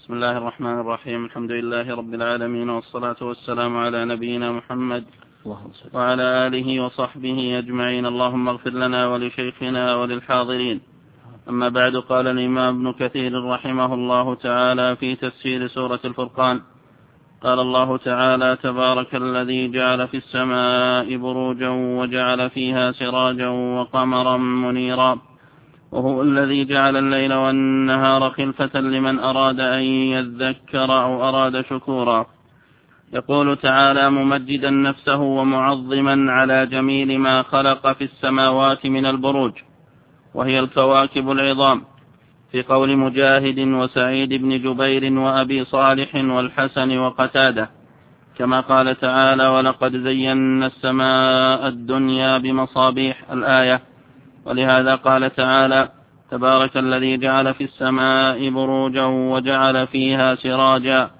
بسم الله الرحمن الرحيم. الحمد لله رب العالمين، والصلاة والسلام على نبينا محمد وعلى آله وصحبه أجمعين. اللهم اغفر لنا ولشيخنا وللحاضرين. أما بعد، قال الإمام ابن كثير رحمه الله تعالى في تفسير سورة الفرقان: قال الله تعالى: تبارك الذي جعل في السماء بروجا وجعل فيها سراجا وقمرا منيرا، وهو الذي جعل الليل والنهار خلفة لمن أراد أن يذكر أو أراد شكورا. يقول تعالى ممجدا نفسه ومعظما على جميل ما خلق في السماوات من البروج، وهي الكواكب العظام، في قول مجاهد وسعيد بن جبير وأبي صالح والحسن وقتادة، كما قال تعالى: ولقد زينا السماء الدنيا بمصابيح، الآية. ولهذا قال تعالى: تبارك الذي جعل في السماء بروجا وجعل فيها سراجا،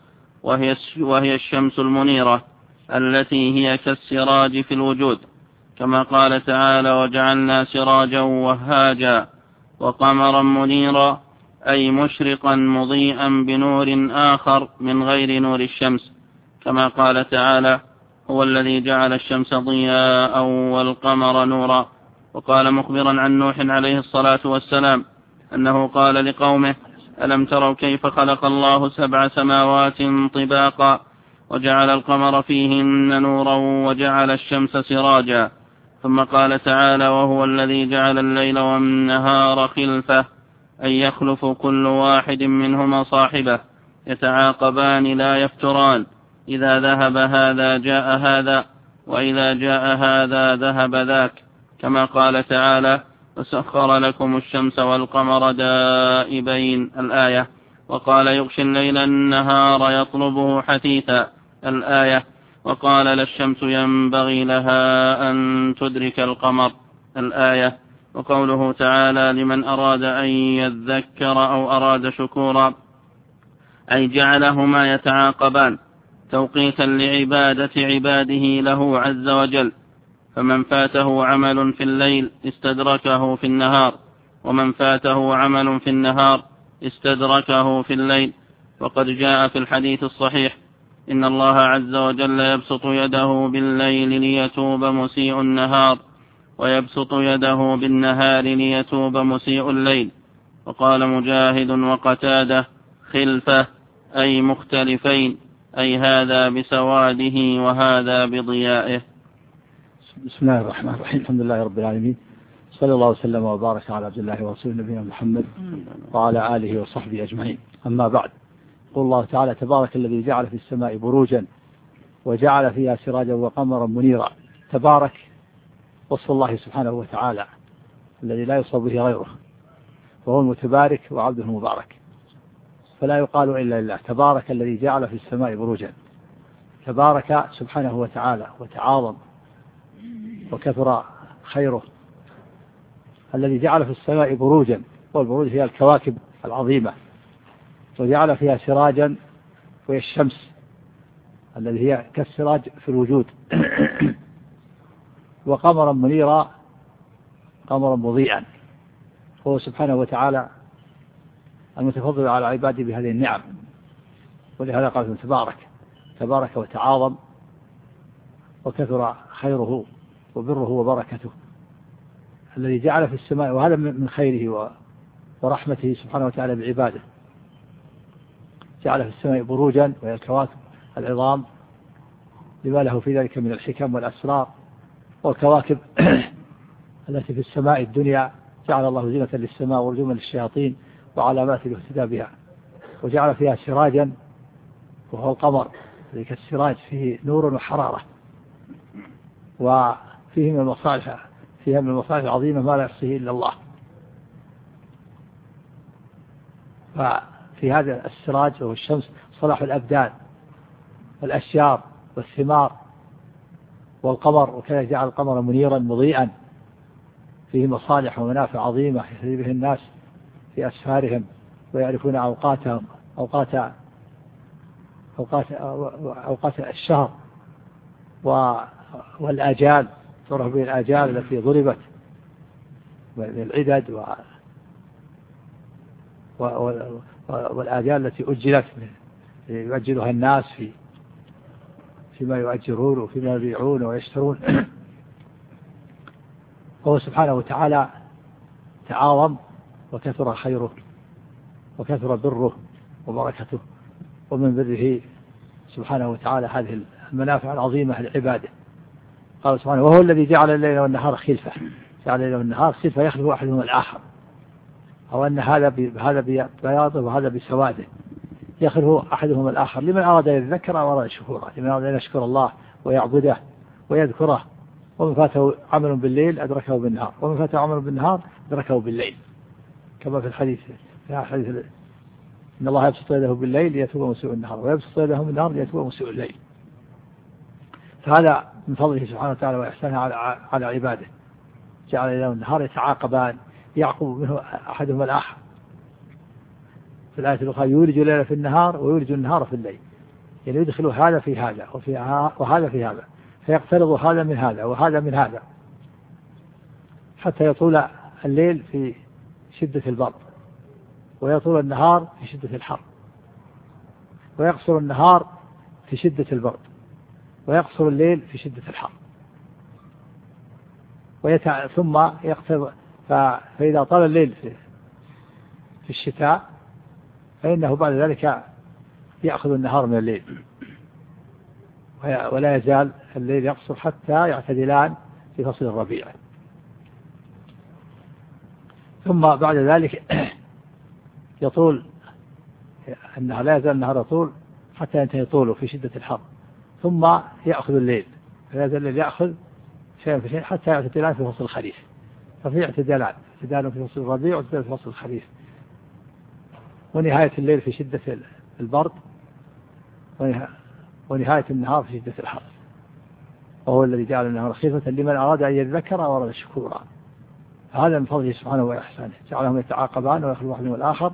وهي الشمس المنيرة التي هي كالسراج في الوجود، كما قال تعالى: وجعلنا سراجا وهاجا وقمرا منيرا، أي مشرقا مضيئا بنور آخر من غير نور الشمس، كما قال تعالى: هو الذي جعل الشمس ضياء والقمر نورا. وقال مخبرا عن نوح عليه الصلاة والسلام أنه قال لقومه: ألم تروا كيف خلق الله 7 سماوات طباقا وجعل القمر فيهن نورا وجعل الشمس سراجا. ثم قال تعالى: وهو الذي جعل الليل والنهار خلفة، أي يخلف كل واحد منهما صاحبه، يتعاقبان لا يفتران، إذا ذهب هذا جاء هذا، وإذا جاء هذا ذهب ذاك، كما قال تعالى: وسخر لكم الشمس والقمر دائبين، الآية. وقال: يغشي الليل النهار يطلبه حثيثا، الآية. وقال: لا الشمس ينبغي لها أن تدرك القمر، الآية. وقوله تعالى: لمن أراد أن يذكر أو أراد شكورا، أي جعلهما يتعاقبان توقيتا لعبادة عباده له عز وجل، فمن فاته عمل في الليل استدركه في النهار، ومن فاته عمل في النهار استدركه في الليل. وقد جاء في الحديث الصحيح: إن الله عز وجل يبسط يده بالليل ليتوب مسيء النهار، ويبسط يده بالنهار ليتوب مسيء الليل. وقال مجاهد وقتادة: خلفة، أي مختلفين، أي هذا بسواده وهذا بضيائه. بسم الله الرحمن الرحيم. الحمد لله رب العالمين، صلى الله وسلم وبارك على عبد الله ورسوله نبينا محمد وعلى آله وصحبه أجمعين. أما بعد، يقول الله تعالى: تبارك الذي جعل في السماء بروجا وجعل فيها سراجا وقمرا منيرا. تبارك وصف الله سبحانه وتعالى الذي لا يوصف به غيره، وهو المتبارك وعبده المبارك، فلا يقال إلا لله. تبارك الذي جعل في السماء بروجا، تبارك سبحانه وتعالى وتعاظم وكثر خيره، الذي جعل في السماء بروجا، والبروج هي الكواكب العظيمة، وجعل فيها سراجا، وهي الشمس الذي هي كالسراج في الوجود وقمرا منيرا، قمرا مضيئا، وهو سبحانه وتعالى المتفضل على عباده بهذه النعم. ولهذا قال تبارك وتعاظم وكثر خيره وبره وبركته، الذي جعل في السماء، وهذا من خيره ورحمته سبحانه وتعالى بعباده. جعل في السماء بروجا، وهي الكواكب العظام، لما له في ذلك من الحكم والأسرار. والكواكب التي في السماء الدنيا جعل الله زينة للسماء ورجوما للشياطين وعلامات للاهتداء بها. وجعل فيها سراجا، وهو القمر الذي كالسراج فيه نور وحرارة، وفيه من المصالح العظيمة ما لا يحصيه إلا الله. ففي هذا السراج وهو الشمس صلاح الأبدان والأشجار والثمار، والقمر، وكذا جعل القمر منيرا مضيئا، فيه مصالح ومنافع عظيمة يهتدي به الناس في أسفارهم، ويعرفون أوقات الشهر والآجال، تعرف به الآجال التي ضربت بالعدد والآجال التي أجلت يؤجلها الناس فيما يؤجرون وفيما يبيعون ويشترون. وهو سبحانه وتعالى تعاظم وكثر خيره وكثر بره وبركته، ومن بره سبحانه وتعالى هذه المنافع العظيمة لعباده. قال سبحانه: وهو الذي جعل الليل والنهار خلفة. جعل الليل والنهار خلفة يخلف أحدهما الآخر، أو أن هذا بياضه وهذا بسواده، يخلف أحدهما الآخر لمن أراد أن يذكر أو أراد شكورا، لمن أراد أن يشكر الله ويعبده ويذكره. ومن فاته عمل بالليل أدركه بالنهار، ومن فاته عمل بالنهار أدركه بالليل، كما في الحديث إن الله يبسط يده بالليل ليتوب مسيء النهار، ويبسط يده بالنهار ليتوب مسيء الليل. فهذا من فضله سبحانه وتعالى وإحسانه على عباده. جعل الليل والنهار يتعاقبان، يعقب منه أحدهما الآخر. في الآية الأخرى: يولج الليل في النهار ويولج النهار في الليل، يعني يدخل هذا في هذا وهذا في هذا، فيقترض هذا من هذا وهذا من هذا، حتى يطول الليل في شدة البرد، ويطول النهار في شدة الحر، ويقصر النهار في شدة البرد، ويقصر الليل في شدة الحر. ثم يقترض، فإذا طال الليل في الشتاء فإنه بعد ذلك يأخذ النهار من الليل، ولا يزال الليل يقصر حتى يعتدلان في فصل الربيع. ثم بعد ذلك يطول النهار، لا يزال النهار يطول حتى ينتهي طوله في شدة الحر، ثم يأخذ الليل، فلا يزال الليل يأخذ شيئا فشيئا حتى يعتدلان في فصل الخريف. ففي اعتدال في فصل الربيع واعتدال في فصل الخريف، ونهاية الليل في شدة البرد، ونهاية النهار في شدة الحر. وهو الذي جعل النهار خلفة لمن أراد أن يذكر أو أراد شكورا. هذا من فضله سبحانه وإحسانه، جعلهم يتعاقبان ويخلف واحد من الآخر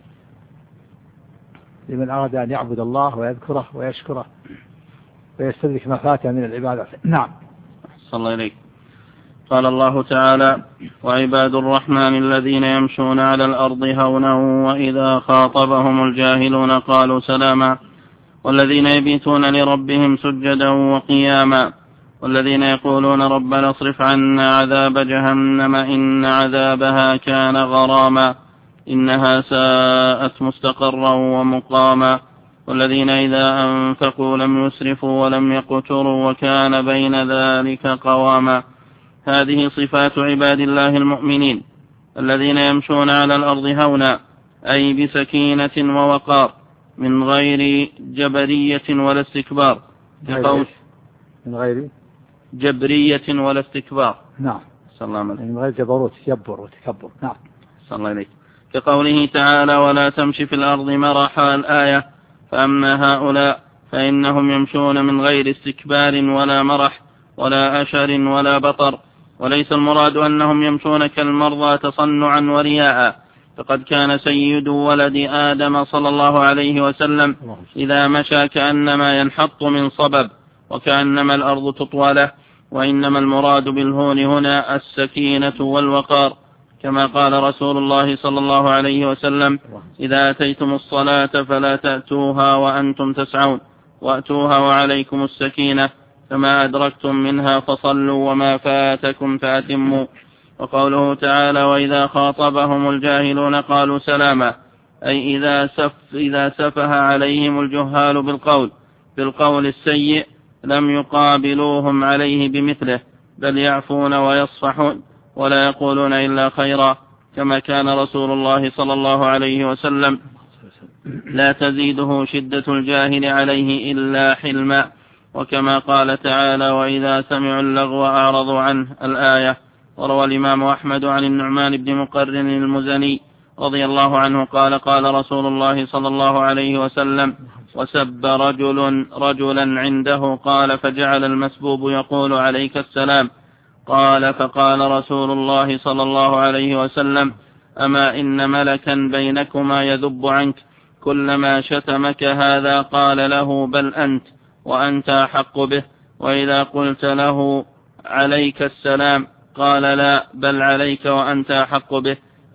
لمن أراد أن يعبد الله ويذكره ويشكره ويستدرك ما فاته من العبادات. نعم. صلى الله عليك. قال الله تعالى: وعباد الرحمن الذين يمشون على الأرض هونا وإذا خاطبهم الجاهلون قالوا سلاما، والذين يبيتون لربهم سجدا وقياما، والذين يقولون ربنا اصرف عنا عذاب جهنم إن عذابها كان غراما إنها ساءت مستقرا ومقاما، والذين إذا أنفقوا لم يسرفوا ولم يقتروا وكان بين ذلك قواما. هذه صفات عباد الله المؤمنين الذين يمشون على الأرض هونا، أي بسكينة ووقار، من غير جبرية ولا استكبار، من غير جبرية ولا استكبار. نعم. صلى الله عليه وسلم. من غير جبروت تجبر وتكبر. نعم. صلى الله عليه. كقوله تعالى: ولا تمشي في الأرض مرحا، الآية: فأما هؤلاء فإنهم يمشون من غير استكبار ولا مرح ولا أشر ولا بطر، وليس المراد أنهم يمشون كالمرضى تصنعا ورياء، فقد كان سيد ولد آدم صلى الله عليه وسلم إذا مشى كأنما ينحط من صبب وكأنما الأرض تطوى له، وإنما المراد بالهون هنا السكينة والوقار، كما قال رسول الله صلى الله عليه وسلم: إذا أتيتم الصلاة فلا تأتوها وأنتم تسعون، وأتوها وعليكم السكينة، فما أدركتم منها فصلوا وما فاتكم فأتموا. وقوله تعالى: وإذا خاطبهم الجاهلون قالوا سلاما، أي إذا سفه عليهم الجهال بالقول السيء لم يقابلوهم عليه بمثله، بل يعفون ويصفحون ولا يقولون إلا خيرا، كما كان رسول الله صلى الله عليه وسلم لا تزيده شدة الجاهل عليه إلا حلما، وكما قال تعالى: وإذا سمعوا اللغو أعرضوا عنه، الآية. وروى الإمام أحمد عن النعمان بن مقرن المزني رضي الله عنه قال: قال رسول الله صلى الله عليه وسلم: وسب رجلا عنده، قال: فجعل المسبوب يقول: عليك السلام. قال: فقال رسول الله صلى الله عليه وسلم: أما إن ملكا بينكما يذب عنك، كلما شتمك هذا قال له: بل أنت، وأنت أحق به. وإذا قلت له: عليك السلام، قال: لا، بل عليك وأنت أحق به.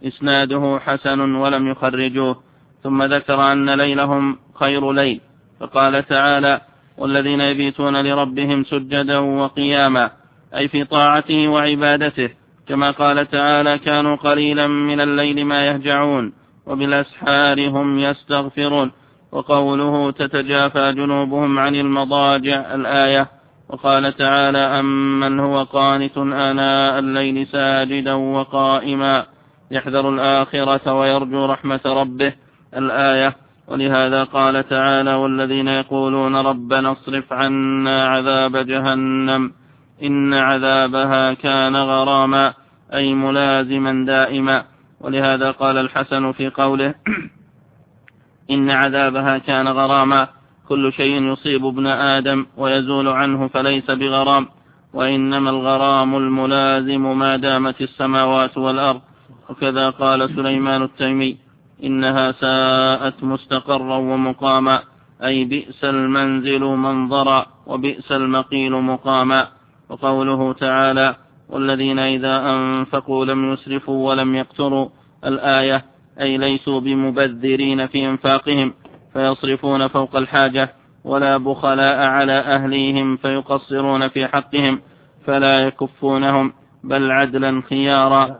إسناده حسن ولم يخرجوه. ثم ذكر أن ليلهم خير ليل، فقال تعالى: والذين يبيتون لربهم سجدا وقياما، أي في طاعته وعبادته، كما قال تعالى: كانوا قليلا من الليل ما يهجعون وبالأسحار هم يستغفرون. وقوله: تتجافى جنوبهم عن المضاجع، الآية. وقال تعالى: أمن هو قانت آناء الليل ساجدا وقائما يحذر الآخرة ويرجو رحمة ربه، الآية. ولهذا قال تعالى: والذين يقولون ربنا اصرف عنا عذاب جهنم إن عذابها كان غراما، أي ملازما دائما. ولهذا قال الحسن في قوله: إن عذابها كان غراما: كل شيء يصيب ابن آدم ويزول عنه فليس بغرام، وإنما الغرام الملازم ما دامت السماوات والأرض. وكذا قال سليمان التيمي: إنها ساءت مستقرا ومقاما، أي بئس المنزل منظرا وبئس المقيل مقاما. وقوله تعالى: والذين إذا أنفقوا لم يسرفوا ولم يقتروا، الآية، أي ليسوا بمبذرين في إنفاقهم فيصرفون فوق الحاجة، ولا بخلاء على أهليهم فيقصرون في حقهم، فلا يكفونهم بل عدلا خيارا.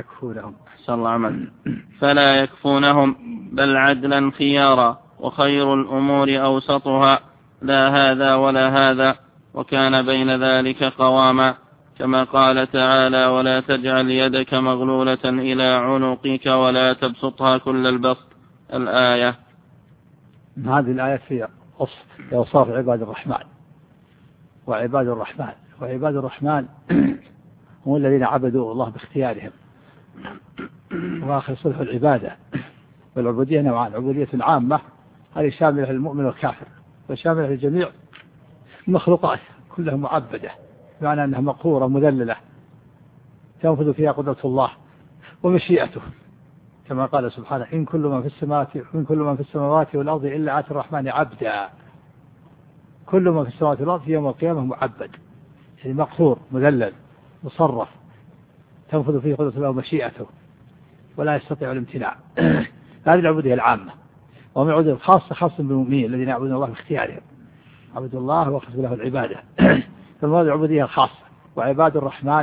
فلا يكفونهم بل عدلا خيارا، وخير الأمور أوسطها، لا هذا ولا هذا، وكان بين ذلك قواما، كما قال تعالى: ولا تجعل يدك مغلولة إلى عنقك ولا تبسطها كل البسط، الآية. هذه الآية هي أوصاف عباد الرحمن. وعباد الرحمن هم الذين عبدوا الله باختيارهم وأخلصوا له العبادة. والعبودية نوعان: عبودية عامة، هذه شاملة للمؤمن والكافر، وشاملة للجميع المخلوقات كلها معبدة، بمعنى أنها مقهورة مذللة تنفذ فيها قدرة الله ومشيئته، كما قال سبحانه: إن كل من في السماوات والأرض إلا آتي الرحمن عبدا. كل من في السماوات والأرض في يوم القيامة معبد، يعني مقهور مذلل مصرف، تنفذ فيه قدرة الله ومشيئته ولا يستطيع الامتناع. هذه العبودية العامة. ومن العبودية الخاصة خاصة بالمؤمنين الذين يعبدون الله باختيارهم، عبدوا الله واخلصوا له العبادة. فهذه العبودية الخاصة. وعباد الرحمن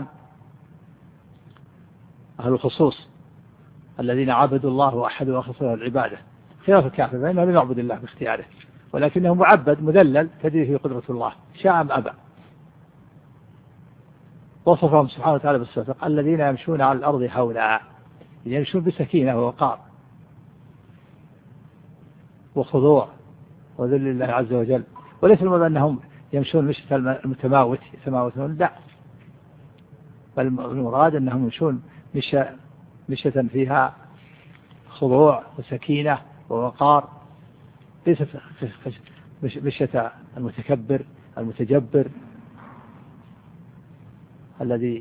أهل الخصوص الذين عبدوا الله وأحدوا واخلصوا له العبادة، خلاف الكافر فإنه لم يعبد الله باختياره، ولكنه معبد مذلل تجري فيه قدرة الله شاء أم أبى. وصفهم سبحانه وتعالى بالصفات: الذين يمشون على الأرض هونا، يمشون بسكينة ووقار وخضوع وذل لله عز وجل. وليس المراد أنهم يمشون مشية المتماوت يتماوتون، لا، بل المراد أنهم يمشون مشية فيها خضوع وسكينة ووقار، ليست مشية المتكبر المتجبر الذي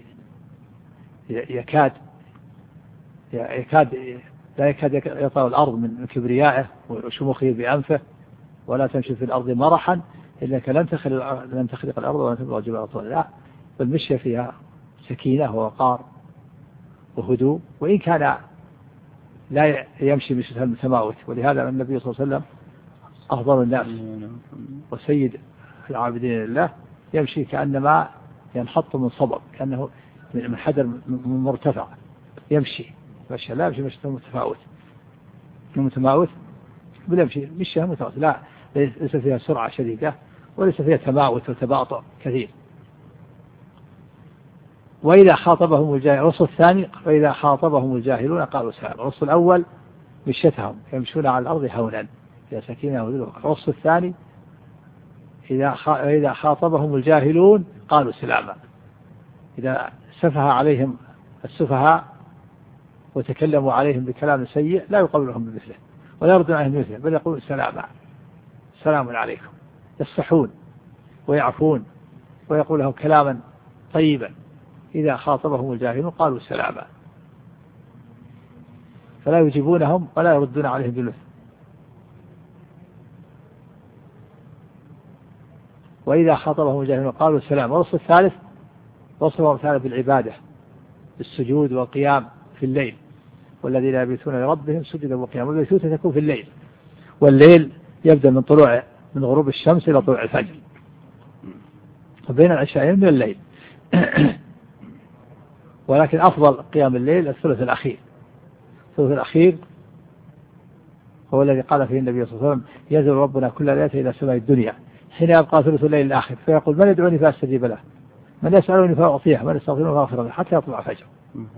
لا يكاد يطأ الأرض من كبريائه وشموخه بأنفه، ولا تمشي في الأرض مرحا إنك لن تخلق الأرض ولن تبلغ الجبال طولا، لا، بل مشي فيها سكينة ووقار وهدوء، وإن كان لا يمشي مشية المتماوت. ولهذا النبي صلى الله عليه وسلم أفضل الناس وسيد العابدين لله يمشي كأنما ينحط من صبب، كأنه من حدر مرتفع، يمشي لا يمشي مشية المتماوت بل يمشي مشية متماوت، لا، ليس فيها سرعة شديدة وليس فيها تماوت وتباطؤ كثير. وإذا خاطبهم الجاهلون، الرسل الثاني: وإذا خاطبهم الجاهلون قالوا سلام. الرسل الأول مشيتهم يمشون على الأرض هونا يا سكينة وذل. الرسل الثاني: إذا خاطبهم الجاهلون قالوا سلاما. إذا سفه عليهم السفهاء وتكلموا عليهم بكلام سيء لا يقبلهم بمثله ولا يردون عليهم بمثله، بل يقولون سلاما، سلام عليكم، يصفحون ويعفون ويقول لهم كلاما طيبا. إذا خاطبهم الجاهلون قالوا سلاما، فلا يجيبونهم ولا يردون عليهم بمثله. وإذا خاطبهم الجاهلون قالوا سلام. والرسل الثالث وصفهم تعالى بالعبادة بالسجود والقيام في الليل، والذين يبيتون لربهم سجدا وقياما. والبيتوتة تكون في الليل، والليل يبدأ من غروب الشمس إلى طلوع الفجر، وبين العشاءين من الليل. ولكن أفضل قيام الليل الثلث الأخير. الثلث الأخير هو الذي قال فيه النبي صلى الله عليه وسلم: ينزل ربنا كل ليلة إلى سماء الدنيا حين يبقى ثلث الليل الآخر فيقول: من يدعوني فأستجيب له، من يسألني فأعطيه، من يستغفرني فأغفر له، حتى يطلع الفجر.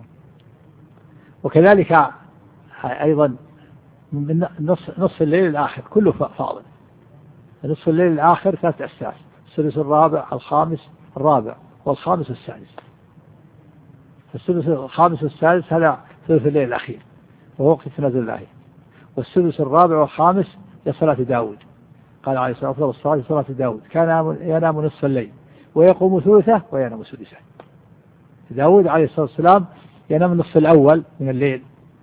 وكذلك أيضا من نصف الليل الآخر كله فاضل. نصف الليل الآخر 3 أساس: السدس الرابع، الخامس، الرابع، والخامس والسادس. السدس الخامس والسادس هذا ثلث الليل الأخير وهو وقت تنزل الله. والسدس الرابع والخامس هي صلاة داود. قال عليه الصلاة والسلام: صلاة داود كان ينام نصف الليل ويقوم ثلثه وينام سدسه. داود عليه الصلاة والسلام ينام النصف الأول من الليل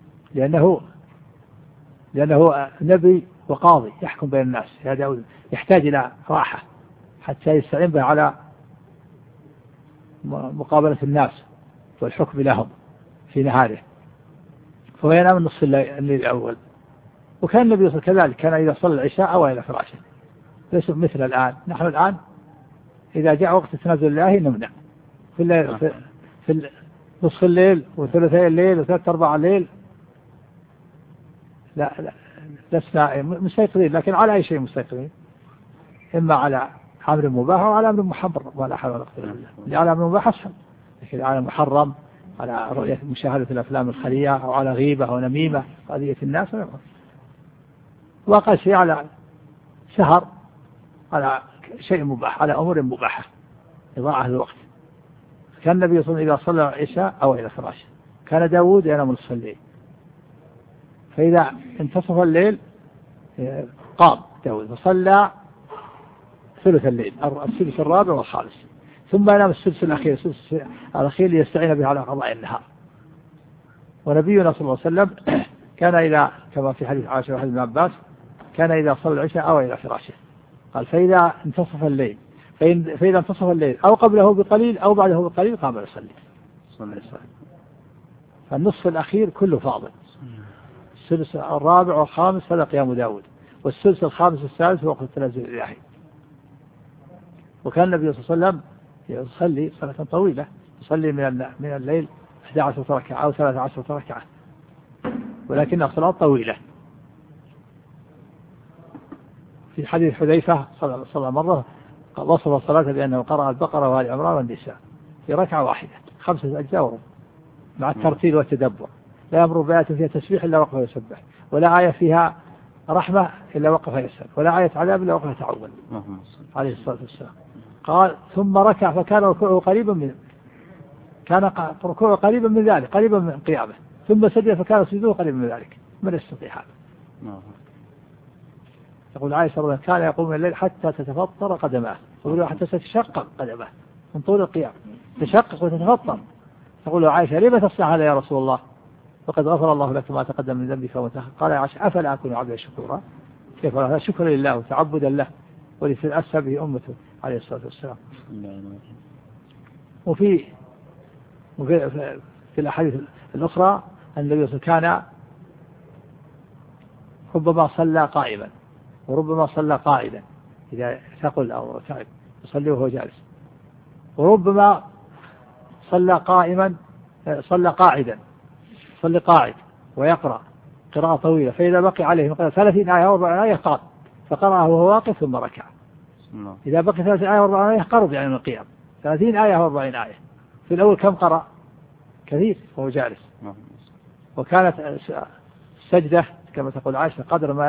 لأنه نبي وقاضي يحكم بين الناس. يا داود يحتاج إلى راحة حتى يستعين به على مقابلة الناس والحكم لهم في نهاره، فهو ينام النصف الليل الأول. وكان النبي صلى الله عليه وسلم كذلك، كان إذا صلى العشاء أوى إلى فراشه، ليس مثل الآن. نحن الآن إذا جاء وقت تنزل الله نمنع في نصف الليل وثلثي الليل وثلاث أرباع الليل، لا لسنا مستيقظين، لكن على أي شيء مستيقظين؟ إما على أمر مباح وعلى أمر محرم، ولا حول ولا قوة إلا بالله. على أمر مباح أسهل، لكن على محرم، على رؤية مشاهدة الأفلام الخلية أو على غيبة أو نميمة قضية الناس، وقال شيء على سهر، على شيء مباح، على أمور مباحة إضاعة الوقت. كان النبي صلى الله عليه وسلم إذا صلى العشاء أو إلى فراشه. كان داود ينام نصف الليل، فإذا انتصف الليل قام داود فصلى ثلث الليل، السدس الرابع والخامس، ثم ينام السدس الأخير ليستعين به على قضاء النهار. ونبينا صلى الله عليه وسلم كان إذا، كما في حديث عائشة وحديث ابن عباس، كان إذا صلى العشاء أو إلى فراشه. قال: فإذا انتصف الليل فإذا انتصف الليل أو قبله بقليل أو بعده بقليل قام يصلي. فالنصف الأخير كله فاضل. السدس الرابع والخامس هذا قيام داود، والسدس الخامس والسادس وقت التنزل الإلهي. وكان النبي صلى الله عليه وسلم يصلي صلاة طويلة، يصلي من الليل 11 ركعة أو 13 ركعة، ولكنها صلاة طويلة. في حديث حذيفة صلى مرة وصف الصلاة بأنه قرأ البقرة وآل عمران والنساء في ركعة واحدة 5 أجزاء وربع، مع الترتيل والتدبر. لا يمر بآية فيها تسبيح إلا وقف يسبح، ولا آية فيها رحمة إلا وقف يسأل، ولا آية عذاب إلا وقف يتعوذ عليه الصلاة والسلام. قال: ثم ركع فكان ركوعه قريبا من ذلك، قريبا من قيامه، ثم سجد فكان سجوده قريبا من ذلك. من يستطيع هذا؟ يقول عائشة رضي الله عنها: كان يقوم من الليل حتى تتفطر قدماه، يقول حتى تتشقق قدماه من طول القيام، تشقق وتتفطر. تقول عائشة: لما تصنع هذا يا رسول الله؟ وقد غفر الله لك ما تقدم من ذنبك وما تأخر. قال يا عائشة: أفلا أكون عبدا شكورا؟ كيف؟ هذا شكر لله وتعبدا له ولتتأسى به أمته عليه الصلاة والسلام. وفي الأحاديث الأخرى أن النبي صلى الله عليه وسلم كان ربما صلى قائما وربما صلى قاعدا إذا ثقل أو تعب يصلي وهو جالس، وربما صلى قاعدا صلى قاعد ويقرأ قراءة طويلة، فإذا بقي عليه مثلا 30 آية و 40 آية قرأ، فقرأه وهو واقف ثم ركع. إذا بقي 30 آية و 40 آية قرب يعني من القيام، 30 آية و 40 آية. في الأول كم قرأ؟ كثير وهو جالس. وكانت السجدة كما تقول عائشة قدر ما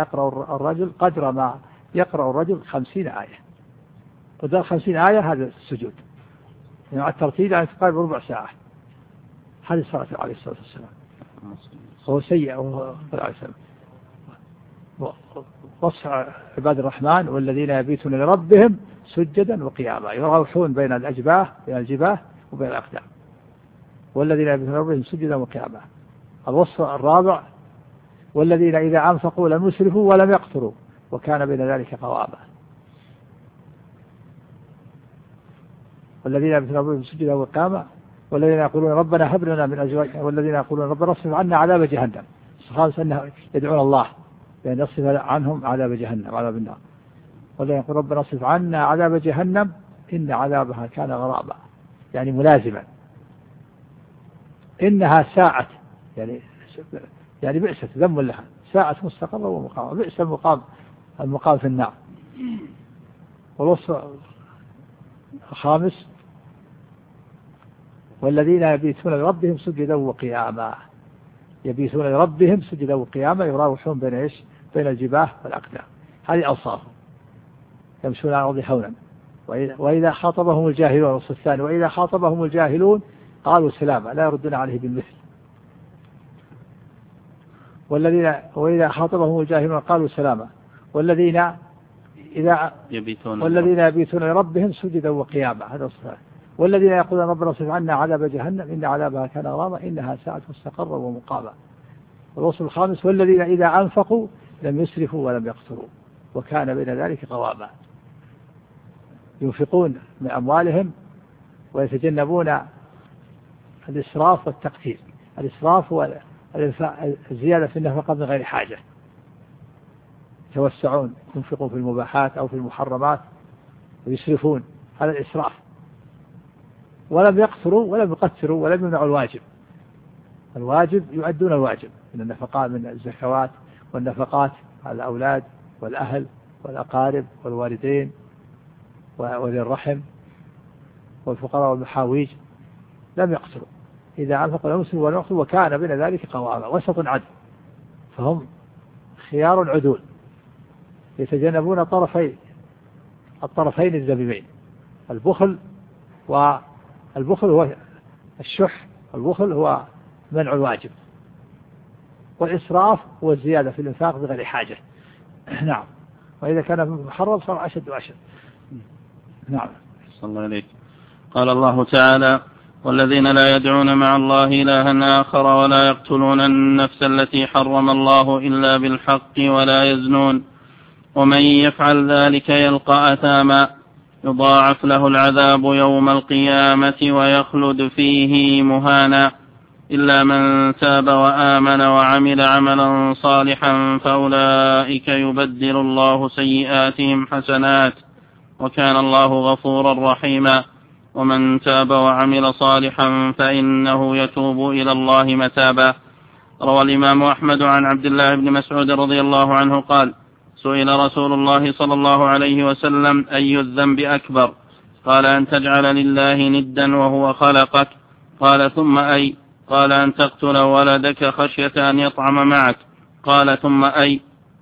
يقرأ الرجل 50 آية، قدر 50 آية هذا السجود يعني الترتيب يعني تقارب ربع ساعة. هذه الصلاة عليه الصلاة والسلام. هو سيء وصف عباد الرحمن: والذين يبيتون لربهم سجدا وقياما يراوحون بين الجباه وبين الأقدام. والذين يبيتون لربهم سجدا وقياما. الوصف الرابع: والذين إذا أنفقوا لم يسرفوا ولم يقتروا وكان بين ذلك قواما. والذين يبيتون لربهم سجدا وقياما والذين يقولون ربنا هب لنا من أزواجنا والذين يقولون ربنا اصرف عنا عذاب جهنم الخامس أنه يدعون الله بأن يصرف عنهم عذاب جهنم عذاب النار، ولا يقول ربنا اصرف عنا عذاب جهنم إن عذابها كان غرابا، يعني ملازما. إنها ساعة يعني بئست ذنب لها، ساعة مستقرة ومقامة، بئس المقام في النار. والوصف الخامس والذين يبيتون لربهم سجدا وقياما، يبيتون لربهم سجدا وقياما يراوحون بين الجباه والأقدام، هذه أوصافهم، يمشون على الأرض هونا وإذا خاطبهم الجاهلون. الوصف الثاني وإذا خاطبهم الجاهلون قالوا سلاما لا يردون عليه بالمثل. وإذا خاطبهم الجاهلون قالوا سلاما والذين يبيتون لربهم سجدا وقياما، هذا الصفات. والذين يقولون ربنا اصرف عنا عذاب جهنم إن عذابها كان غراما إنها ساعة مستقرا ومقاما. والوصف الخامس والذين إذا أنفقوا لم يسرفوا ولم يقتروا وكان بين ذلك قواما، ينفقون من أموالهم ويتجنبون الإسراف والتقتير. الإسراف هو الزيادة في النفقة من غير حاجة، يتوسعون ينفقون في المباحات أو في المحرمات ويسرفون، هذا الإسراف. ولم يقتروا ولم يقتروا ولم يمنعوا الواجب يؤدون الواجب من النفقات، من الزكوات والنفقات على الأولاد والأهل والأقارب والوالدين وذي الرحم والفقراء والمحاويج، لم يقتروا. إذا أنفقوا لم يسرفوا ولم يقتروا وكان بين ذلك قواما، وسط عدل، فهم خيار عدول يتجنبون الطرفين الذميمين. البخل هو الشح، البخل هو منع الواجب، والإسراف هو الزيادة في الإنفاق بغير حاجة. نعم. وإذا كان محرم صار أشد وأشد. نعم. صلى الله عليه. قال الله تعالى والذين لا يدعون مع الله إلها آخر ولا يقتلون النفس التي حرم الله إلا بالحق ولا يزنون ومن يفعل ذلك يلقى أثاما يضاعف له العذاب يوم القيامة ويخلد فيه مهانا إلا من تاب وآمن وعمل عملا صالحا فأولئك يبدل الله سيئاتهم حسنات وكان الله غفورا رحيما ومن تاب وعمل صالحا فإنه يتوب إلى الله متابا. روى الإمام أحمد عن عبد الله بن مسعود رضي الله عنه قال سئل رسول الله صلى الله عليه وسلم أي الذنب أكبر؟ قال أن تجعل لله ندا وهو خلقك. قال ثم أي؟ قال أن تقتل ولدك خشية أن يطعم معك. قال ثم أي؟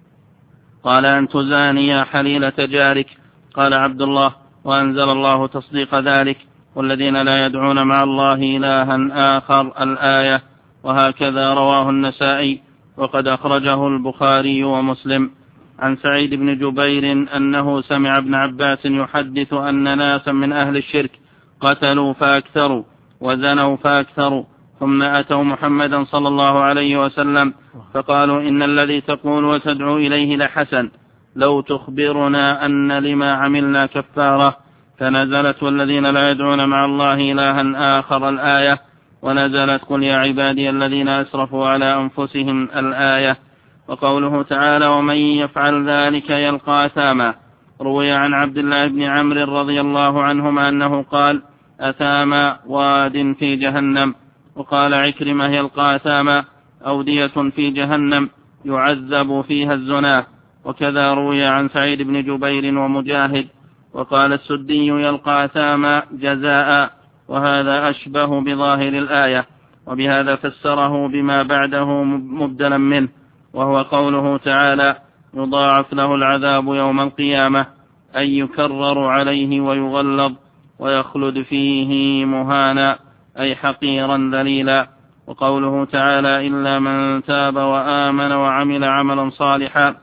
قال أن تزاني حليلة جارك. قال عبد الله وأنزل الله تصديق ذلك والذين لا يدعون مع الله إلها آخر الآية. وهكذا رواه النسائي وقد أخرجه البخاري ومسلم. عن سعيد بن جبير أنه سمع ابن عباس يحدث أن ناسا من أهل الشرك قتلوا فأكثروا وزنوا فأكثروا ثم أتوا محمدا صلى الله عليه وسلم فقالوا إن الذي تقول وتدعو إليه لحسن لو تخبرنا أن لما عملنا كفارة. فنزلت والذين لا يدعون مع الله إلها آخر الآية ونزلت قل يا عبادي الذين أسرفوا على أنفسهم الآية. وقوله تعالى ومن يفعل ذلك يلقى أثاما. روي عن عبد الله بن عمرو رضي الله عنهما أنه قال أثاما واد في جهنم. وقال عكرمة يلقى أثاما أودية في جهنم يعذب فيها الزنا. وكذا روي عن سعيد بن جبير ومجاهد. وقال السدي يلقى أثاما جزاء وهذا أشبه بظاهر الآية وبهذا فسره بما بعده مبدلا منه وهو قوله تعالى يضاعف له العذاب يوم القيامة أي يكرر عليه ويغلظ ويخلد فيه مهانا أي حقيرا ذليلا. وقوله تعالى إلا من تاب وآمن وعمل عملا صالحا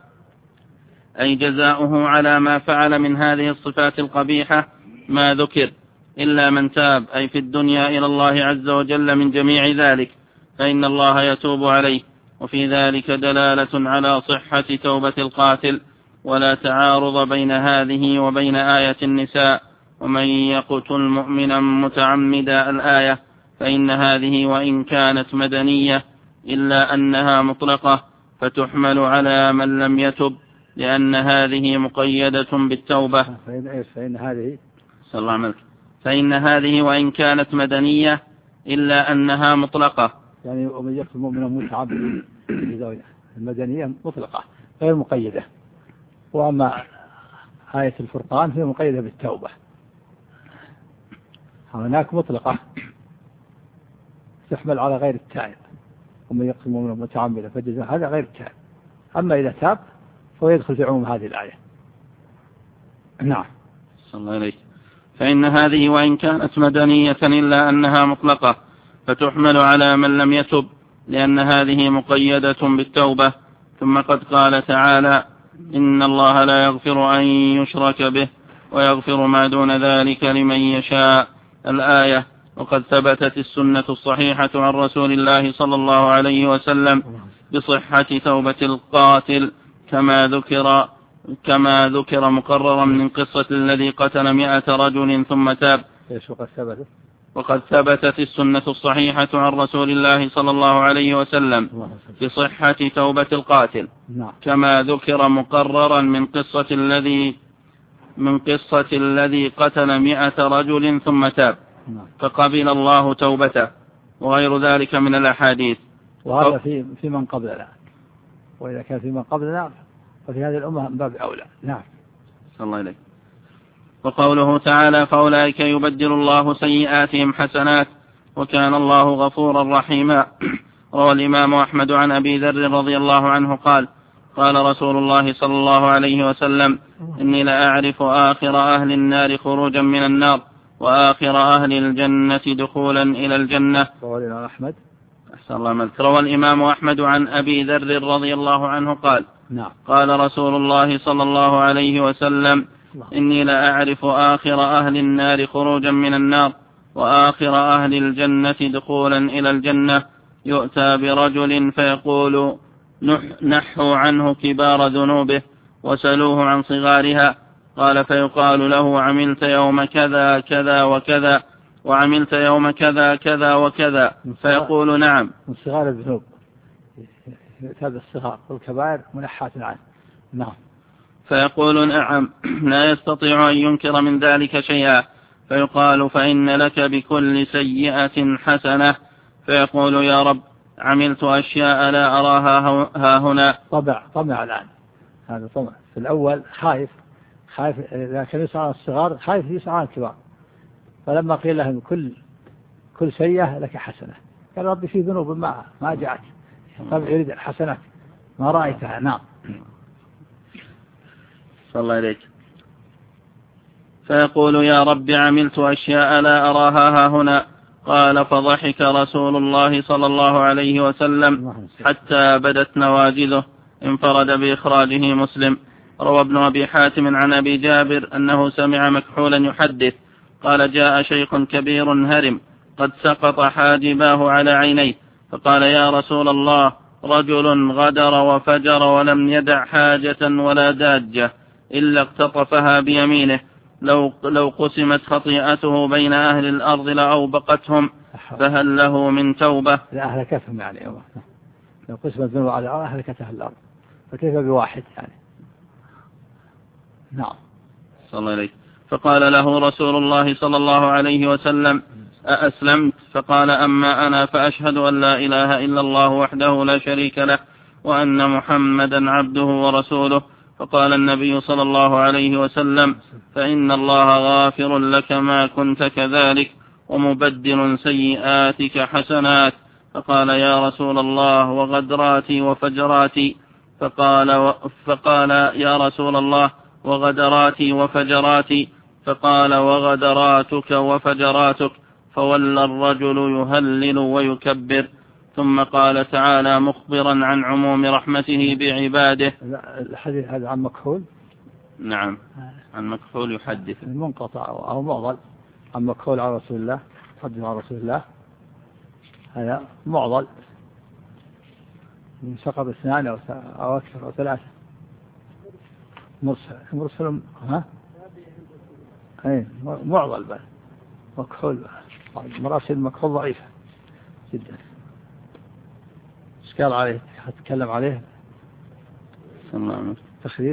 أي جزاؤه على ما فعل من هذه الصفات القبيحة ما ذكر إلا من تاب أي في الدنيا إلى الله عز وجل من جميع ذلك فإن الله يتوب عليه. وفي ذلك دلالة على صحة توبة القاتل ولا تعارض بين هذه وبين آية النساء ومن يقتل مؤمنا متعمدا الآية فإن هذه وإن كانت مدنية إلا أنها مطلقة فتحمل على من لم يتب لأن هذه مقيدة بالتوبة. فإن هذه وإن كانت مدنية إلا أنها مطلقة. يعني ومن يقتل مؤمنا متعمدا المدنية مطلقة غير مقيدة، وأما آية الفرقان هي مقيدة بالتوبة. هناك مطلقة تحمل على غير التائب، ومن يقتل مؤمنا متعمدا فجزاؤه هذا غير التائب، أما إذا تاب فهو يدخل في عموم هذه الآية. نعم. صلى الله عليه. فإن هذه وإن كانت مدنية إلا أنها مطلقة فتحمل على من لم يتب لأن هذه مقيدة بالتوبة. ثم قد قال تعالى: إن الله لا يغفر أن يشرك به ويغفر ما دون ذلك لمن يشاء. الآية. وقد ثبتت السنة الصحيحة عن رسول الله صلى الله عليه وسلم بصحة توبة القاتل كما ذكر مقررا من قصة الذي قتل 100 رجل ثم تاب. وقد ثبتت السنة الصحيحة عن رسول الله صلى الله عليه وسلم بصحة توبة القاتل كما ذكر مقررا من قصة الذي قتل 100 رجل ثم تاب فقبل الله توبته وغير ذلك من الأحاديث. وهذا في من قبلنا، وإذا كان في من قبلنا ففي هذه الأمة من باب أولى. نعم. صلى الله عليه. وقوله تعالى: فأولئك يبدل الله سيئاتهم حسنات وكان الله غفورا رحيما. روى الإمام أحمد عن أبي ذر رضي الله عنه قال: قال رسول الله صلى الله عليه وسلم: إني لأعرف آخر أهل النار خروجا من النار وآخر أهل الجنة دخولا إلى الجنة. روى الإمام أحمد عن أبي ذر رضي الله عنه قال: قال رسول الله صلى الله عليه وسلم: إني لأعرف آخر أهل النار خروجا من النار وآخر أهل الجنة دخولا إلى الجنة يؤتى برجل فيقول: نحوا عنه كبار ذنوبه وسلوه عن صغارها. قال: فيقال له: عملت يوم كذا كذا وكذا وعملت يوم كذا كذا وكذا. فيقول: نعم. من صغار الذنوب هذا الصغار والكبائر منحات عنه. نعم. فيقول: نعم. لا يستطيع أن ينكر من ذلك شيئا. فيقال: فإن لك بكل سيئة حسنة. فيقول: يا رب، عملت أشياء لا أراها ها هنا. طمع الآن، هذا طمع. في الأول خايف إذا كان يسعى عن الصغار خايف يسعى عن الكبار، فلما قيل لهم كل سيئة لك حسنة قال: ربي في ذنوب ما جاءت، طبعا يريد الحسنات ما رأيتها. نعم. صلى الله عليك. فيقول: يا رب، عملت أشياء لا أراها ها هنا. قال: فضحك رسول الله صلى الله عليه وسلم حتى بدت نواجذه. انفرد بإخراجه مسلم. روى ابن أبي حاتم عن أبي جابر أنه سمع مكحولا يحدث قال: جاء شيخ كبير هرم قد سقط حاجباه على عينيه، فقال: يا رسول الله، رجل غدر وفجر ولم يدع حاجة ولا داجة إلا اقتطفها بيمينه، لو قسمت خطيئته بين أهل الأرض لأوبقتهم، فهل له من توبة؟ لأهلكتهم يعني، لو قسمت ذنوب على الأرض أهلكتها الأرض، فكيف بواحد يعني. نعم. صلى الله عليه. فقال له رسول الله صلى الله عليه وسلم: أأسلمت؟ فقال: أما أنا فأشهد أن لا إله إلا الله وحده لا شريك له وأن محمدا عبده ورسوله. فقال النبي صلى الله عليه وسلم: فإن الله غافر لك ما كنت كذلك ومبدل سيئاتك حسنات. فقال: يا رسول الله، وغدراتي وفجراتي؟ فقال: يا رسول الله، وغدراتي وفجراتي؟ فقال: وغدراتك وفجراتك. فولى الرجل يهلل ويكبر. ثم قال تعالى مخبرا عن عموم رحمته بعباده. الحديث هذا عن مكحول؟ نعم، عن مكحول يحدث، منقطع أو معضل. عن مكحول على رسول الله، حدث عن رسول الله، هذا معضل من سقط 2 أو أكثر أو 3. مرسل معضل بل مكحول. مراسل مكحول ضعيفة جدا. إيش قال عليه؟ هتكلم عليه تخريج.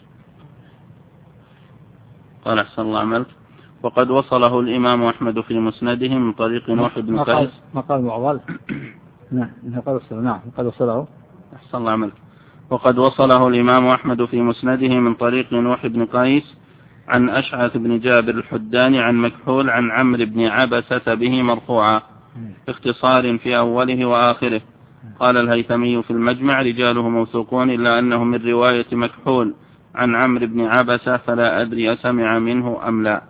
قال أحسن الله عملك. وقد وصله الإمام أحمد في مسنده من طريق نوح بن قيس. ما قال معضل. نعم قد وصله. أحسن الله عملك. وقد وصله الإمام أحمد في مسنده من طريق نوح بن قيس عن أشعث بن جابر الحداني عن مكحول عن عمرو بن عبسة به مرفوعا باختصار في أوله وآخره. قال الهيثمي في المجمع رجاله موثوقون إلا أنه من رواية مكحول عن عمرو بن عبسة فلا أدري أسمع منه أم لا.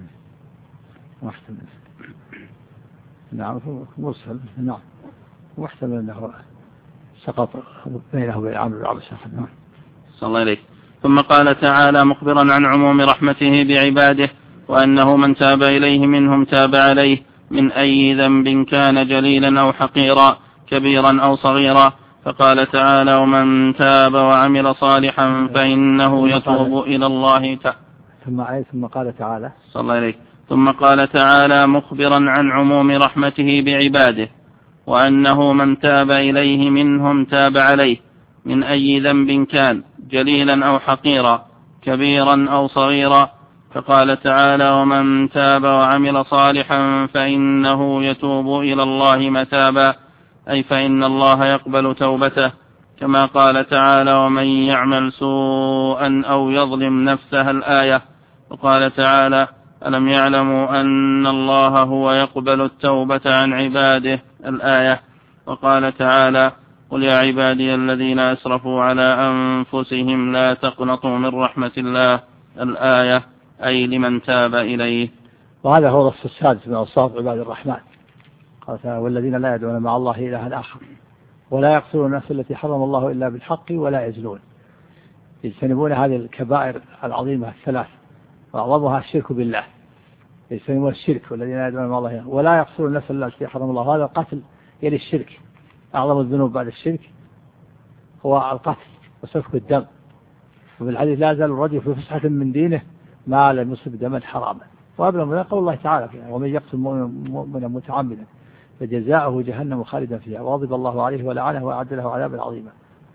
نعم مرسل. نعم محتمل أنه سقط بينه وبين عمرو بن عبسة. صلى الله عليه. ثم قال تعالى مخبرا عن عموم رحمته بعباده وأنه من تاب إليه منهم تاب عليه من أي ذنب كان جليلا أو حقيرا كبيرا أو صغيرا. فقال تعالى ومن تاب وعمل صالحا فإنه يتوب إلى الله تعالى. ثم قال تعالى صلى الله عليه. ثم قال تعالى مخبرا عن عموم رحمته بعباده وأنه من تاب إليه منهم تاب عليه من أي ذنب كان جليلا أو حقيرا كبيرا أو صغيرا. فقال تعالى ومن تاب وعمل صالحا فإنه يتوب إلى الله متابا أي فإن الله يقبل توبته. كما قال تعالى ومن يعمل سوءا أو يظلم نفسه الآية. وقال تعالى ألم يعلموا أن الله هو يقبل التوبة عن عباده الآية. وقال تعالى قل يا عبادي الذين أسرفوا على أنفسهم لا تقنطوا من رحمة الله الآية أي لمن تاب إليه. وهذا هو الوصف السادس من أوصاف عباد الرحمن. قال تعالى والذين لا يدعون مع الله إلها آخر ولا يقتلون النفس التي حرم الله إلا بالحق ولا يزنون. يجتنبون هذه الكبائر العظيمة الثلاث وأعظمها الشرك بالله. يجتنبون الشرك والذين لا يدعون مع الله ولا يقتلون النفس التي حرم الله. هذا القتل يلي الشرك. أعظم الذنوب بعد الشرك هو القتل وسفك الدم. وفي الحديث لا يزال الرجل في فسحة من دينه ما لم يصب دما حراما. وأبلغ من قول الله تعالى ومن يقتل مؤمنا متعمدا فجزاؤه جهنم خالدا فيها وغضب الله عليه ولعنه وأعد له عذابا عظيما.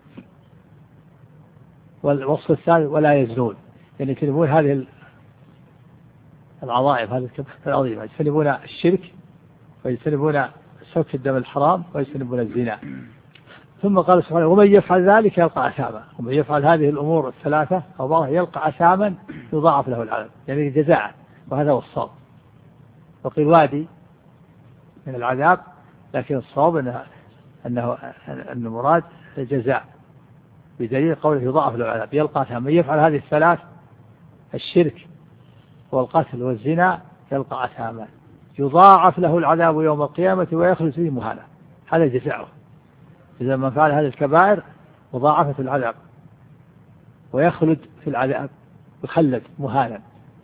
والوصف الثالث ولا يزنون يعني يجتنبون هذه العظائم هذه العظيمة. يجتنبون الشرك ويجتنبون سفك الدم الحرام ويجتنبون الزنا. ثم قال سبحانه ومن يفعل ذلك يلقى أثاما. ومن يفعل هذه الأمور الثلاثة أو بعضها يلقى أثاما يضاعف له العذاب يعني جزاء. وهذا هو الصواب. وقيل وادي من العذاب لكن الصواب أنه المراد الجزاء بدليل قوله يضاعف له العذاب يلقى أثاما. من يفعل هذه الثلاث الشرك والقتل والزنا يلقى أثاما يضاعف له العذاب يوم القيامة ويخلد فيه مهانا. هذا جزاؤه. إذا من فعل هذه الكبائر وضاعفت العذاب ويخلد في العذاب يخلد مهانا.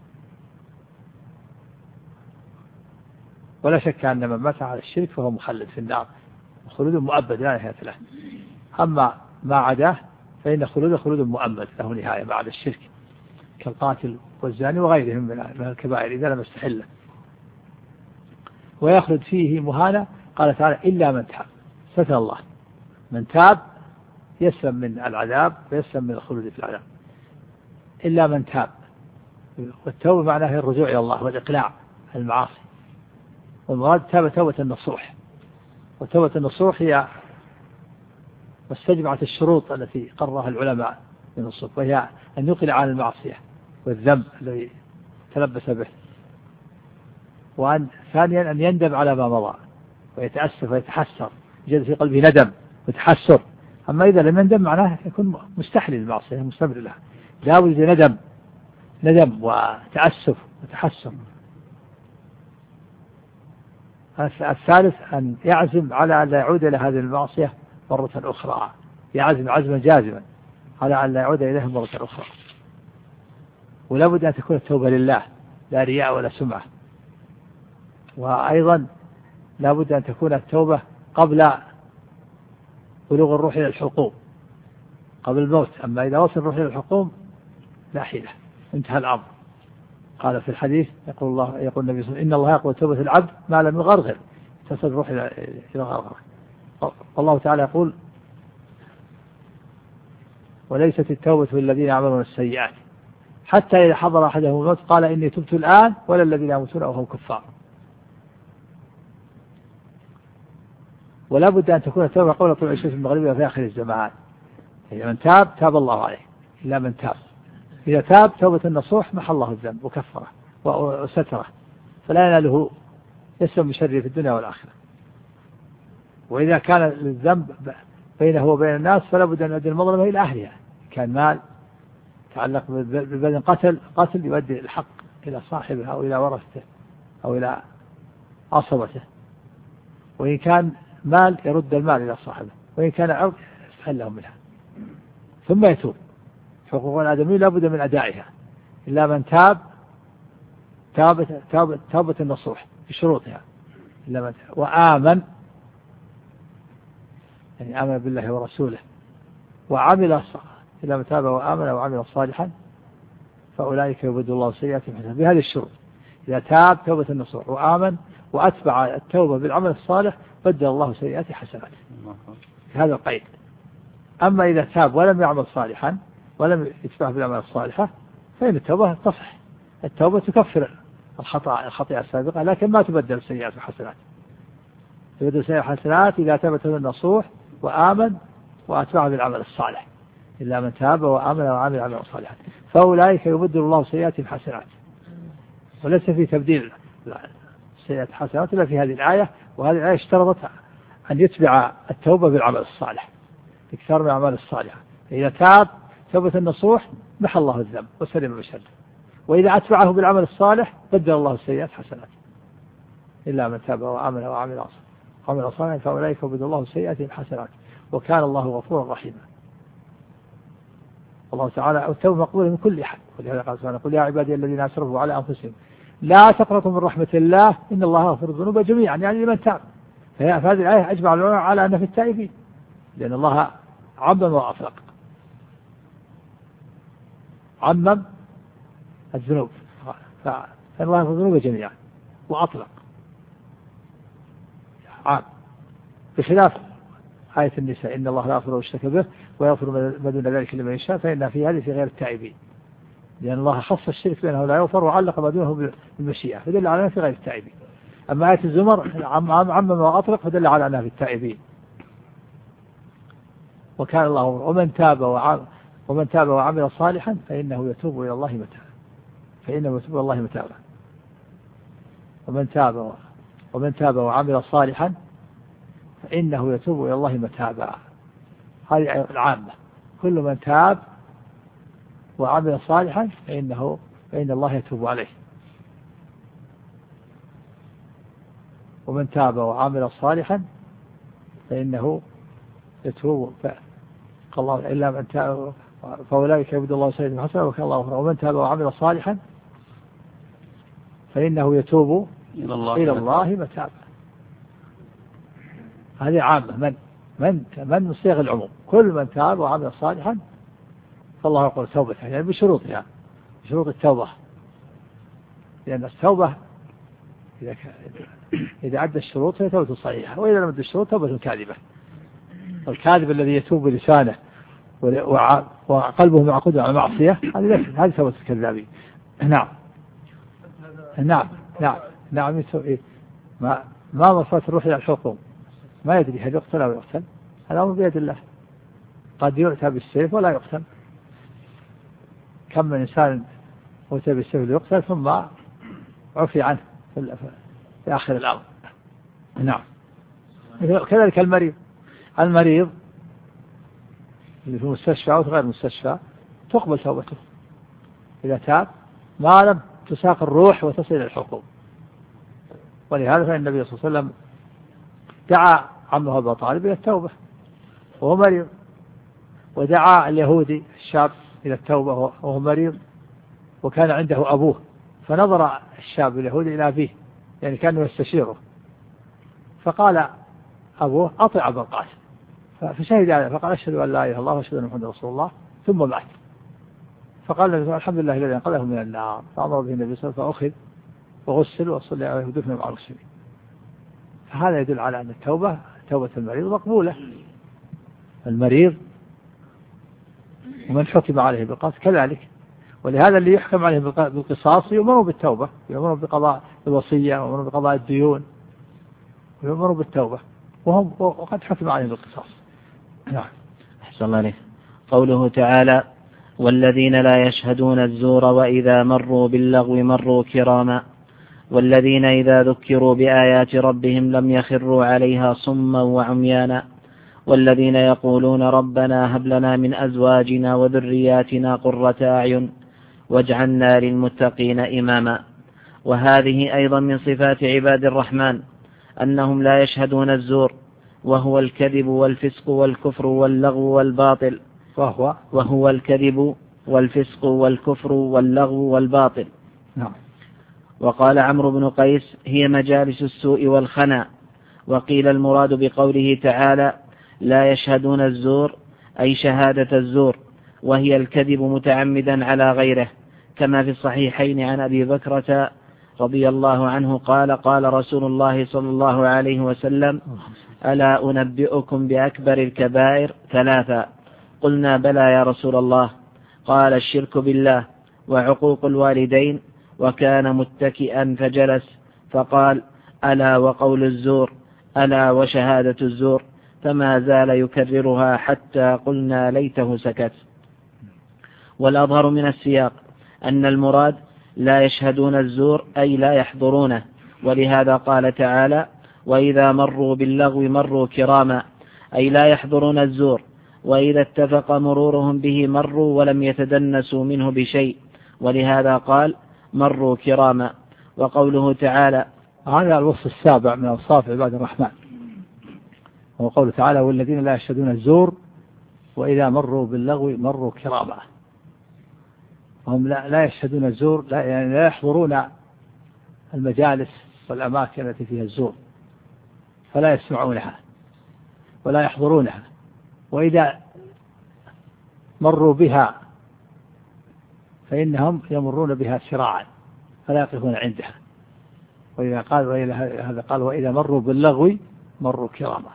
ولا شك أن من مات على الشرك فهو مخلد في النار خلود مؤبد لا نهاية له. أما ما عداه فإن خلود مؤبد له نهاية بعد الشرك كالقاتل والزاني وغيرهم من الكبائر إذا لم يستحله ويخلد فيه مهانا. قال تعالى إلا من تاب. ستر الله من تاب يسلم من العذاب ويسلم من الخلود في العذاب إلا من تاب. والتوبة معناه الرجوع إلى الله والإقلاع عن المعاصي. والمراد تاب توبة النصوح. وتوبة النصوح هي واستجمعت الشروط التي قررها العلماء من الصدق وهي أن يقلع عن المعصية والذنب الذي تلبس به. وأن ثانيا أن يندم على ما مضى ويتأسف ويتحسر يجد في قلبه ندم وتحسر. أما إذا لم يندم معناه يكون مستحل المعصية مستمر لها. لا بد ندم وتأسف وتحسر. الثالث أن يعزم على أن لا يعود إلى هذه المعصية مرة أخرى. يعزم عزما جازما على أن لا يعود إليها مرة أخرى. ولا بد أن تكون التوبة لله لا رياء ولا سمعة. وأيضا لا بد أن تكون التوبة قبل بلوغ الروح إلى الحقوم قبل الموت. أما إذا وصل الروح إلى الحقوم لا حيلة انتهى الأمر. قال في الحديث يقول النبي صلى الله عليه وسلم إن الله يقبل توبة العبد ما لم يغرغر تصل الروح إلى غرغرة. والله تعالى يقول وليست التوبة للذين يعملون السيئات حتى إذا حضر أحدهم الموت قال إني تبت الآن ولا الذين يموتون وهم كفار. ولا بد أن تكون التوبة قبل طلوع الشمس المغربية في آخر الزمان. من تاب تاب الله عليه إلا من تاب. إذا تاب توبة النصوح محى الله الذنب وكفره وستره فلا يناله يسلم من شره في الدنيا والآخرة. وإذا كان الذنب بينه وبين الناس فلا بد أن يؤدي المظلمة إلى أهلها. كان مال تعلق ببدن قتل يؤدي الحق إلى صاحبه أو إلى ورثته أو إلى عصبته. وإن كان مال يرد المال إلى صاحبه وإن كان عرض يستحلهم منها ثم يتوب. حقوق الآدمي لا بد من أدائها إلا من تاب توبة النصوح بشروطها إلا من تاب وآمن يعني آمن بالله ورسوله وعمل إلا من تاب وآمن وعمل صالحا فأولئك يبدل الله سيئاتهم حسنات بهذه الشروط. إذا تاب توبة النصوح وآمن وأتبع التوبة بالعمل الصالح بدل الله سيئات حسنات. هذا القيد. أما إذا تاب ولم يعمل صالحا ولم يتبع بالعمل الصالحة فإن التوبة تصح. التوبة تكفر الخطيئة السابقة لكن ما تبدل سيئات حسنات. تبدل سيئات حسنات إذا تاب توبة النصوح وآمن وأتبع بالعمل الصالح إلا من تاب وآمن وعمل عملا صالحا فأولئك يبدل الله سيئاتهم حسنات. وليس في تبديل سيئات حسنات إلا في هذه الآية. وهذه الآية اشترطت أن يتبع التوبة بالعمل الصالح اكثر من الأعمال الصالحة. إذا تاب توبة النصوح محى الله الذنب وسلم من شره وإذا أتبعه بالعمل الصالح بدل الله السيئات حسنات إلا من تاب وآمن وعمل صالحا فأولئك يبدل الله سيئاتهم حسنات وكان الله غفورا رحيما. الله تعالى التوبة مقبولة من كل أحد. ولهذا قال سبحانه قل يا عبادي الذين أسرفوا على أنفسهم لا تقنطوا من رحمة الله إن الله يغفر الذنوب جميعا يعني لمن تاب. فهذه الآية أجمع العلماء على أن في التائبين لأن الله عمم وأطلق عمم الذنوب فإن الله يغفر الذنوب جميعا وأطلق عام بخلاف آية النساء إن الله لا يغفر ويشرك به ويغفر ما دون ذلك لمن يشاء فإن في هذه في غير التائبين لأن الله خص الشرك بأنه لا يغفر وعلق ما دونه بالمشيئة فدل على أنها في غير التائبين. أما آية الزمر عمم وأطلق فدل على أنها في التائبين. وكان الله ومن تاب وعمل صالحا فإنه يتوب إلى الله متابا ومن تاب وعمل صالحا فإنه يتوب إلى الله متابا. هذه العامة كل من تاب وعمل صالحا فإن الله يتوب عليه. ومن تاب وعمل صالحا فإنه يتوب الله إلا من تاب فأولئك يبدل الله سيئاتهم حسنات وكان الله غفورا. ومن تاب وعمل صالحا فإنه يتوب إلى الله متابا. هذه عامة من صيغ العموم كل من تاب وعمل صالحا فالله يقول توبته يعني بشروطها بشروط التوبة لأن التوبة إذا عد الشروط فهي توبة صحيحة وإذا لم يعد الشروط توبة كاذبة. الكاذب الذي يتوب بلسانه وقلبه معقود على معصية هذه توبة الكذابين. نعم ما مصرت الروح إلى الحكم ما يدري هل يقتل أو يقتل هذا أمر بيد الله. قد يؤتى بالسيف ولا يقتل. كم من إنسان أتى بالسيف ليقتل ثم عفي عنه في آخر الأمر. نعم. كذلك المريض اللي في المستشفى أو غير المستشفى تقبل توبته إذا تاب ما لم تساق الروح وتصل إلى الحكم. ولهذا فإن النبي صلى الله عليه وسلم دعا عمه أبا طالب إلى التوبة وهو مريض ودعا اليهودي الشاب إلى التوبة وهو مريض وكان عنده أبوه فنظر الشاب اليهودي إلى أبيه يعني كانه يستشيره فقال أبوه أطع أبا القاسم فشهد عليه فقال أشهد أن لا إله إلا الله وأشهد أن محمدا رسول الله ثم مات. فقال النبي الحمد لله الذي أنقذه من النار فأمر به النبي صلى الله عليه وسلم فأخذ وغسل وصلى عليه ودفن مع المسلمين. فهذا يدل على أن توبة المريض مقبولة. المريض ومن حكم عليه بالقصاص كذلك. ولهذا اللي يحكم عليه بالقصاص يؤمر بالتوبة، يؤمر بقضاء الوصية، ويؤمر بقضاء الديون، ويؤمر بالتوبة، وقد حكم عليه بالقصاص. نعم. أحسن الله عليك. قوله تعالى: والذين لا يشهدون الزور وإذا مروا باللغو مروا كراما، والذين إذا ذكروا بآيات ربهم لم يخروا عليها صما وعميانا، والذين يقولون ربنا هب لنا من أزواجنا وذرياتنا قرة أعين واجعلنا للمتقين إماما. وهذه أيضا من صفات عباد الرحمن أنهم لا يشهدون الزور، وهو الكذب والفسق والكفر واللغو والباطل، وهو الكذب والفسق والكفر واللغو والباطل. نعم. وقال عمرو بن قيس: هي مجالس السوء والخنا. وقيل المراد بقوله تعالى: لا يشهدون الزور أي شهادة الزور، وهي الكذب متعمدا على غيره، كما في الصحيحين عن أبي بكرة رضي الله عنه قال: قال رسول الله صلى الله عليه وسلم: ألا أنبئكم بأكبر الكبائر 3؟ قلنا: بلى يا رسول الله. قال: الشرك بالله، وعقوق الوالدين. وكان متكئا فجلس فقال: ألا وقول الزور، ألا وشهادة الزور، فما زال يكررها حتى قلنا ليته سكت. والأظهر من السياق أن المراد لا يشهدون الزور أي لا يحضرونه، ولهذا قال تعالى: وإذا مروا باللغو مروا كراما، أي لا يحضرون الزور، وإذا اتفق مرورهم به مروا ولم يتدنسوا منه بشيء، ولهذا قال: مروا كراما. وقوله تعالى: هذا الوصف السابع من أوصاف عباد الرحمن، وقوله تعالى: والذين لا يشهدون الزور وإذا مروا باللغو مروا كراما. هم لا يشهدون الزور، يعني لا يحضرون المجالس والأماكن التي فيها الزور، فلا يسمعونها ولا يحضرونها، وإذا مروا بها فإنهم يمرون بها سراعا فلا يقفون عندها. وإذا قال وإذا مروا باللغو مروا كراما،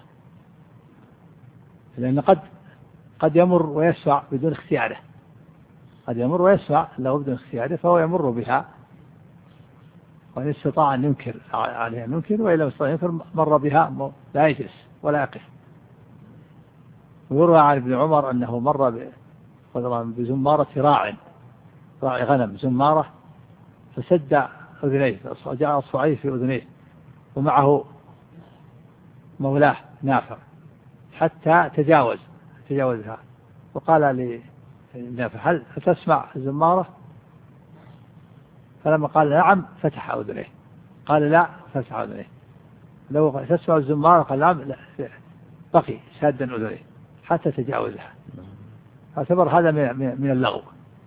لأن قد يمر ويسمع بدون اختياره، قد يمر ويسمع له بدون اختياره، فهو يمر بها، وإن استطاع أن ينكر عليها ننكر، وإن لم يستطع ينكر مر بها لا يجلس ولا يقف. ويروى عن ابن عمر أنه مر بزمارة راعي غنم، زمارة، فسد أذنيه، جاء أصبعيه في أذنيه، ومعه مولاه نافع، حتى تجاوزها، وقال لنافع: هل تسمع الزمارة؟ فلما قال نعم فتح أذنيه، قال لا فتح أذنيه. لو تسمع الزمارة قال نعم، بقي سادا أذنيه حتى تجاوزها، فاعتبر هذا من اللغو.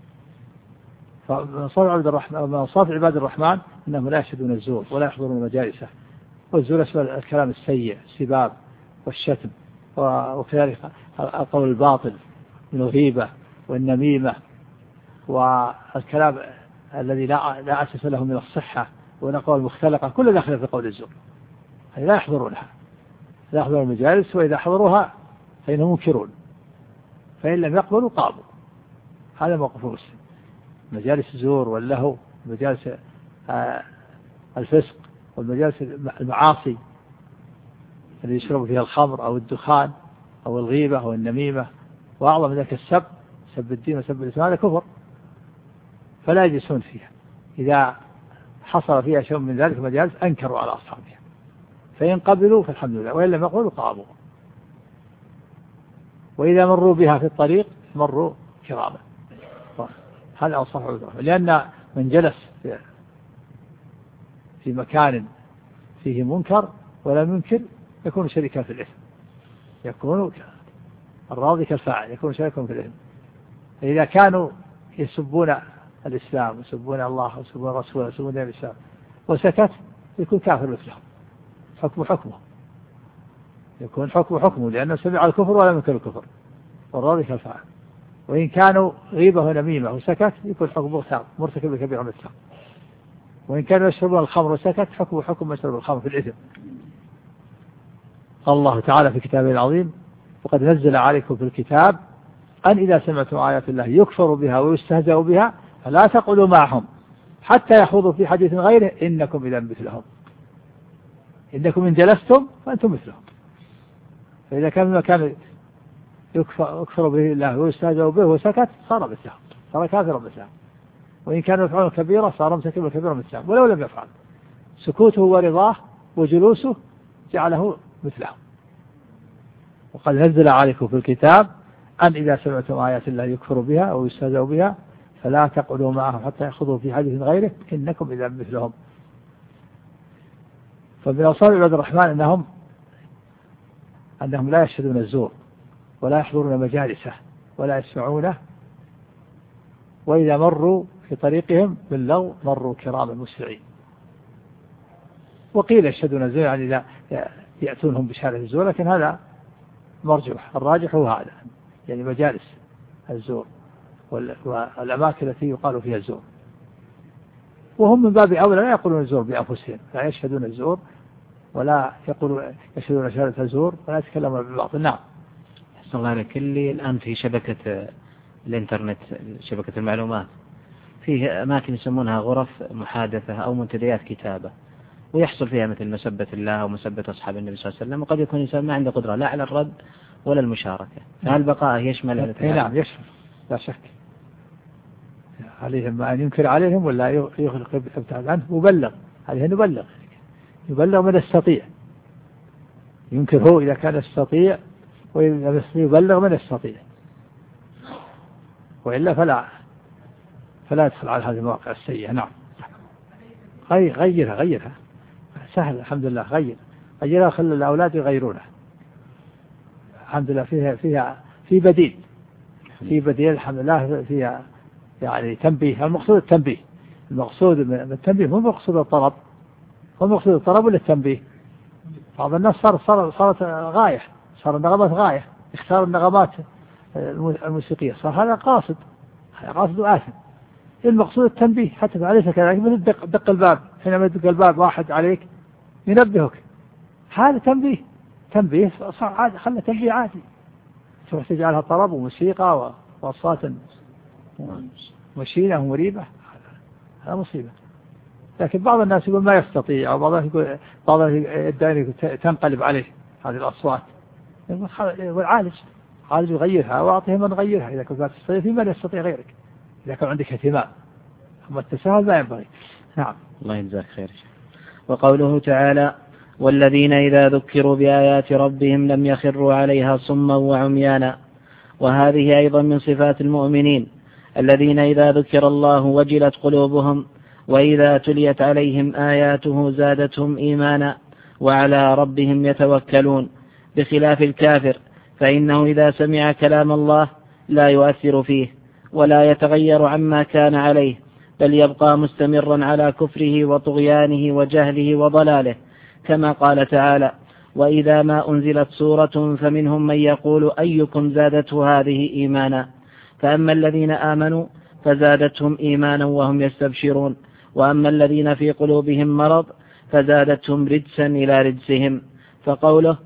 فمن صفات عباد الرحمن أنهم لا يشهدون الزور ولا يحضرون مجالسه. والزور يشمل الكلام السيء، السباب والشتم، وكذلك القول الباطل من الغيبة والنميمة، والكلام الذي لا أساس له من الصحة، والأقوال المختلقة، كل داخل في قول الزور. لا يحضرونها، لا يحضرون المجالس، وإذا حضروها فإنهم منكرون، فإن لم يقبلوا قاموا. هذا موقف مسلم. مجالس الزور واللهو، مجالس الفسق، والمجالس المعاصي اللي يشرب فيها الخمر أو الدخان أو الغيبة أو النميمة، وأعظم ذلك السب الدين وسب الإسلام، هذا كفر، فلا يجلسون فيها. إذا حصل فيها شيء من ذلك المجالس أنكروا على أصحابها، فإن قبلوا فالحمد لله، وإن لم يقبلوا قاموا. وإذا مروا بها في الطريق مروا كراما. هذا أوصاف عباد الرحمن، لأن من جلس في مكان فيه منكر ولم ينكر يكون شريكا في الإثم، يكون الراضي كالفاعل، يكون شريكا في الإثم. إذا كانوا يسبون الإسلام ويسبون الله ويسبون الرسول ويسبون الإسلام وسكت يكون كافر مثلهم، حكمه يكون حكمه، لأنه سمع الكفر ولم ينكر الكفر، والراضي كالفاعل. وإن كانوا غيبة ونميمة وسكت يكون حكمه مرتكب لكبيرة مثله. وإن كانوا يشربون الخمر وسكت حكمه حكم مشرب الخمر في الإثم. قال الله تعالى في كتابه العظيم: وقد نزل عليكم في الكتاب أن إذا سمعتم آيات الله يكفر بها ويستهزأ بها فلا تقعدوا معهم حتى يخوضوا في حديث غيره إنكم إذا مثلهم. إنكم إن جلستم فأنتم مثلهم. فإذا كان مكان يكفر به الله ويستهزأ به وسكت صار مثلهم، صار كافرا مثلهم. وإن كانوا يفعلون كبيرة صار مرتكبا كبيرا مثلهم ولو لم يفعل. سكوته ورضاه وجلوسه جعله مثلهم. وقد نزل عليكم في الكتاب أن إذا سمعتم آيات الله يكفر بها أو يستهزأ بها فلا تقعدوا معهم حتى يأخذوا في حديث غيره إنكم إذا مثلهم. فمن أوصاف عباد الرحمن أنهم لا يشهدون الزور ولا يحضرون مجالسه ولا يسمعونه، وإذا مروا في طريقهم باللغو مروا كراما مسرعين. وقيل يشهدون الزور يعني لا يأتونهم بشهادة الزور، لكن هذا مرجوح. الراجح هو هذا، يعني مجالس الزور والأماكن التي يقال فيها الزور. وهم من باب أولى لا يقولون الزور بأنفسهم، لا يشهدون الزور ولا يشهدون شهادة الزور ولا يتكلمون بالباطل. نعم. أحسن الله عليك. اللي الآن في شبكة الإنترنت، شبكة المعلومات، فيه أماكن يسمونها غرف محادثة أو منتديات كتابة، ويحصل فيها مثل مسبة الله أو مسبة أصحاب النبي صلى الله عليه وسلم، وقد يكون الإنسان ما عنده قدرة لا على الرد ولا المشاركة. فهل بقاء يشمل؟ نعم يشمل لا شك. عليهم أن ينكر عليهم ولا يخلق يبتعد عنه وبلغ عليه. يبلغ من يستطيع، ينكر هو إذا كان يستطيع، وإذا يبلغ من يستطيع، وإلا فلا يدخل على هذه المواقع السيئة. نعم. غيرها سهل الحمد لله. غيرها خلي الأولاد يغيرونها الحمد لله. فيها في بديل الحمد لله. فيها يعني تنبيه. المقصود التنبيه، المقصود من التنبيه مو مقصود الطلب، هو مقصود الطلب ولا التنبيه. بعض الناس صارت غاية، صار النغمات غاية، اختار النغمات الموسيقية، صار هذا قاصد وآثم. المقصود التنبيه. حتى عليك كذلك من دق الباب، حينما يدق الباب واحد عليك ينبهك، هذا تنبيه صار عادي. خلنا تنبيه عادي، تروح تجعلها طرب وموسيقى وأصوات مشينة ومريبة، هذا مصيبة. لكن بعض الناس يقول ما يستطيع، أو بعضهم يدعي تنقلب عليه هذه الأصوات. يقول عالج يغيرها وأعطيه من غيرها إذا كنت لا تستطيع، في من يستطيع غيرك إذا كان عندك اهتمام. أما التساهل ما ينبغي. نعم. الله يجزاك خير. وقوله تعالى: والذين إذا ذكروا بآيات ربهم لم يخروا عليها صما وعميانا. وهذه أيضا من صفات المؤمنين الذين إذا ذكر الله وجلت قلوبهم، وإذا تليت عليهم آياته زادتهم إيمانا، وعلى ربهم يتوكلون، بخلاف الكافر فإنه إذا سمع كلام الله لا يؤثر فيه ولا يتغير عما كان عليه، بل يبقى مستمرا على كفره وطغيانه وجهله وضلاله، كما قال تعالى: وإذا ما أنزلت سورة فمنهم من يقول أيكم زادته هذه إيمانا. فأما الذين آمنوا فزادتهم إيمانا وهم يستبشرون، وأما الذين في قلوبهم مرض فزادتهم رجسا إلى رجسهم. فقوله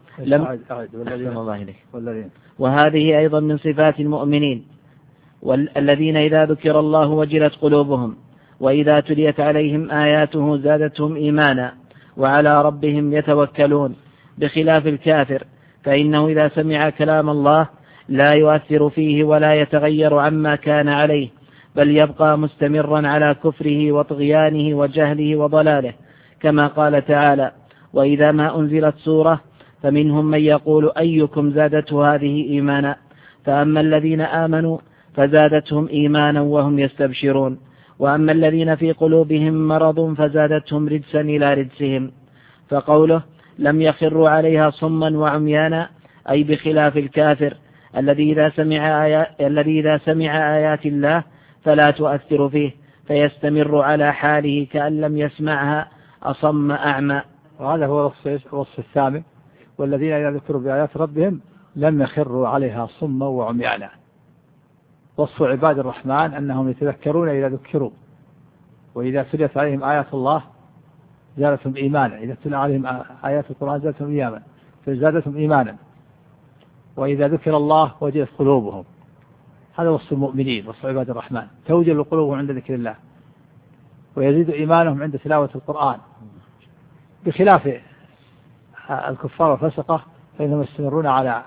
وهذه أيضا من صفات المؤمنين الذين إذا ذكر الله وجلت قلوبهم، وإذا تليت عليهم آياته زادتهم إيمانا، وعلى ربهم يتوكلون، بخلاف الكافر فإنه إذا سمع كلام الله لا يؤثر فيه ولا يتغير عما كان عليه، بل يبقى مستمرا على كفره وطغيانه وجهله وضلاله، كما قال تعالى: وإذا ما أنزلت سورة فمنهم من يقول أيكم زادته هذه إيمانا. فأما الذين آمنوا فزادتهم إيمانا وهم يستبشرون، وأما الذين في قلوبهم مرض فزادتهم رجسا إلى رجسهم. فقوله لم يخروا عليها صما وعميانا أي بخلاف الكافر الذي إذا سمع آيات الله فلا تؤثر فيه فيستمر على حاله كأن لم يسمعها أصم أعمى. وهذا هو الوصف الثامن: والذين إذا ذكروا بآيات ربهم لم يخروا عليها صما وعميانا. وصف عباد الرحمن أنهم يتذكرون إذا ذكروا، وإذا تليت عليهم آيات الله زادتهم إيمانا. إذا تليت عليهم آيات القرآن زادتهم إيمانا، وإذا ذكر الله وجلت قلوبهم. هذا وصف المؤمنين، وصف عباد الرحمن، توجل قلوبهم عند ذكر الله ويزيد إيمانهم عند تلاوة القرآن، بخلاف الكفار والفسقة فإنهم يستمرون على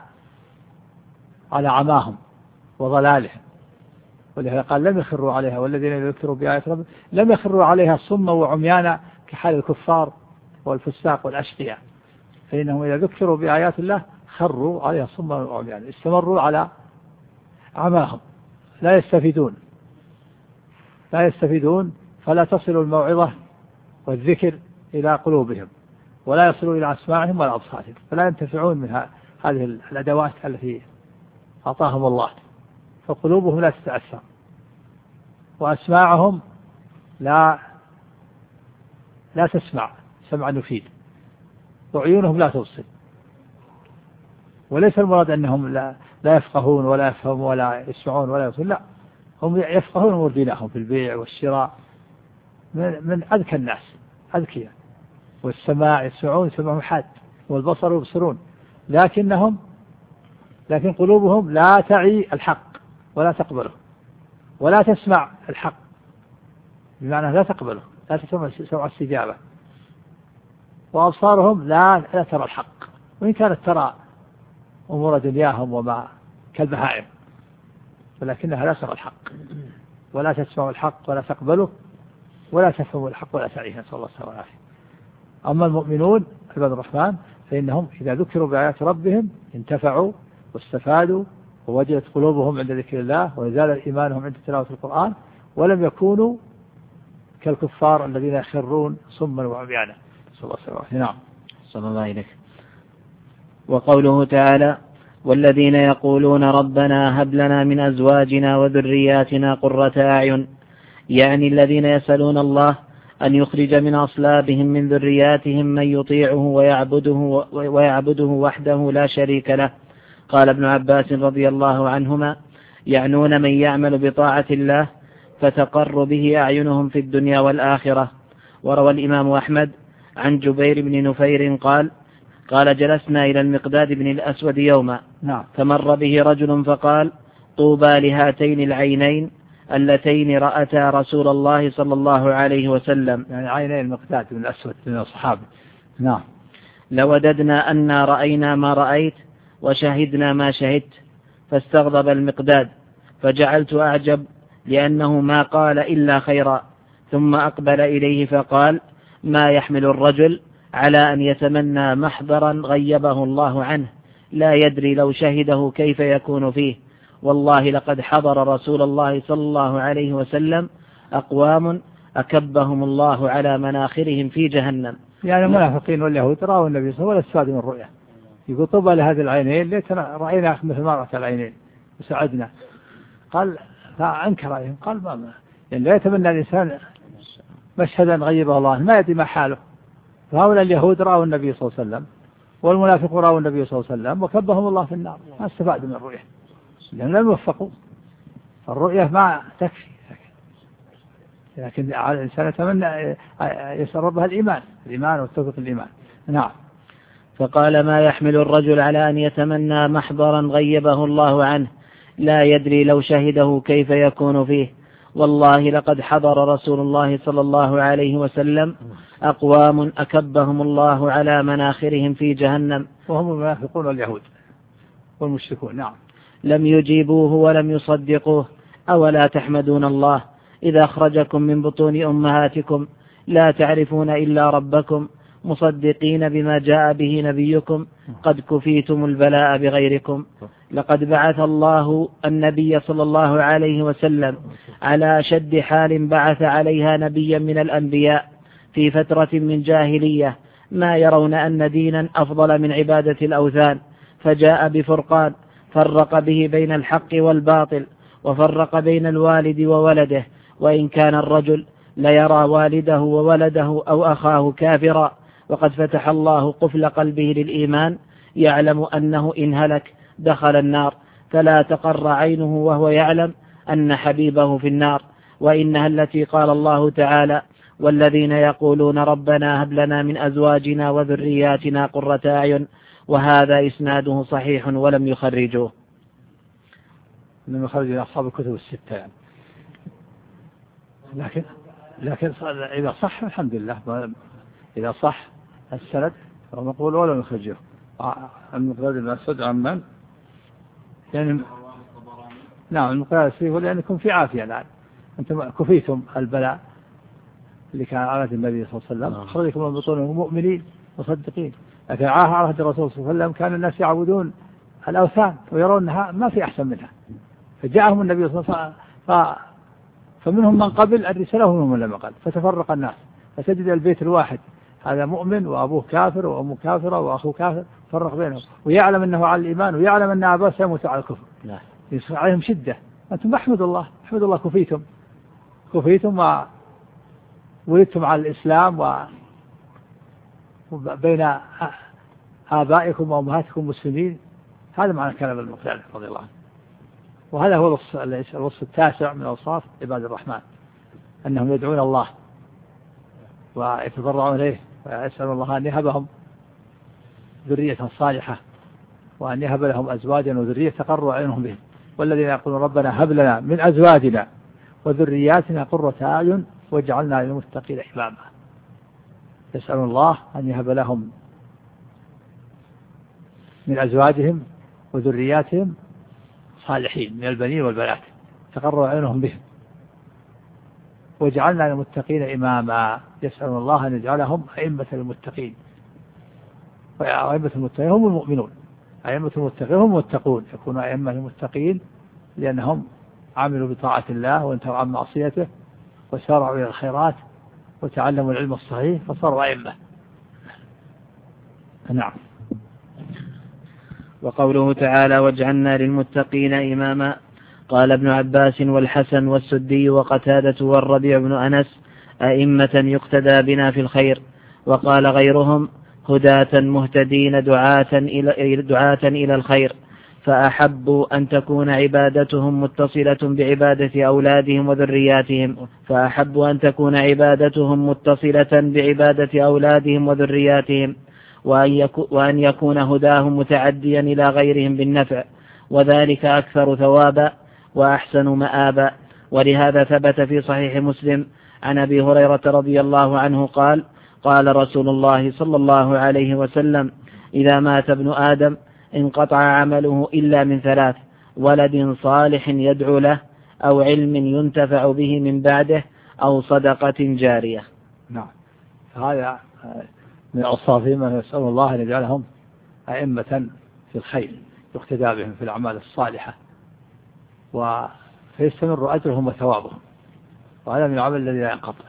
عماهم وضلالهم. ولهذا قال لم يخروا عليها والذين يذكروا بآيات ربهم لم يخروا عليها صما وعميانا كحال الكفار والفساق والأشقياء، فإنهم إذا ذكروا بآيات الله خروا عليها صما وعميانا، استمروا على عماهم، لا يستفيدون فلا تصل الموعظة والذكر إلى قلوبهم ولا يصلوا إلى أسماعهم ولا أبصارهم، فلا ينتفعون من هذه الأدوات التي أعطاهم الله، فقلوبهم لا تتأثر وأسماعهم لا تسمع سمعا يفيد وعيونهم لا تبصر. وليس المراد أنهم لا يفقهون ولا يفهمون ولا يسمعون ولا يبصرون، لا، هم يفقهون أمور دينهم في البيع والشراء من أذكى الناس أذكياء، والسماع يسمعون سمعهم حاد، والبصر يبصرون، لكن قلوبهم لا تعي الحق ولا تقبله ولا تسمع الحق، بمعنى لا تقبله، لا تسمع استجابة، وأبصارهم لا ترى الحق، وإن كانت ترى أمور دنياهم وما كالبهائم، ولكنها لا ترى الحق ولا تسمع الحق ولا تقبله ولا تفهم الحق ولا تعيه، نسأل الله السلامة والعافية. أما المؤمنون عباد الرحمن فإنهم إذا ذكروا بآيات ربهم انتفعوا واستفادوا ووجلت قلوبهم عند ذكر الله وزال إيمانهم عند تلاوة القرآن، ولم يكونوا كالكفار الذين يخرون صما وعميانا، نسأل الله السلامة والعافية. نعم. صلى الله عليه. وقوله تعالى: والذين يقولون ربنا هب لنا من أزواجنا وذرياتنا قرة أعين، يعني الذين يسألون الله أن يخرج من أصلابهم من ذرياتهم من يطيعه ويعبده وحده لا شريك له. قال ابن عباس رضي الله عنهما: يعنون من يعمل بطاعة الله فتقر به أعينهم في الدنيا والآخرة. وروى الإمام أحمد عن جبير بن نفير قال جلسنا إلى المقداد بن الأسود يوما فمر به رجل فقال: طوبى لهاتين العينين اللتين رأتا رسول الله صلى الله عليه وسلم، يعني عيني المقداد بن الأسود من الصحابة. نعم. لوددنا أنا رأينا ما رأيت وشهدنا ما شهدت. فاستغضب المقداد فجعلت أعجب لأنه ما قال إلا خيرا، ثم أقبل إليه فقال: ما يحمل الرجل على أن يتمنى محضرا غيبه الله عنه، لا يدري لو شهده كيف يكون فيه، والله لقد حضر رسول الله صلى الله عليه وسلم أقوام أكبهم الله على مناخرهم في جهنم. يعني المنافقين واليهود رأوا النبي صلى الله عليه وسلم ولا استفادوا من الرؤيا، يقول طوبى لهذه العينين ليتنا رأينا مثل ما رأت العينين وسعدنا. قال فأنكر عليهم، قال ما يعني لا يتمنى الإنسان مشهدا غيبه الله، ما يدري ما حاله. فهؤلاء اليهود رأوا النبي صلى الله عليه وسلم والمنافقون رأوا النبي صلى الله عليه وسلم وكبهم الله في النار، ما استفادوا من الرؤيا لأن لم يوفقوا. الرؤيا ما تكفي، لكن على الإنسان يتمنى يسأل ربها الإيمان والتوفيق الإيمان. نعم. فقال: ما يحمل الرجل على أن يتمنى محضرا غيبه الله عنه، لا يدري لو شهده كيف يكون فيه، والله لقد حضر رسول الله صلى الله عليه وسلم أقوام أكبهم الله على مناخرهم في جهنم، وهم المنافقون واليهود والمشركون. نعم. لم يجيبوه ولم يصدقوه. أولا تحمدون الله إذا أخرجكم من بطون أمهاتكم لا تعرفون إلا ربكم، مصدقين بما جاء به نبيكم، قد كفيتم البلاء بغيركم. لقد بعث الله النبي صلى الله عليه وسلم على أشد حال بعث عليها نبيا من الأنبياء في فترة من جاهلية ما يرون أن دينا أفضل من عبادة الأوثان، فجاء بفرقان فرق به بين الحق والباطل، وفرق بين الوالد وولده، وإن كان الرجل ليرى والده وولده أو أخاه كافرا، وقد فتح الله قفل قلبه للإيمان، يعلم أنه إن هلك دخل النار، فلا تقر عينه وهو يعلم أن حبيبه في النار. وإنها التي قال الله تعالى: والذين يقولون ربنا هب لنا من أزواجنا وذرياتنا قرة أعين، وهذا إسناده صحيح ولم يخرجوه. من خرج أصحاب الكتب الستة يعني. لكن إذا صح الحمد لله، إذا صح السند فهو مقبول ولا نخرجه. المقداد بن أسود عمن يعني نعم المقداد فيه لأنكم في عافية الآن، أنتم كفيتم البلاء اللي كان على النبي صلى الله عليه وسلم، أخرجكم من بطونهم مؤمنين مصدقين. لكن على عهد الرسول صلى الله عليه وسلم كان الناس يعبدون الأوثان ويرونها ما في أحسن منها، فجاءهم النبي صلى الله عليه وسلم فمنهم من قبل الرسالة ومنهم من لم يقبل، فتفرق الناس، فتجد البيت الواحد هذا مؤمن وأبوه كافر وأمه كافرة وأخوه كافر، فرق بينهم ويعلم أنه على الإيمان ويعلم أن أباه سيموت على الكفر، يصير عليهم شدة. أنتم احمد الله كفيتم وولدتم على الإسلام وبين آبائكم وأمهاتكم مسلمين. هذا معنى كلام المقداد رضي الله عنه. وهذا هو الوصف التاسع من أوصاف عباد الرحمن، أنهم يدعون الله ويتضرعون إليه ويسأل الله أن يهبهم ذرية صالحة وأن يهب لهم أزواجا وذرية تقر أعينهم بهم، والذين يقولون ربنا هب لنا من أزواجنا وذرياتنا قرة أعين واجعلنا للمتقين إماما. يسأل الله أن يهب لهم من أزواجهم وذرياتهم صالحين من البنين والبنات تقر أعينهم بهم واجعلنا للمتقين إماما. يسأل الله أن يجعلهم أئمة للمتقين، وأئمة المتقين هم المؤمنون، أئمة المتقين هم المتقون، يكونوا أئمة للمتقين لأنهم عملوا بطاعة الله وانتهوا عن معصيته وسارعوا إلى الخيرات وتعلموا العلم الصحيح فصاروا أئمة. نعم. وقوله تعالى واجعلنا للمتقين إماما، قال ابن عباس والحسن والسدي وقتادة والربيع بن أنس أئمة يقتدى بنا في الخير. وقال غيرهم هداة مهتدين دعاة إلى الخير، فأحبوا أن تكون عبادتهم متصلة بعبادة أولادهم وذرياتهم وأن يكون هداهم متعديا إلى غيرهم بالنفع، وذلك أكثر ثوابا وأحسن مآبا. ولهذا ثبت في صحيح مسلم عن أبي هريرة رضي الله عنه قال قال رسول الله صلى الله عليه وسلم إذا مات ابن آدم انقطع عمله إلا من ثلاث: ولد صالح يدعو له، أو علم ينتفع به من بعده، أو صدقة جارية. نعم. هذا من أوصافهم أن يسأل الله أن يجعلهم أئمة في الخير يقتدى بهم في الأعمال الصالحة فيستمر أجرهم وثوابهم، وهذا من العمل الذي لا ينقطع،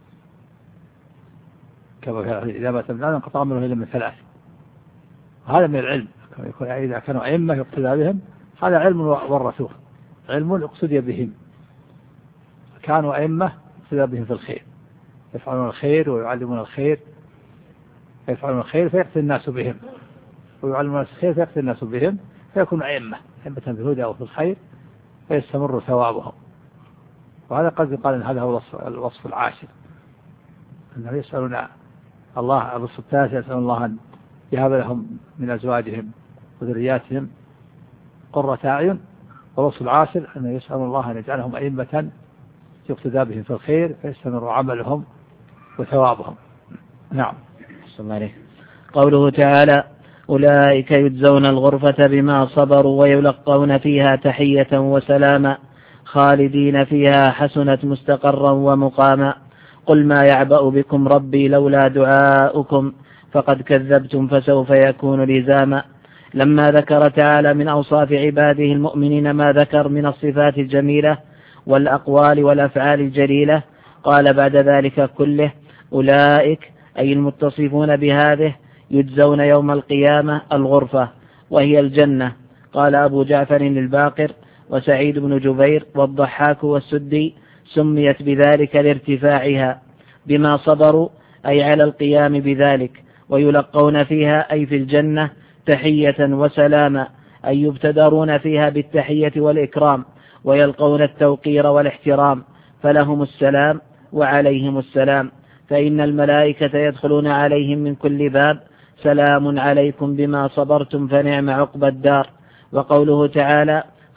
كما إذا مات ابن آدم انقطع عمله إلا من ثلاث. هذا من العلم، إذا كانوا أئمة يقتدى بهم هذا علم ورثوه، علم اقتدي بهم، كانوا أئمة يقتدى بهم في الخير، يفعلون الخير ويعلمون الخير، يفعلون الخير فيقتدي الناس بهم، ويعلمون الخير فيقتدي الناس بهم، فيكونوا أئمة في الهدى وفي الخير فيستمر ثوابهم. وهذا قد يقال أن هذا هو الوصف العاشر، أنهم يسألون الله. الوصف التاسع يسألون الله أن يهب لهم من أزواجهم وذرياتهم قرة أعين. والوصف العاشر أن يسألون الله أن يجعلهم أئمة يقتدى بهم في الخير فيستمر عملهم وثوابهم. نعم. قوله تعالى أولئك يجزون الغرفة بما صبروا ويلقون فيها تحية وسلاما خالدين فيها حسنت مستقرا ومقاما. قل ما يعبأ بكم ربي لولا دعاؤكم فقد كذبتم فسوف يكون لزاما. لما ذكر تعالى من أوصاف عباده المؤمنين ما ذكر من الصفات الجميلة والأقوال والأفعال الجليلة، قال بعد ذلك كله أولئك أي المتصفون بهذه يجزون يوم القيامة الغرفة وهي الجنة. قال أبو جعفر الباقر وسعيد بن جبير والضحاك والسدي سميت بذلك لارتفاعها بما صبروا أي على القيام بذلك، ويلقون فيها أي في الجنة تحية وسلاما أي يبتدرون فيها بالتحية والإكرام ويلقون التوقير والاحترام، فلهم السلام وعليهم السلام، فإن الملائكة يدخلون عليهم من كل باب سلام عليكم بما صبرتم فنعم عقبى الدار. وقوله تعالى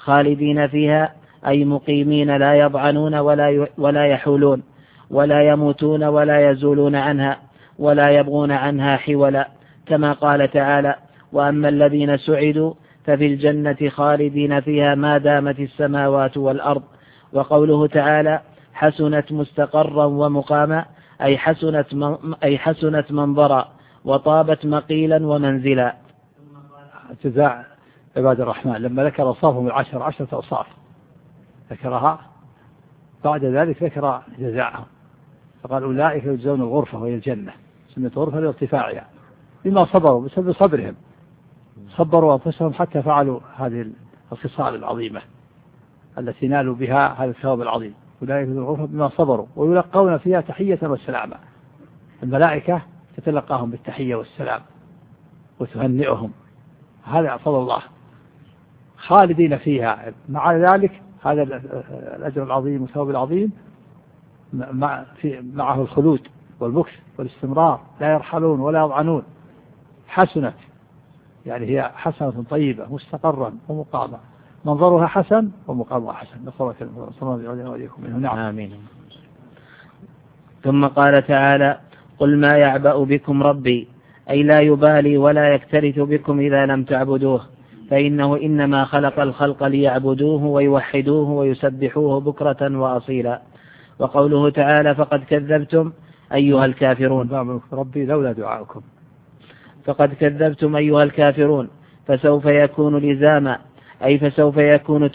خالدين فيها أي مقيمين لا يضعنون ولا يحولون ولا يموتون ولا يزولون عنها ولا يبغون عنها حولا، كما قال تعالى: وأما الذين سعدوا ففي الجنة خالدين فيها ما دامت السماوات والأرض. وقوله تعالى: حسنت مستقرا ومقاما أي حسنت منظرا وطابت مقيلا ومنزلا. جزاء عباد الرحمن لما ذكر أوصافهم 10 أوصاف ذكرها، بعد ذلك ذكر جزاءهم فقال: أولئك يجزون الغرفة وهي الجنة، سميت غرفة لارتفاعها بما صبروا، بسبب صبرهم صبروا أنفسهم حتى فعلوا هذه الخصال العظيمة التي نالوا بها هذا الثواب العظيم. أولئك يجزون الغرفة بما صبروا ويلقون فيها تحية والسلامة. الملائكة تتلقاهم بالتحية والسلام وتهنئهم، هذا فضل الله. خالدين فيها، مع ذلك هذا الأجر العظيم والثواب العظيم معه الخلود والمكث والاستمرار، لا يرحلون ولا يضعنون. حسنت يعني هي حسنة طيبة مستقرا ومقامة، منظرها حسن ومقامها حسن. نصر الله عليكم منه. نعم. آمين. ثم قال تعالى: قل ما يعبأ بكم ربي، أي لا يبالي ولا يكترث بكم إذا لم تعبدوه، فإنه إنما خلق الخلق ليعبدوه ويوحدوه ويسبحوه بكرة وأصيلا. وقوله تعالى: فقد كذبتم أيها الكافرون ربي لولا دعاؤكم، فقد كذبتم أيها الكافرون فسوف يكون لزاما، أي فسوف يكون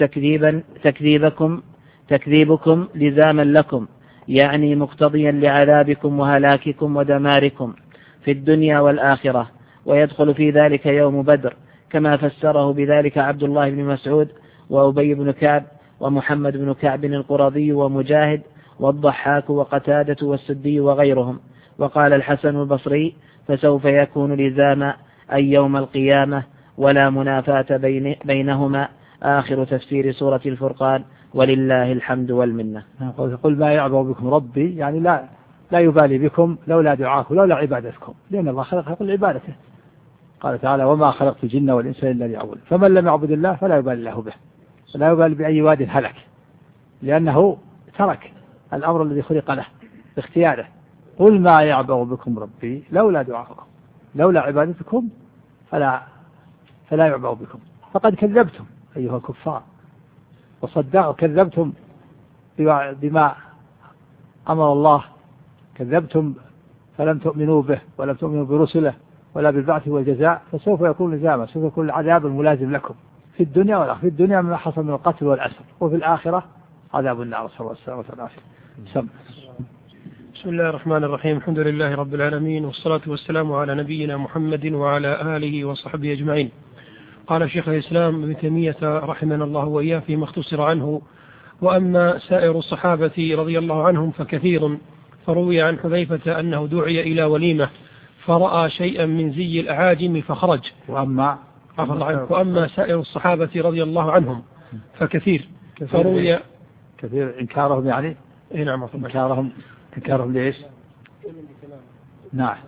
تكذيبكم لزاما لكم، يعني مقتضيا لعذابكم وهلاككم ودماركم في الدنيا والآخرة. ويدخل في ذلك يوم بدر، كما فسره بذلك عبد الله بن مسعود وأبي بن كعب ومحمد بن كعب القرظي ومجاهد والضحاك وقتادة والسدي وغيرهم. وقال الحسن البصري: فسوف يكون لزاما أي يوم القيامة، ولا منافاة بينهما. آخر تفسير سورة الفرقان، ولله الحمد والمنة. قل ما يعبأ بكم ربي، يعني لا يبالي بكم لولا دعاكم لولا عبادتكم، لأن الله خلق لعبادته. قال تعالى: وما خلقت الجن والإنس إلا ليعبدون. فمن لم يعبد الله فلا يبالي الله به، فلا يبالي بأي واد هلك، لأنه ترك الأمر الذي خلق له باختياره. قل ما يعبأ بكم ربي لولا دعاءكم لولا عبادتكم فلا يعبأ بكم. فقد كذبتم أيها الكفار وصدقوا، كذبتم بما أمر الله، كذبتم فلم تؤمنوا به ولم تؤمنوا برسله ولا بالبعث والجزاء، فسوف يكون لزاما، سوف يكون العذاب الملازم لكم في الدنيا والآخرة. في الدنيا مما حصل من القتل والأسر، وفي الآخرة عذاب النار، صلى الله عليه وسلم. بسم الله الرحمن الرحيم. الحمد لله رب العالمين، والصلاة والسلام على نبينا محمد وعلى آله وصحبه أجمعين. قال شيخ الإسلام ابن تيمية رحمنا الله وإياه فيما اختصر عنه: وأما سائر الصحابة رضي الله عنهم فكثير، فروي عن حذيفة أنه دعي إلى وليمة فرأى شيئا من زي الأعاجم فخرج. وأما سائر الصحابة رضي الله عنهم فكثير، فروي كثير إنكارهم، يعني نعم، إنكارهم ليش؟ نعم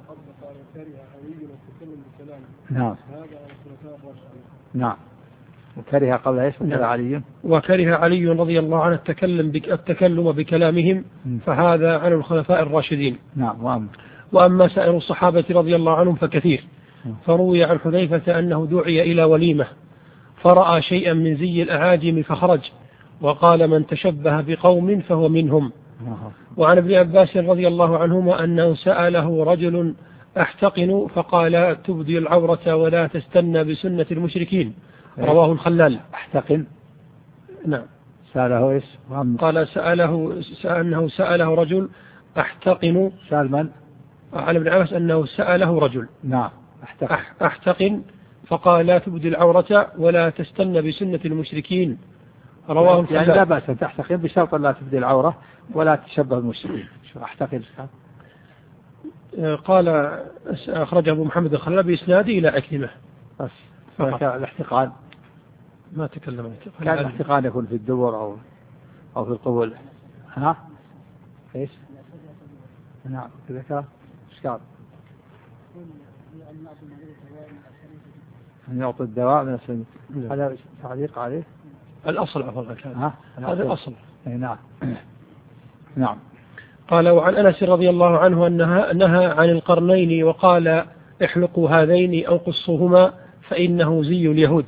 نعم. وكره قبل ايش؟ وكره علي رضي الله عنه التكلم بكلامهم، فهذا عن الخلفاء الراشدين. نعم. وأما سائر الصحابة رضي الله عنهم فكثير، فروي عن حذيفة أنه دعي إلى وليمة فرأى شيئا من زي الأعاجم فخرج، وقال: من تشبه بقوم فهو منهم. وعن ابن عباس رضي الله عنهما أنه سأله رجل: أحتقن؟ فقال: تبدي العورة ولا تستنى بسنة المشركين. رواه الخلال. أحتقن؟ نعم. سأله إيش؟ قال أنه سأله رجل: أحتقن؟ سأل من؟ عن ابن عباس أنه سأله رجل: نعم. أحتقن؟ فقال: لا تبدي العورة ولا تستنى بسنة المشركين. رواه الخلال. يعني لا بأس أن تحتقن بشرط لا تبدي العورة ولا تشبه بالمشركين. شو أحتقن؟ قال أخرجه أبو محمد الخلال بإسناده إلى أكلمة. بس الاحتقان ما تكلم. كان الاحتقان يكون في الدبر أو في القبول. إيش؟ نعم. كذا إيش قال؟ أن يعطي الدواء من السنة. هذا تعليق عليه. الأصل هذا الأصل. نعم. نعم. قال وعن أنس رضي الله عنه أنها نهى عن القرنين وقال احلقوا هذين أو قصوهما فإنه زي اليهود.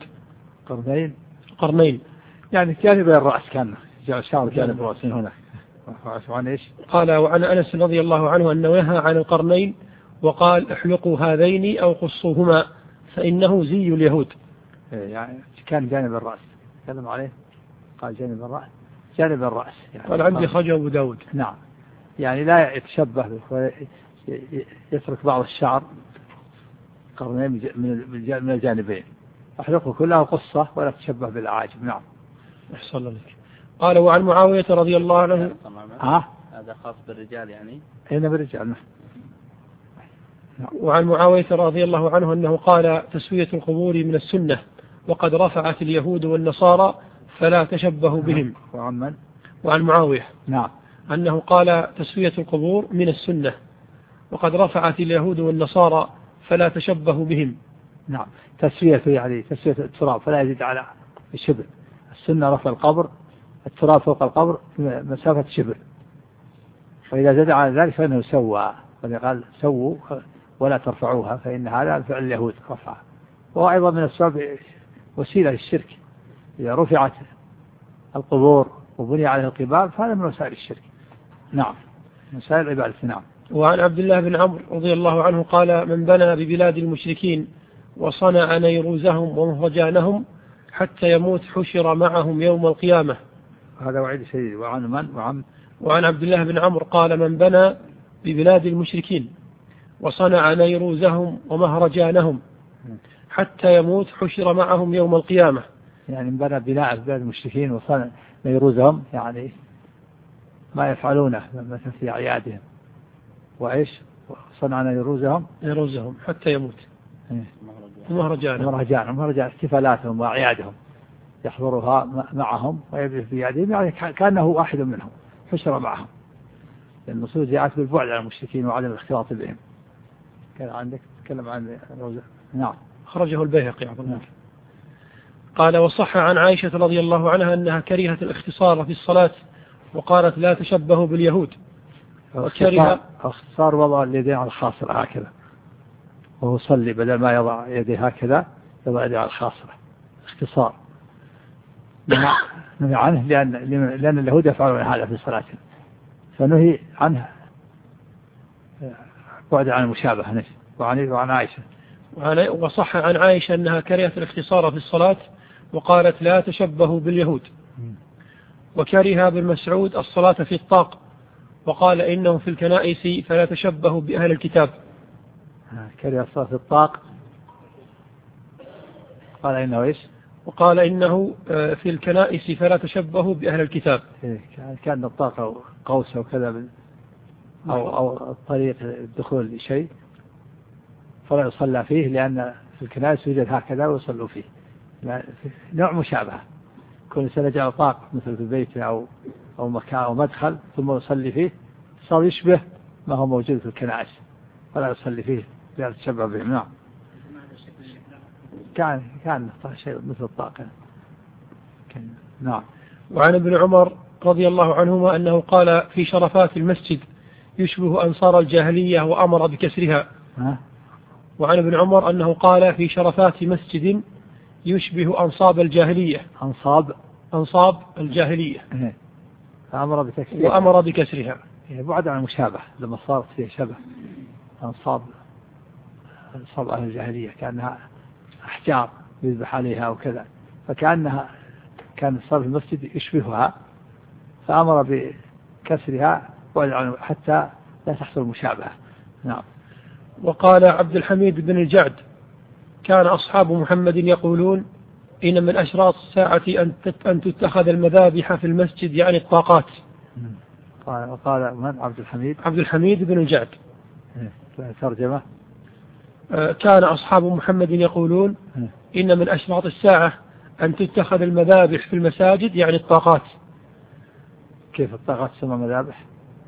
قرنين يعني جانب الرأس، كان شعر جانب الرأس من هنا. قال وعن أنس رضي الله عنه أنه نهى عن القرنين وقال احلقوا هذين أو قصوهما فإنه زي اليهود. يعني كان جانب الرأس تكلم عليه، قال جانب الرأس يعني. قال عندي خرجه أبو داود. نعم، يعني لا يتشبه به ويترك بعض الشعر قرنين من الجانبين، احلقوا كلها قصة ولا تشبه بالأعاجم. نعم. أحسن لك. قال وعن معاوية رضي الله عنه. هذا خاص بالرجال يعني. هنا بالرجال. وعن معاوية رضي الله عنه أنه قال تسوية القبور من السنة وقد رفعت اليهود والنصارى فلا تشبهوا بهم. وعن من؟ وعن معاوية. نعم. أنه قال تسوية القبور من السنة وقد رفعت اليهود والنصارى فلا تشبهوا بهم. نعم. تسوية يعني تسوية التراب فلا يزيد على الشبر. السنة رفع القبر، التراب فوق القبر مسافة شبر، فإذا زاد على ذلك فإنه سوى، قال سووا ولا ترفعوها، فإن هذا فعل اليهود رفعها. وأيضا من السبب وسيلة للشرك، إذا رفعت القبور وبني عليها القباب فهذا من وسائل الشرك. نعم، وسائل العبادة. نعم. وعن عبد الله بن عمرو رضي الله عنه قال من بنى ببلاد المشركين وصنع نيروزهم ومهرجانهم حتى يموت حشر معهم يوم القيامة. هذا وعيد شديد. وعن من؟ وعن عبد الله بن عمرو قال من بنى ببلاد المشركين وصنع نيروزهم ومهرجانهم حتى يموت حشر معهم يوم القيامة. يعني من بنى بناء بلاد المشركين وصنع نيروزهم، يعني ما يفعلونه مثلا في أعيادهم، وإيش صنع نيروزهم حتى يموت. مهرجان احتفالاتهم وأعيادهم يحضرها معهم ويبدأ في أعيادهم، يعني كأنه واحد منهم حشر معهم. النصوص جاءت بالبعد عن المشركين وعدم الاختلاط بهم. كان عندك تتكلم عن الروزة. نعم. خرجه البيهقي. قال وصح عن عائشة رضي الله عنها أنها كرهت الاختصار في الصلاة وقالت لا تشبهوا باليهود. اختصار وضع اليدين على الخاصرة هكذا، وهو صلي بدل ما يضع يديه هكذا يضع يديه على الخاصرة، اختصار. نهي عنه لأن اليهود يفعلون هذا في صلاتهم، فنهي عنه بعد عن المشابهة. وعن عائشة. وصح عن عائشة أنها كرهت الاختصار في الصلاة وقالت لا تشبهوا باليهود. وكره ابن مسعود الصلاة في الطاق وقال إنه في الكنائس فلا تشبهوا بأهل الكتاب. كره الصلاة في الطاق، قال إنه إيش؟ وقال إنه في الكنائس فلا تشبهوا بأهل الكتاب. كان الطاق قوس أو كذا أو طريق الدخول لشيء فلا يصلى فيه، لأن في الكنائس يوجد هكذا ويصلوا فيه. نوع مشابهة، كل إنسان جاء طاق مثل في بيت أو مكان أو مدخل ثم يصلي فيه صار يشبه ما هو موجود في الكنائس فلا يصلي فيه لا تشبه به. نعم. كان شيء مثل الطاقة. نعم. وعن ابن عمر رضي الله عنهما أنه قال في شرفات المسجد يشبه أنصار الجاهلية وأمر بكسرها. وعن ابن عمر أنه قال في شرفات مسجد يشبه أنصاب الجاهلية. أنصاب الجاهلية. وأمر بكسرها. بعد عن المشابه لما صارت فيه شبه أنصاب أهل الجاهلية كأنها أحجار يذبح عليها وكذا، فكأنها كان صار في المسجد يشبهها فأمر بكسرها حتى لا تحصل مشابهة. نعم. وقال عبد الحميد بن الجعد كان أصحاب محمد يقولون إن من أشراط الساعة أن تتخذ المذابح في المسجد يعني الطاقات. وقال من؟ عبد الحميد بن الجعد. ترجمة. كان أصحاب محمد يقولون إن من أشراط الساعة أن تتخذ المذابح في المساجد يعني الطاقات. كيف الطاقات تسمى مذابح؟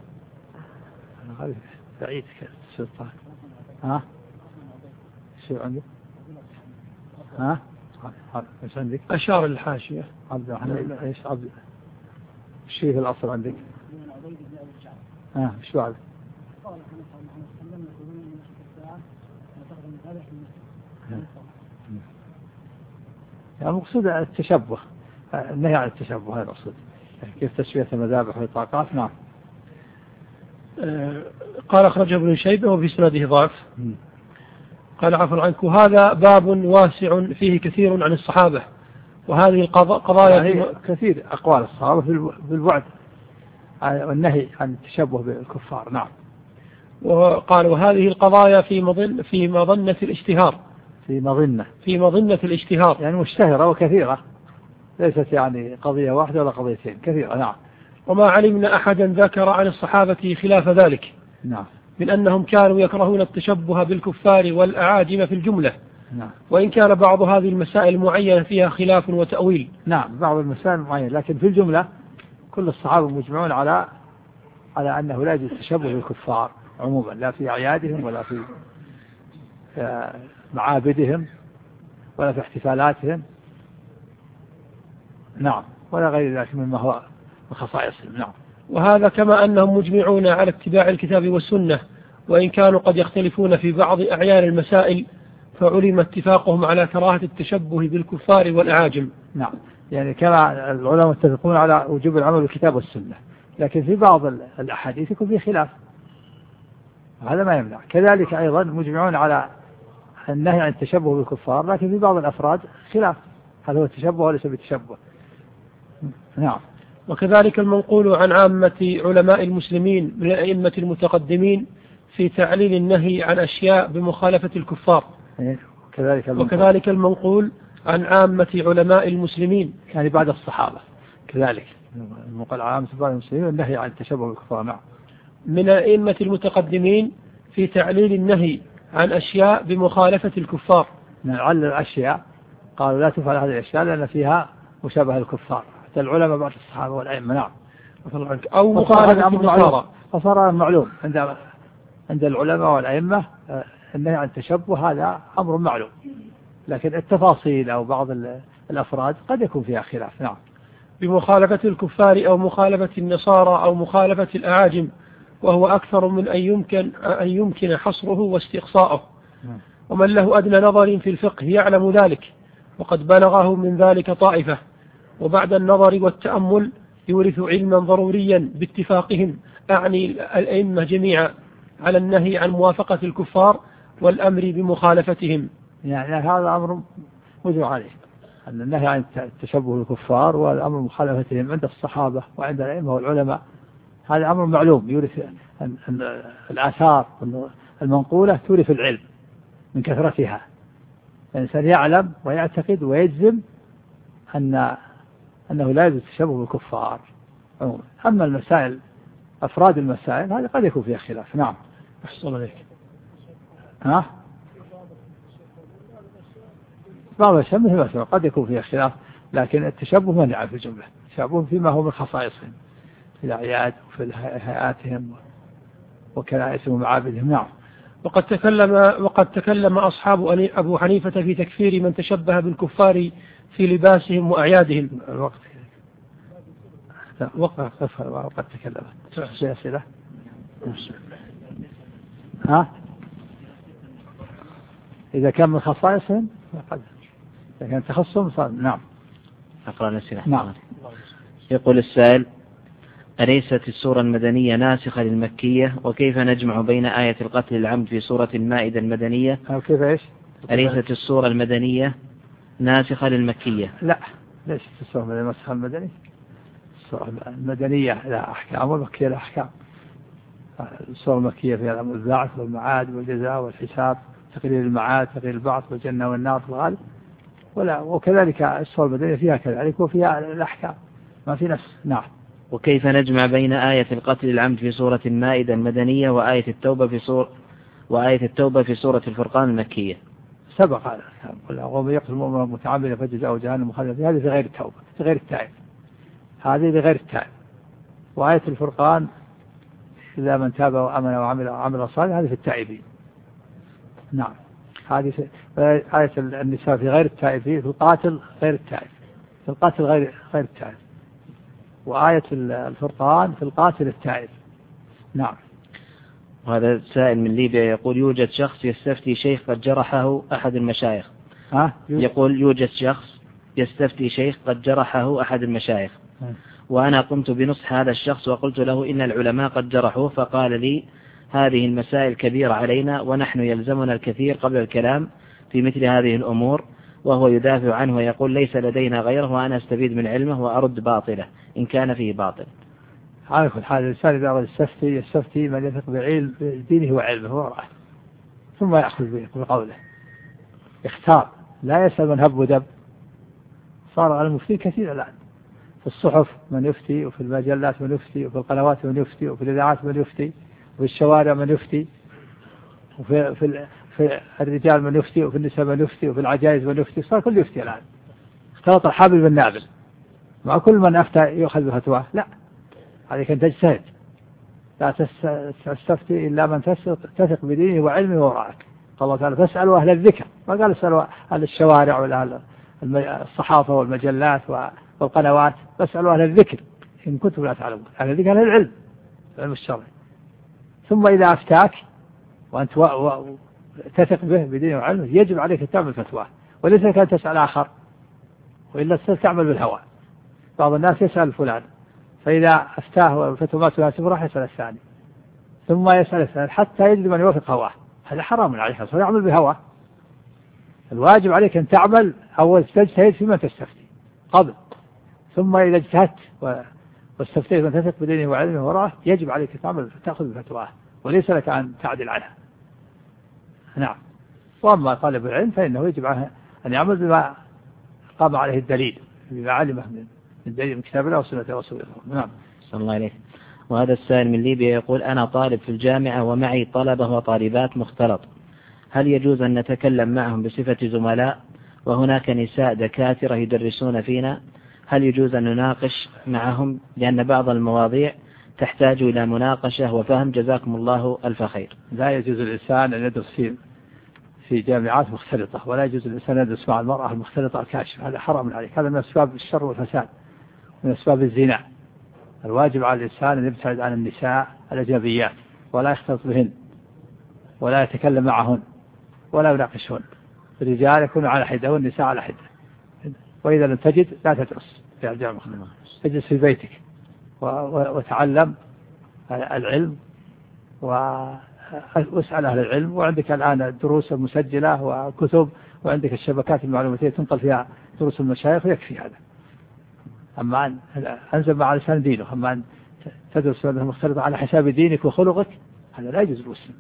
بعيد شو عندك؟ ايش عندك؟ أشار الحاشية. ايش الشيء في الأصل عندك؟ ايش بعد؟ يعني مقصود التشبه، النهي عن التشبه، هذا المقصود. كيف تشبيه المذابح والطاقات. نعم. قال أخرجه ابن شيبة وفي سنده ضعف. قال عفوا عنك، هذا باب واسع فيه كثير عن الصحابة، وهذه القضايا يعني كثير أقوال الصحابة في البعد والنهي عن التشبه بالكفار. نعم. وقال وهذه القضايا في مظنة الاشتهار. في مظنة الاشتهار، يعني مشتهرة وكثيرة، ليست يعني قضية واحدة ولا قضيتين، كثيرة. نعم. وما علمنا أحدا ذكر عن الصحابة خلاف ذلك. نعم. من أنهم كانوا يكرهون التشبه بالكفار والأعاجم في الجملة. نعم. وإن كان بعض هذه المسائل معينة فيها خلاف وتأويل. نعم، بعض المسائل معينة، لكن في الجملة كل الصحابة مجمعون على أنه لا يجوز التشبه بالكفار عموما، لا في أعيادهم ولا في معابدهم ولا في احتفالاتهم. نعم. ولا غير ذلك مما هو من خصائصهم. نعم. وهذا كما أنهم مجمعون على اتباع الكتاب والسنة، وإن كانوا قد يختلفون في بعض أعيان المسائل، فعلم اتفاقهم على كراهة التشبه بالكفار والأعاجم. نعم. يعني كما العلماء متفقون على وجوب العمل بالكتاب والسنة، لكن في بعض الأحاديث يكون فيه خلاف، هذا ما يمنع. كذلك أيضا مجمعون على النهي عن التشبه بالكفار، لكن في بعض الأفراد خلاف، هل هو التشبه وليس بالتشبه. نعم. وكذلك المنقول عن عامة علماء المسلمين من الأئمة المتقدمين في تعليل النهي عن أشياء بمخالفة الكفار. وكذلك المنقول عن عامة علماء المسلمين، يعني بعد الصحابة كذلك المنقول عن عامة بعض المسلمين النهي عن التشبه بالكفار. نعم. من الأئمة المتقدمين في تعليل النهي عن أشياء بمخالفة الكفار. نعلل الأشياء، قالوا لا تفعل هذه الأشياء لأن فيها مشابهة الكفار، حتى العلماء بعد الصحابة والأئمة. نعم. أو مخالفة النصارى، فصار معلوم عند العلماء والأئمة النهي عن التشبه، هذا أمر معلوم، لكن التفاصيل أو بعض الأفراد قد يكون فيها خلاف. نعم. بمخالفة الكفار أو مخالفة النصارى أو مخالفة الأعاجم، وهو أكثر من أن يمكن حصره واستقصاؤه. ومن له أدنى نظر في الفقه يعلم ذلك، وقد بلغه من ذلك طائفة. وبعد النظر والتأمل يورث علما ضروريا باتفاقهم، أعني الأئمة جميعا، على النهي عن موافقة الكفار والأمر بمخالفتهم. يعني هذا أمر مجمع عليه، أن النهي عن التشبه بالكفار والأمر بمخالفتهم عند الصحابة وعند الأئمة والعلماء، هذا أمر معلوم يورث الآثار المنقولة تورث العلم من كثرتها. الإنسان يعلم ويعتقد ويجزم أنه لا يجوز التشبه بالكفار. أما المسائل أفراد المسائل هذه قد يكون فيها خلاف. نعم. أحسن عليك. بعض الأشياء مثل ما قد يكون فيها خلاف، لكن التشبه منع في الجملة، التشبه فيما هو من خصائصهم في الأعياد وفي هيئاتهم وكنائسهم ومعابدهم. نعم. وقد تكلم أصحاب أبو حنيفة في تكفير من تشبه بالكفار في لباسهم وأعيادهم. وقد تكلم في أسئلة. إذا كان من خصائصهم إذا كان تخصصهم صار. نعم. أقرأ الأسئلة. نعم. يقول السائل: أليست السورة المدنية ناسخة للمكية؟ وكيف نجمع بين آية القتل العمد في سورة المائدة المدنية؟ كيف إيش؟ أليست السورة المدنية ناسخة للمكية؟ لا، ليست السورة المدنية ناسخة المدنية. السورة المدنية لها أحكام والمكية لها أحكام. السورة المكية فيها الأمر البعث والمعاد والجزاء والحساب، تقرير المعاد، تقرير البعث والجنة والنار في الغالب، وكذلك السورة المدنية فيها كذلك وفيها الأحكام ما في نفس. نعم. وكيف نجمع بين آية القتل العمد في سورة المائدة المدنية وآية التوبة في سورة الفرقان المكية؟ سبق هذا، ومن يقتل مؤمنا متعمدا فجزاؤه جهنم خالدا فيها. هذه في غير التوبة، في غير التائب، هذه بغير التائب. وآية الفرقان إذا من تاب وآمن وعمل صالحا، هذه في التائبين. نعم. هذه آية النساء في غير التائب، في القاتل غير التائب، في القاتل غير التائب، وآية الفرقان في القاتل التائب. نعم. هذا سائل من ليبيا يقول يوجد شخص يستفتي شيخ قد جرحه أحد المشايخ. يقول يوجد شخص يستفتي شيخ قد جرحه أحد المشايخ، وأنا قمت بنصح هذا الشخص وقلت له إن العلماء قد جرحوه، فقال لي هذه المسائل كبيرة علينا ونحن يلزمنا الكثير قبل الكلام في مثل هذه الأمور، وهو يدافع عنه ويقول ليس لدينا غيره وأنا أستفيد من علمه وأرد باطله إن كان فيه باطل. على كل حال الإنسان إذا أراد يستفتي من يثق بعلم دينه وعلمه ورعاه، ثم يأخذ بقوله، يختار، لا يسأل من هب ودب. صار على المفتي كثير الآن، في الصحف من يفتي، وفي المجلات من يفتي، وفي القنوات من يفتي، وفي الإذاعات من يفتي، وفي الشوارع من يفتي، في الرجال من يفتي، وفي النساء من يفتي، وفي العجائز من يفتي. صار كل يفتي الآن، اختلط الحابل بالنابل، مع كل من أفتى يؤخذ بفتواه. لا، عليك أن تجتهد، لا تستفتي إلا من تثق بدينه وعلمه وراءك. قال الله تعالى فاسألوا أهل الذكر، ما قال اسألوا أهل الشوارع ولا الصحافة والمجلات والقنوات، فاسألوا أهل الذكر إن كنتم لا تعلمون. أهل الذكر أهل العلم الشرعي. ثم إذا أفتاك وأنت تثق به بدينه وعلمه يجب عليك أن تعمل فتواه، وليس لك أن تسأل آخر، وإلا تعمل بالهوى. بعض الناس يسأل فلان، فإذا أفتاه فتوى ما تناسبه راح يسأل الثاني، ثم يسأل الثاني حتى يجد من يوافق هواه. هذا حرام عليه، فيعمل بهواه. الواجب عليك أن تعمل أول تجتهد في من تستفتي قبل، ثم إذا اجتهدت واستفتيت من تثق بدينه وعلمه وراءه يجب عليك تعمل تأخذ بفتواه، وليس لك أن تعدل عنها. نعم. وأما طالب العلم فإنه يجب عليه أن يعمل بما قام عليه الدليل، بما علمه من دليل من كتاب الله وسنة رسول الله. نعم. صلى الله عليه. وهذا السائل من ليبيا يقول أنا طالب في الجامعة ومعي طلبة وطالبات مختلط، هل يجوز أن نتكلم معهم بصفة زملاء وهناك نساء دكاترة يدرسون فينا؟ هل يجوز أن نناقش معهم لأن بعض المواضيع تحتاج إلى مناقشة وفهم؟ جزاكم الله ألف خير. لا يجوز الإنسان أن يدرس في جامعات مختلطة، ولا يجوز الإنسان أن يدرس مع المرأة المختلطة الكاشفة، هذا حرام عليك، هذا من أسباب الشر والفساد، من أسباب الزنا. الواجب على الإنسان أن يبتعد عن النساء الأجنبيات ولا يختلط بهن ولا يتكلم معهن ولا يناقشهن. الرجال يكونوا على حدة والنساء على حدة. وإذا لم تجد لا تدرس في الجامعة، اجلس في بيتك وتعلم العلم واسأل أهل العلم. وعندك الآن دروس مسجلة وكتب، وعندك الشبكات المعلوماتية تنقل فيها دروس المشايخ، يكفي هذا. أما أن أنزل مع لسان دينه، أما أن تدرس مختلطة على حساب دينك وخلقك، هذا لا يجوز المسلم.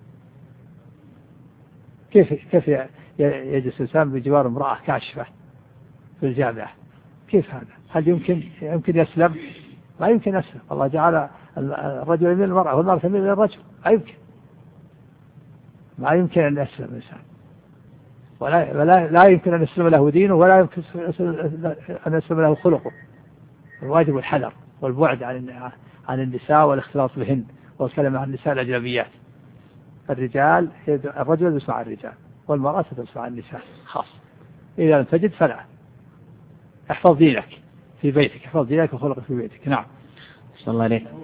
كيف يجلس الإنسان بجوار امرأة كاشفة في الجامعة؟ كيف هذا؟ هل يمكن يسلم؟ ما يمكن يسلم. الله جعل الرجل يميل المرأة والمرأة تميل الرجل، ما يمكن أن يسلم الإنسان، لا يمكن أن يسلم له دينه، ولا يمكن أن يسلم له خلقه. الواجب الحذر والبعد عن النساء والاختلاط بهن والكلام عن النساء الأجنبيات. الرجل يدرس مع الرجال، والمرأة تدرس مع النساء خاص. إذا لم تجد فلا. احفظ دينك في بيتك، احفظ دينك وخلقك في بيتك. نعم. صلى الله عليه.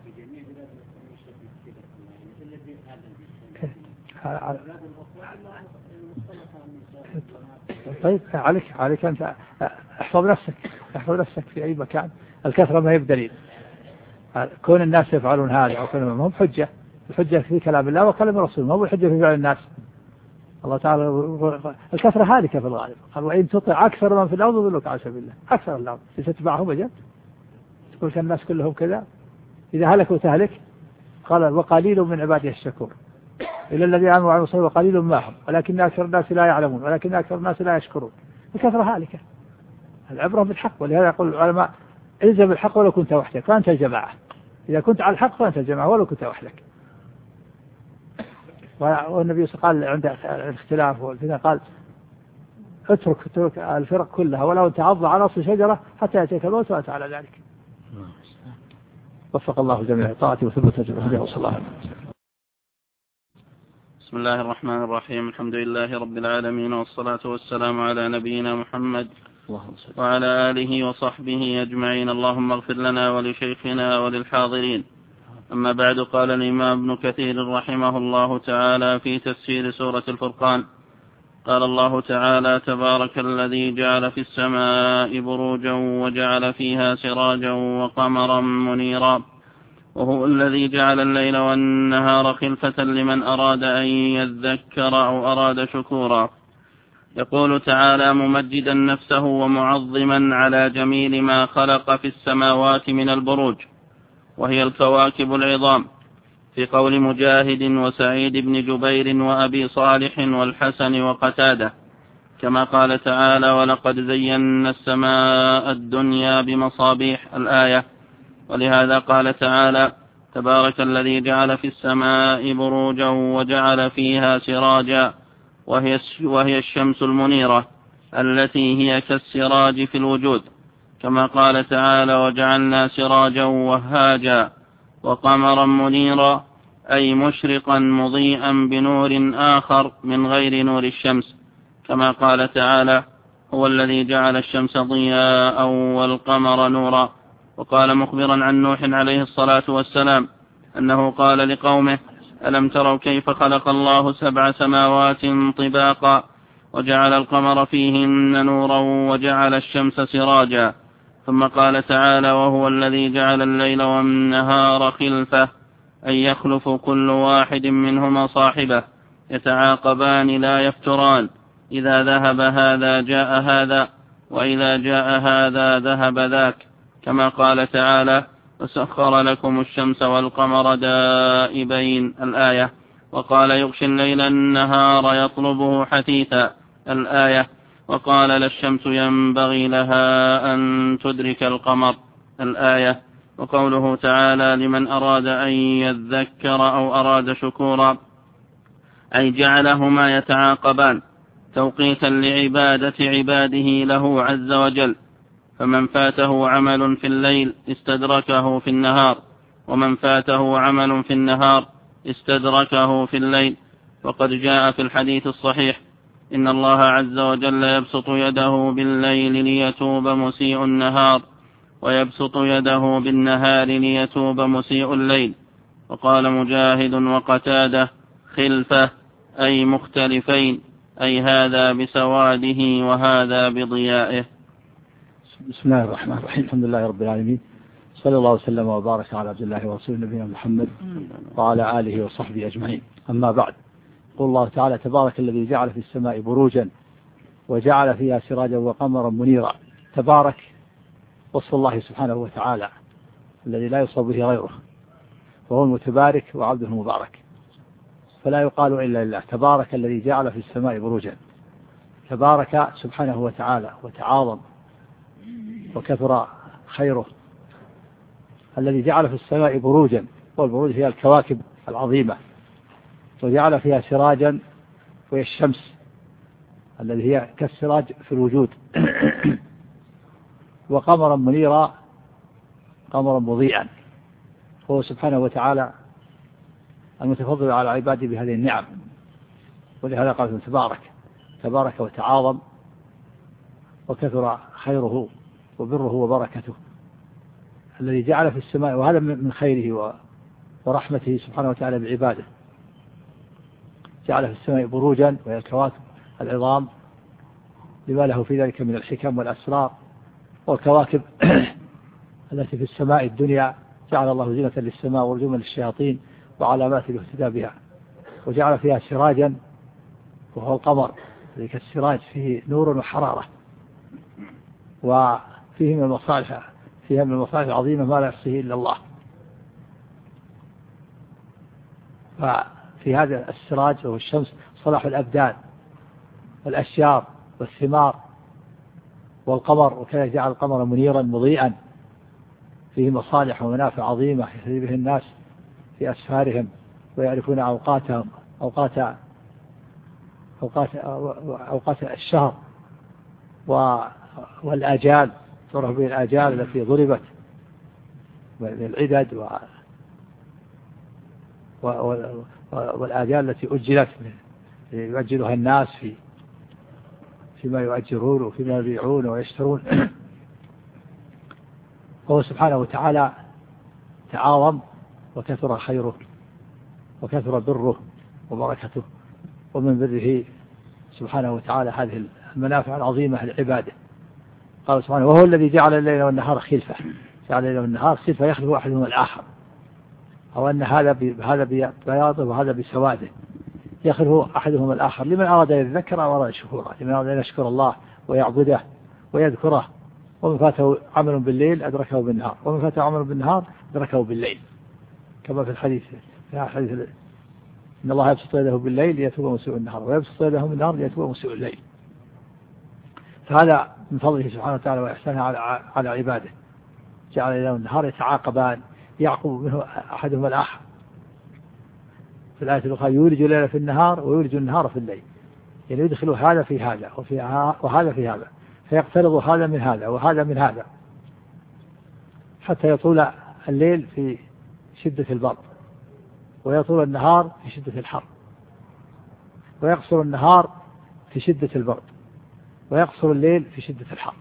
طيب عليك أنت احفظ نفسك في أي مكان. الكثرة ما هي بدليل. كون الناس يفعلون هذا أو كلام ما هم حجة. الحجة في كلام الله وكلام الرسول، ما هو الحجة في فعل الناس. الله تعالى الكثرة هالكة في الغالب، قال وإن تطع أكثر من في الأرض يضلوك عن سبيل الله. أكثر الأرض ستتبعهم أجل تقول الناس كلهم كذا؟ إذا هلكوا تهلك. قال وقليل من عبادي الشكور، إلا الذين آمنوا وعملوا الصالحات وقليل ما هم ولكن أكثر الناس لا يعلمون ولكن أكثر الناس لا يشكرون. الكثرة هالكة. العبرة بالحق، ولهذا يقول العلماء الزم الحق ولو كنت وحدك فأنت الجماعة. إذا كنت على الحق فأنت الجماعة ولو كنت وحدك. والنبي قال عند الاختلاف والفتنة قال اترك الفرق كلها ولو تعض على أصل شجرة حتى يأتيك الموت وأنت على ذلك. وفق الله جميع طاعته وثبت جميع. صلى الله عليه وسلم. بسم الله الرحمن الرحيم. الحمد لله رب العالمين، والصلاة والسلام على نبينا محمد وعلى آله وصحبه أجمعين. اللهم اغفر لنا ولشيخنا وللحاضرين. أما بعد، قال الإمام ابن كثير رحمه الله تعالى في تفسير سورة الفرقان: قال الله تعالى: تبارك الذي جعل في السماء بروجا وجعل فيها سراجا وقمرا منيرا، وهو الذي جعل الليل والنهار خلفة لمن أراد أن يذكر أو أراد شكورا. يقول تعالى ممجدا نفسه ومعظما على جميل ما خلق في السماوات من البروج، وهي الكواكب العظام، في قول مجاهد وسعيد بن جبير وأبي صالح والحسن وقتادة، كما قال تعالى: ولقد زينا السماء الدنيا بمصابيح، الآية. ولهذا قال تعالى: تبارك الذي جعل في السماء بروجا وجعل فيها سراجا، وهي الشمس المنيرة التي هي كالسراج في الوجود، كما قال تعالى: وجعلنا سراجا وهاجا وقمرا منيرا، أي مشرقا مضيئا بنور آخر من غير نور الشمس، كما قال تعالى: هو الذي جعل الشمس ضياء والقمر نورا. وقال مخبرا عن نوح عليه الصلاة والسلام أنه قال لقومه: ألم تروا كيف خلق الله 7 سماوات طباقا وجعل القمر فيهن نورا وجعل الشمس سراجا. ثم قال تعالى: وهو الذي جعل الليل والنهار خلفة، أي يخلف كل واحد منهما صاحبه، يتعاقبان لا يفتران، إذا ذهب هذا جاء هذا، وإذا جاء هذا ذهب ذاك، كما قال تعالى: وسخر لكم الشمس والقمر دائبين، الآية. وقال: يغشي الليل النهار يطلبه حثيثا، الآية. وقال: لا الشمس ينبغي لها أن تدرك القمر، الآية. وقوله تعالى: لمن أراد أن يذكر أو أراد شكورا، أي جعلهما يتعاقبان توقيتا لعبادة عباده له عز وجل، فمن فاته عمل في الليل استدركه في النهار، ومن فاته عمل في النهار استدركه في الليل. وقد جاء في الحديث الصحيح: إن الله عز وجل يبسط يده بالليل ليتوب مسيء النهار، ويبسط يده بالنهار ليتوب مسيء الليل. وقال مجاهد وقتادة: خلفة، أي مختلفين، أي هذا بسواده وهذا بضيائه. بسم الله الرحمن الرحيم. الحمد لله رب العالمين، صلى الله وسلم وبارك على عبد الله ورسوله نبينا محمد وعلى آله وصحبه أجمعين. أما بعد، يقول الله تعالى: تبارك الذي جعل في السماء بروجا وجعل فيها سراجا وقمرا منيرا. تبارك وصف الله سبحانه وتعالى الذي لا يوصف به غيره، وهو المتبارك وعبده المبارك، فلا يقال إلا لله. تبارك الذي جعل في السماء بروجا، تبارك سبحانه وتعالى وتعاظم وكثر خيره، الذي جعل في السماء بروجا، والبروج هي الكواكب العظيمة، وجعل فيها سراجا، وهي الشمس الذي هي كالسراج في الوجود وقمرا منيرا، قمرا مضيئا، هو سبحانه وتعالى المتفضل على عباده بهذه النعم. ولهذا قال: تبارك وتعاظم وكثر خيره وبره وبركته، الذي جعل في السماء، وهذا من خيره ورحمته سبحانه وتعالى بعباده، جعل في السماء بروجا، وهي الكواكب العظام، لما له في ذلك من الحكم والأسرار. والكواكب التي في السماء الدنيا جعل الله زينة للسماء ورجوما للشياطين وعلامات للاهتداء بها. وجعل فيها سراجا، وهو القمر الذي كالسراج فيه نور وحرارة، وفيه من المصالح العظيمة ما لا يحصيه إلا الله. ففي هذا السراج وهو الشمس صلاح الأبدان والأشجار والثمار، والقمر، وكذا جعل القمر منيرا مضيئا، فيه مصالح ومنافع عظيمة يهتدي به الناس في أسفارهم، ويعرفون أوقات الشهر والآجال، تعرف به الآجال التي ضربت بالعدد والآجال التي أجلت يؤجلها الناس فيما يؤجرون وفيما يبيعون ويشترون. وهو سبحانه وتعالى تعاظم وكثر خيره وكثر بره وبركته، ومن بره سبحانه وتعالى هذه المنافع العظيمة لعباده. قال سبحانه: وهو الذي جعل الليل والنهار خلفة. جعل الليل والنهار خلفة يخلف أحدهما الآخر، أو أن هذا بياضه وهذا بسواده، يخلف أحدهما الآخر لمن أراد أن يذكر أو أراد شكورا، لمن أراد أن يشكر الله ويعبده ويذكره. ومن فاته عمل بالليل أدركه بالنهار، ومن فاته عمل بالنهار أدركه بالليل، كما في الحديث إن الله يبسط يده بالليل ليتوب مسيء النهار، ويبسط يده بالنهار ليتوب مسيء الليل. فهذا من فضله سبحانه وتعالى وإحسانه على عباده. جعل الليل والنهار يتعاقبان، يعقب منه أحدهما الآخر. في الآية الأخرى: يولج الليل في النهار ويولج النهار في الليل، يعني يدخل هذا في هذا وهذا في هذا، فيقترض هذا من هذا وهذا من هذا، حتى يطول الليل في شدة البرد، ويطول النهار في شدة الحر، ويقصر النهار في شدة البرد، ويقصر الليل في شدة الحر.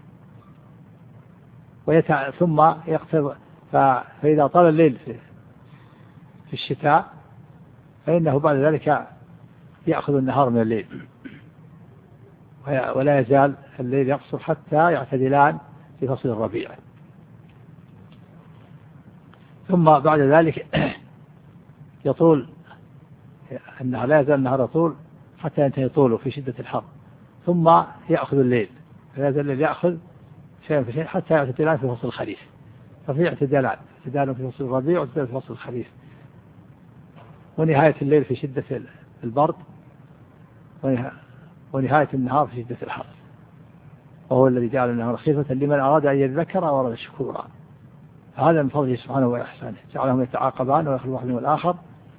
ثم يقترض، فإذا طال الليل في الشتاء فإنه بعد ذلك يأخذ النهار من الليل، ولا يزال الليل يقصر حتى يعتدلان في فصل الربيع. ثم بعد ذلك يطول النهار، لا يزال النهار يطول حتى ينتهي طوله في شدة الحر، ثم يأخذ الليل، فلا يزال الليل يأخذ شيئا فشيئا حتى يعتدلان في فصل الخريف. ففي اعتدال في فصل الربيع واعتدال في فصل الخريف، ونهاية الليل في شدة البرد، ونهاية النهار في شدة الحر. وهو الذي جعل النهار خلفة لمن أراد أن يذكر وأراد شكورا. هذا من فضله سبحانه وإحسانه، جعلهم يتعاقبان ويخلو واحد من الآخر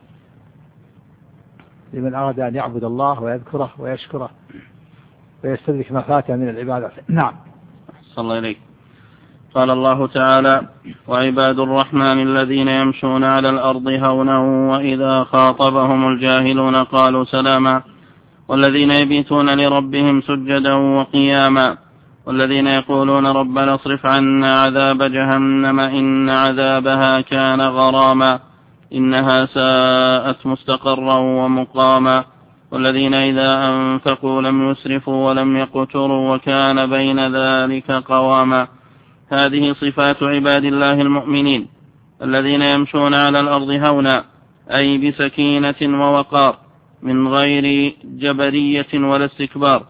لمن أراد أن يعبد الله ويذكره ويشكره ويستدرك ما فاته من العبادات. نعم. صلى الله عليك. قال الله تعالى: وعباد الرحمن الذين يمشون على الأرض هونا وإذا خاطبهم الجاهلون قالوا سلاما والذين يبيتون لربهم سجدا وقياما والذين يقولون ربنا اصرف عنا عذاب جهنم إن عذابها كان غراما إنها ساءت مستقرا ومقاما والذين إذا أنفقوا لم يسرفوا ولم يقتروا وكان بين ذلك قواما. هذه صفات عباد الله المؤمنين الذين يمشون على الأرض هونا، أي بسكينة ووقار، من غير جبرية ولا استكبار،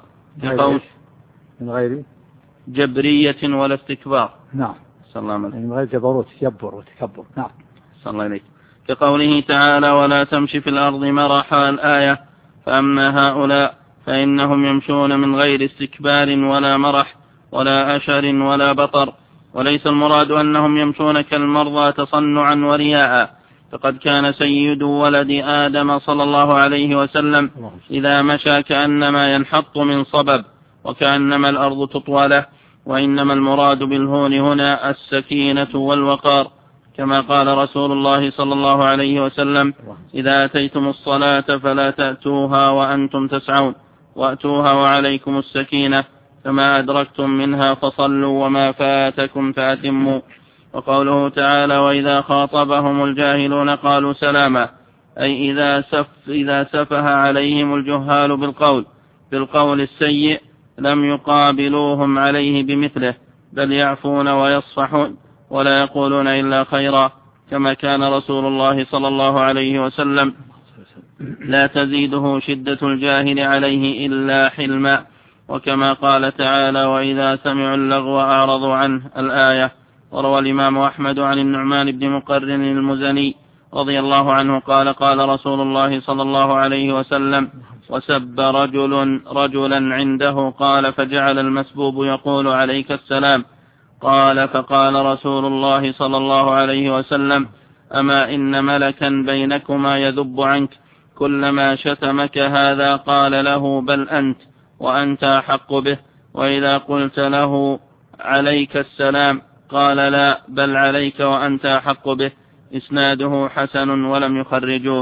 من غير جبرية ولا استكبار. نعم. صلى الله عليه وسلم. من غير جبروت تجبر وتكبر. نعم. صلى الله عليه. كقوله تعالى: ولا تمشي في الأرض مرحا الآية. فأما هؤلاء فإنهم يمشون من غير استكبار ولا مرح ولا أشر ولا بطر، وليس المراد أنهم يمشون كالمرضى تصنعا ورياء، فقد كان سيد ولد آدم صلى الله عليه وسلم إذا مشى كأنما ينحط من صبب وكأنما الأرض تطوى له. وإنما المراد بالهون هنا السكينة والوقار، كما قال رسول الله صلى الله عليه وسلم: إذا أتيتم الصلاة فلا تأتوها وأنتم تسعون، وأتوها وعليكم السكينة، فما أدركتم منها فصلوا وما فاتكم فأتموا. وقوله تعالى: وإذا خاطبهم الجاهلون قالوا سلاما، أي إذا سفه عليهم الجهال بالقول السيء لم يقابلوهم عليه بمثله، بل يعفون ويصفحون ولا يقولون إلا خيرا، كما كان رسول الله صلى الله عليه وسلم لا تزيده شدة الجاهل عليه إلا حلما. وكما قال تعالى: وإذا سمعوا اللغو أعرضوا عنه، الآية. وروى الإمام أحمد عن النعمان بن مقرن المزني رضي الله عنه قال: قال رسول الله صلى الله عليه وسلم: وسب رجلا عنده، قال: فجعل المسبوب يقول: عليك السلام. قال: فقال رسول الله صلى الله عليه وسلم: أما إن ملكا بينكما يذب عنك، كلما شتمك هذا قال له: بل أنت، وأنت أحق به. وإذا قلت له: عليك السلام، قال: لا، بل عليك وأنت أحق به. إسناده حسن ولم يخرجوه.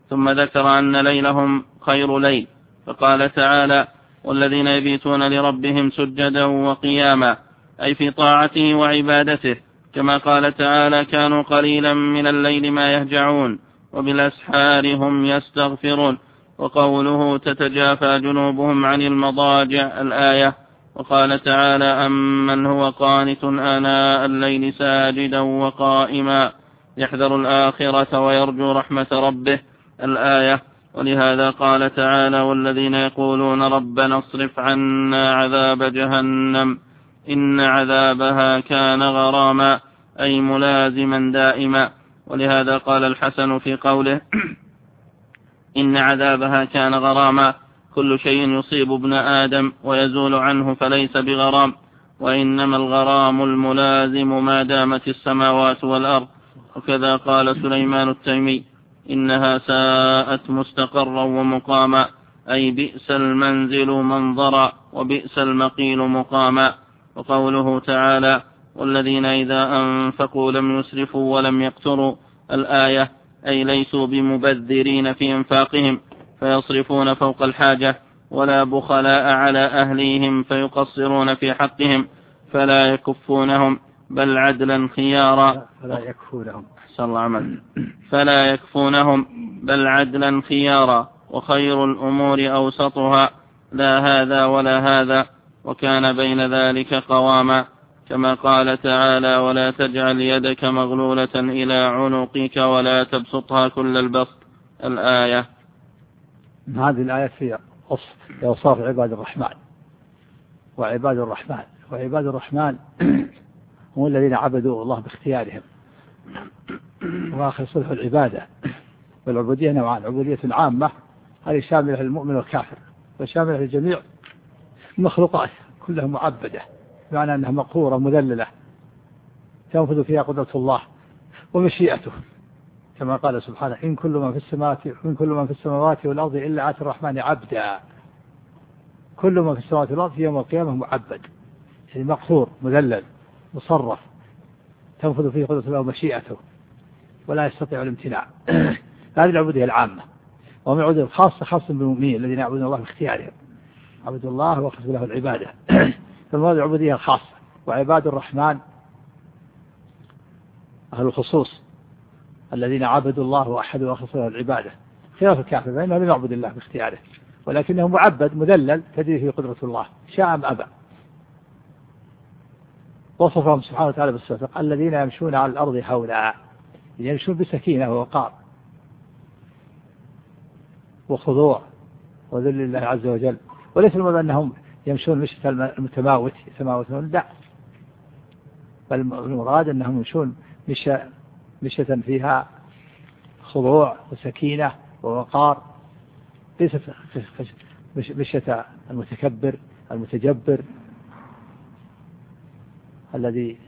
ثم ذكر أن ليلهم خير ليل، فقال تعالى: والذين يبيتون لربهم سجدا وقياما، أي في طاعته وعبادته، كما قال تعالى: كانوا قليلا من الليل ما يهجعون وبالأسحار هم يستغفرون. وقوله: تتجافى جنوبهم عن المضاجع، الآية. وقال تعالى: أمن هو قانت آناء الليل ساجدا وقائما يحذر الآخرة ويرجو رحمة ربه، الآية. ولهذا قال تعالى: والذين يقولون ربنا اصرف عنا عذاب جهنم إن عذابها كان غراما، أي ملازما دائما. ولهذا قال الحسن في قوله: إن عذابها كان غراما: كل شيء يصيب ابن آدم ويزول عنه فليس بغرام، وإنما الغرام الملازم ما دامت السماوات والأرض. وكذا قال سليمان التيمي: إنها ساءت مستقرا ومقاما، أي بئس المنزل منظرا وبئس المقيل مقاما. وقوله تعالى: والذين إذا أنفقوا لم يسرفوا ولم يقتروا، الآية، أي ليسوا بمبذرين في إنفاقهم فيصرفون فوق الحاجة، ولا بخلاء على أهليهم فيقصرون في حقهم، فلا يكفونهم بل عدلا خيارا. فلا يكفونهم بل عدلا خيارا، وخير الأمور أوسطها، لا هذا ولا هذا، وكان بين ذلك قواما، كما قال تعالى: ولا تجعل يدك مغلولة إلى عنقك ولا تبسطها كل البسط، الآية. هذه الآية في أوصاف عباد الرحمن. وعباد الرحمن هم الذين عبدوا الله باختيارهم وأخلصوا له العبادة. والعبودية نوعان: عبودية عامة، هذه شاملة للمؤمن والكافر، وشاملة للجميع المخلوقات كلها معبدة، بمعنى أنها مقهورة مذللة تنفذ فيها قدرة الله ومشيئته، كما قال سبحانه: إن كل من في السماوات والأرض إلا آتي الرحمن عبدا. كل من في السماوات والأرض في يوم القيامة معبد، يعني مقهور مذلل مصرف تنفذ فيه قدرة الله ومشيئته ولا يستطيع الامتناع. هذه العبودية العامة. ومن العبودية الخاصة خاصة بالمؤمنين الذين يعبدون الله باختيارهم، عبدوا الله وأخلصوا له العبادة. فهذه العبودية الخاصة. وعباد الرحمن أهل الخصوص الذين عبدوا الله وأحدوا وأخلصوا له العبادة، خلاف الكافر فإنه لم يعبد الله باختياره، ولكنه معبد مذلل تجري فيه قدرة الله شاء أم أبى. وصفهم سبحانه وتعالى بالصفة: الذين يمشون على الأرض هونا، يمشون بسكينة ووقار وخضوع وذل لله عز وجل. وليس المراد أنهم يمشون مشية المتماوت يتماوتون، لا، بل المراد أنهم يمشون مشية فيها خضوع وسكينة ووقار، ليست مشية المتكبر المتجبر الذي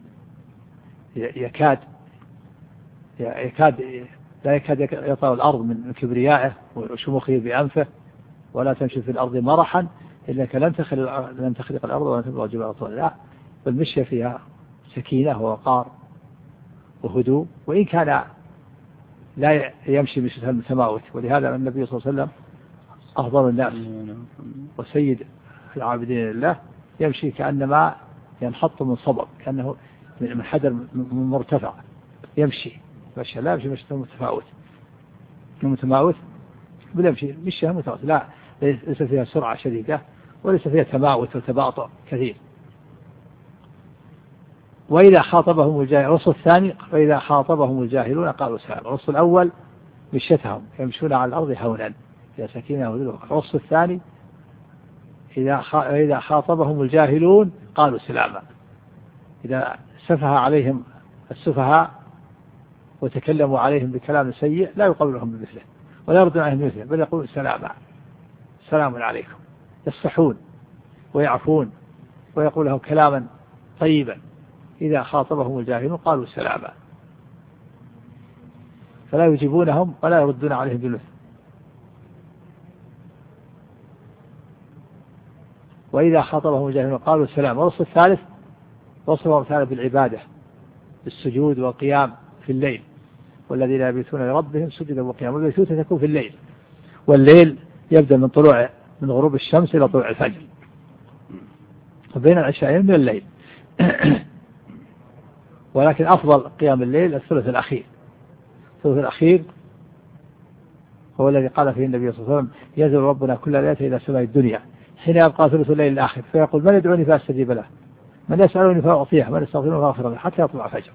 لا يكاد يطأ الأرض من كبريائه وشموخه بأنفه، ولا تمشي في الأرض مرحا إنك لن تخلق الأرض ولن تبلغ الجبال طولا، لا، بل مشي فيها سكينة ووقار وهدوء، وإن كان لا يمشي مشية المتماوت. ولهذا النبي صلى الله عليه وسلم أفضل الناس وسيد العابدين لله يمشي كأنما ينحط من صبب، كأنه من حجر مرتفع، يمشي لا يمشي مشية المتماوت بل يمشي مشية متماوت، لا، ليس فيها سرعة شديدة وليس فيها تماوت وتباطؤ كثير. وإذا خاطبهم الجاهلون، الرسل الثاني: وإذا خاطبهم الجاهلون قالوا سلام. الرسل الأول مشيتهم يمشون على الأرض هونا يا سكينة وذل. الرسل الثاني: إذا خاطبهم الجاهلون قالوا سلاما. إذا سفه عليهم السفهاء وتكلموا عليهم بكلام سيء لا يقبلهم بمثله ولا يردون عليهم بمثله، بل يقولون سلاما، سلام عليكم، يصفحون ويعفون ويقول لهم كلاما طيبا. إذا خاطبهم الجاهلون قالوا سلاما، فلا يجيبونهم ولا يردون عليهم بمثله. وإذا خاطبهم الجاهلون قالوا سلام. والرسل الثالث وصفهم تعالى بالعبادة، بالسجود والقيام في الليل، والذين يبيتون لربهم سجدا وقياما. والبيتوتة تكون في الليل، والليل يبدأ من غروب الشمس إلى طلوع الفجر، وبين العشاءين من الليل. ولكن أفضل قيام الليل الثلث الأخير. الثلث الأخير هو الذي قال فيه النبي صلى الله عليه وسلم: ينزل ربنا كل ليلة إلى سماء الدنيا حين يبقى ثلث الليل الآخر فيقول: من يدعوني فأستجيب له، من يسألني فأعطيه، من يستغفرني فأغفر له، حتى يطلع الفجر.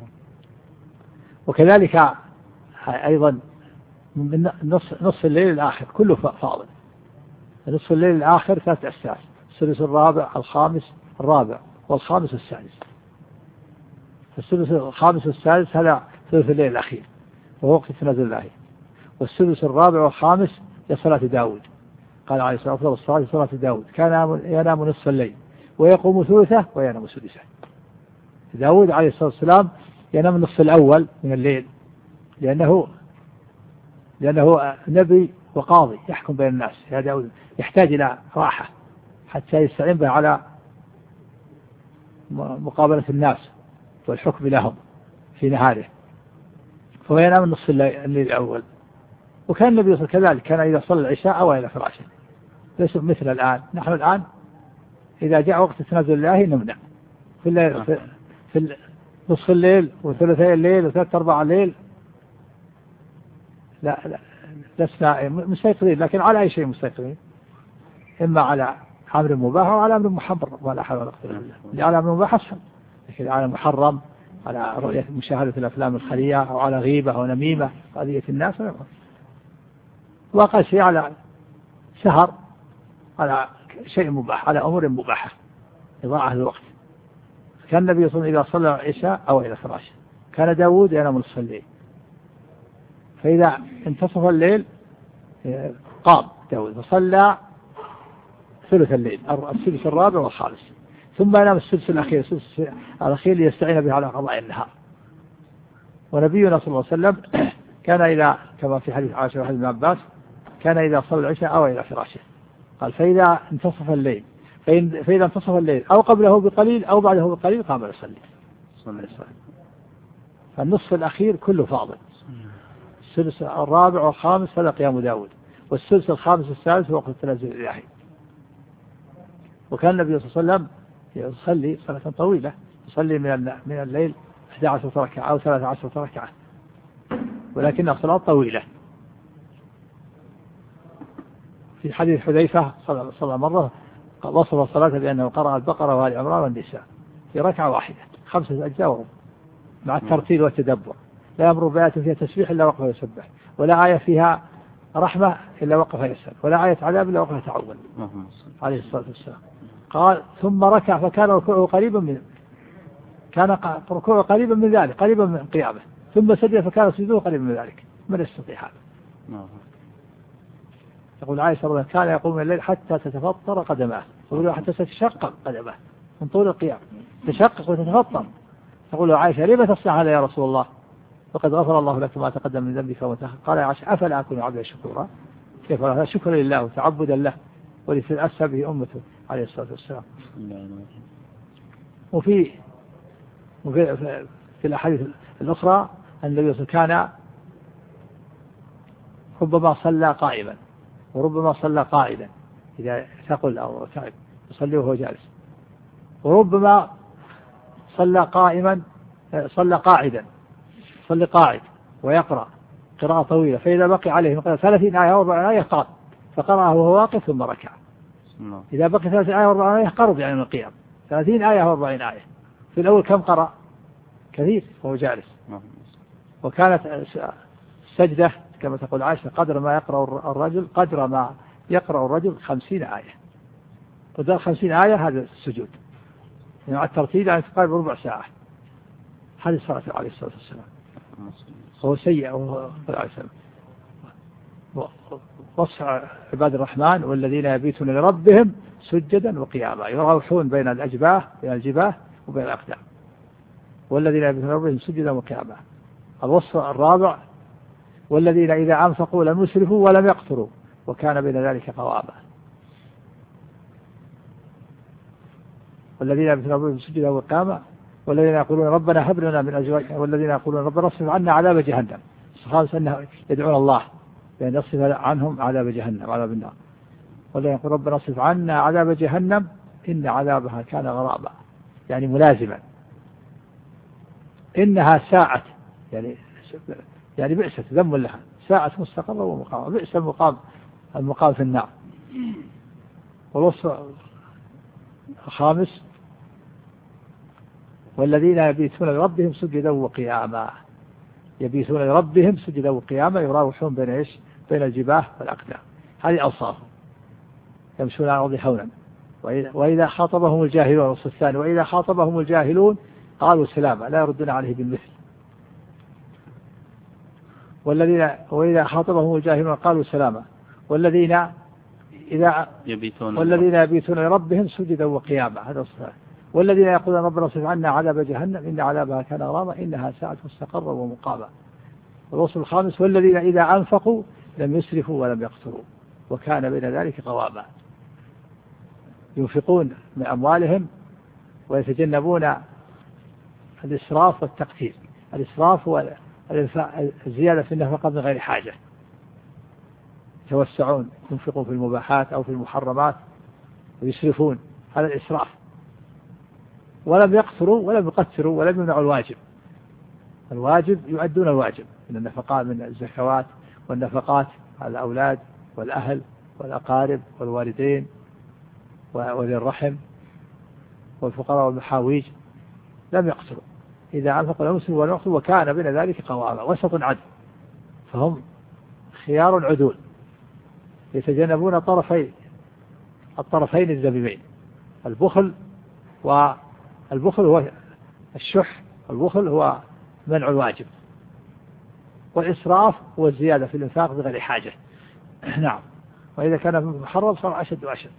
وكذلك أيضا من نصف الليل الآخر كله فاضل. نصف الليل الآخر 3 أساس: السدس الرابع، الخامس، الرابع، والخامس السادس. السدس الخامس والسادس هذا ثلث الليل الأخير وهو وقت تنزل الله. والسدس الرابع والخامس لصلاة داود، قال عليه الصلاة والسلام: الصلاة صلاة داود كان ينام نصف الليل ويقوم ثلثه وينام سدسه. داود عليه الصلاة والسلام ينام النصف الأول من الليل لأنه نبي وقاضي يحكم بين الناس. يا داود يحتاج إلى راحة حتى يستعين به على مقابلة الناس والحكم لهم في نهاره، فهو ينام النصف الليل الأول. وكان النبي صلى الله عليه وسلم كذلك، كان إذا صلى العشاء أوى إلى فراشه، ليس مثل الآن. نحن الآن إذا جاء وقت تنزل الله نمنع في الليل، في نصف الليل وثلثي الليل وثلاث أرباع الليل لا لسنا مستيقظين، لكن على أي شيء مستيقظين؟ إما على أمر مباح أو على أمر محرم، ولا حول ولا قوة إلا بالله. على أمر مباح أسهل، لكن على محرم، على رؤية مشاهدة الأفلام الخلية أو على غيبة أو نميمة قضية الناس، وأقل شيء على سهر، على شيء مباح، على أمور مباحة إضاعة الوقت. كان النبي صلى الله عليه وسلم إذا صلى العشاء أو إلى فراشه. كان داود ينام نصف الليل، فإذا انتصف الليل قام داود وصلى ثلث الليل، السدس الرابع والخامس، ثم ينام السدس الأخير، السدس الأخير ليستعين به على قضاء النهار. ونبينا صلى الله عليه وسلم كان إذا، كما في حديث عائشة وحديث ابن عباس، كان إذا صلى العشاء أو إلى فراشه. قال: فإذا انتصف الليل فإذا انتصف الليل أو قبله بقليل أو بعده بقليل قام يصلي. فالنصف الأخير كله فاضل. السدس الرابع والخامس هذا قيام داود، والسدس الخامس والسادس وقت التنزل الإلهي. وكان النبي صلى الله عليه وسلم يصلي صلاة طويلة، يصلي من الليل 11 ركعة أو 13 ركعة، ولكنها صلاة طويلة. في حديث حذيفة صلى مرة وصف الصلاة بأنه قرأ البقرة وآل عمران والنساء في ركعة واحدة 5 أجزاء وربع، مع الترتيل والتدبر. لا يمر بآية فيها تسبيح إلا وقف يسبح، ولا آية فيها رحمة إلا وقف يسأل، ولا آية عذاب إلا وقف يتعوذ عليه الصلاة والسلام. قال: ثم ركع فكان ركوعه قريبا من ذلك، قريبا من قيامه، ثم سجد فكان سجوده قريبا من ذلك. من يستطيع هذا؟ يقول عائشة رضي الله عنها: كان يقوم من الليل حتى تتفطر قدماه، يقول حتى تتشقق قدماه من طول القيام، تشقق وتتفطر. تقول عائشة: لما تصنع هذا يا رسول الله؟ وقد غفر الله لك ما تقدم من ذنبك وما تأخر. قال يا عائشة: أفلا أكون عبدا شكورا؟ كيف؟ هذا شكر لله وتعبدا له ولتتأسى به أمته عليه الصلاة والسلام. وفي الأحاديث الأخرى أن النبي صلى الله عليه وسلم كان ربما صلى قائما وربما صلى قاعدا إذا ثقل أو تعب، يصلي وهو جالس، وربما صلى قاعدا، صلي قاعد ويقرأ قراءة طويلة، فإذا بقي عليه 30 آية و 40 آية قرأ، فقرأه وهو واقف ثم ركع. إذا بقي 30 آية و 40 آية قرب يعني من القيام، 30 آية و 40 آية. في الأول كم قرأ؟ كثير وهو جالس. وكانت السجدة كما تقول عائشة قدر ما يقرأ الرجل 50 آية، قدر 50 آية هذا السجود، يعني على الترتيب يعني تقارب ربع ساعة. هذه صلاة عليه الصلاة والسلام. هو سيء وصف عباد الرحمن: والذين يبيتون لربهم سجدا وقياما يراوحون بين الجباه وبين الأقدام، والذين يبيتون لربهم سجدا وقياما. الوصف الرابع: والذين إذا أنفقوا لم يسرفوا ولم يقتروا وكان بين ذلك قواما. والذين يبيتون لربهم سجدا وقياما والذين يقولون ربنا هب لنا من أزواجنا والذين يقولون ربنا اصرف عنا عذاب جهنم. الخامس أنه يدعون الله بأن يصرف عنهم عذاب جهنم عذاب النار. والذين يقولون ربنا اصرف عنا عذاب جهنم إن عذابها كان غرابا يعني ملازما. إنها ساعة يعني بئست ذنب لها ساعة مستقرة ومقامة بئس المقام في النار. والوصف الخامس والذين يبيتون لربهم سجدا وقياما يبيتون لربهم سجدا وقياما يراوحون بين الجباه والأقدام. هذه أوصافهم يمشون على الأرض هونا وإذا خاطبهم الجاهلون. الوصف الثاني وإذا خاطبهم الجاهلون قالوا سلاما لا يردون عليه بالمثل. وإذا خاطبهم الجاهلون قالوا سلاما والذين يبيتون لربهم سجدا وقياما. هذا الصفات. والذين يقولون ربنا اصرف عنا عذاب جهنم إن عذابها كان غراما إنها ساعة مستقرا ومقاما. والوصف الخامس والذين إذا أنفقوا لم يسرفوا ولم يقتروا وكان بين ذلك قواما. ينفقون من أموالهم ويتجنبون الإسراف والتقتير. الإسراف هو الزيادة في النفقة من غير حاجة. يتوسعون ينفقون في المباحات أو في المحرمات ويسرفون هذا الإسراف. ولم يقتروا ولم يقتروا ولم يمنعوا الواجب يؤدون الواجب من النفقات من الزكوات والنفقات على الأولاد والأهل والأقارب والوالدين وذي الرحم والفقراء والمحاويج. لم يقتروا إذا أنفقوا لم يسرفوا ولم يقتروا وكان بين ذلك قواما وسط عدل. فهم خيار عدول يتجنبون الطرفين الذميمين. البخل هو الشح. البخل هو منع الواجب والإسراف هو الزيادة في الإنفاق بغير حاجة. نعم. وإذا كان محرم صار أشد وأشد.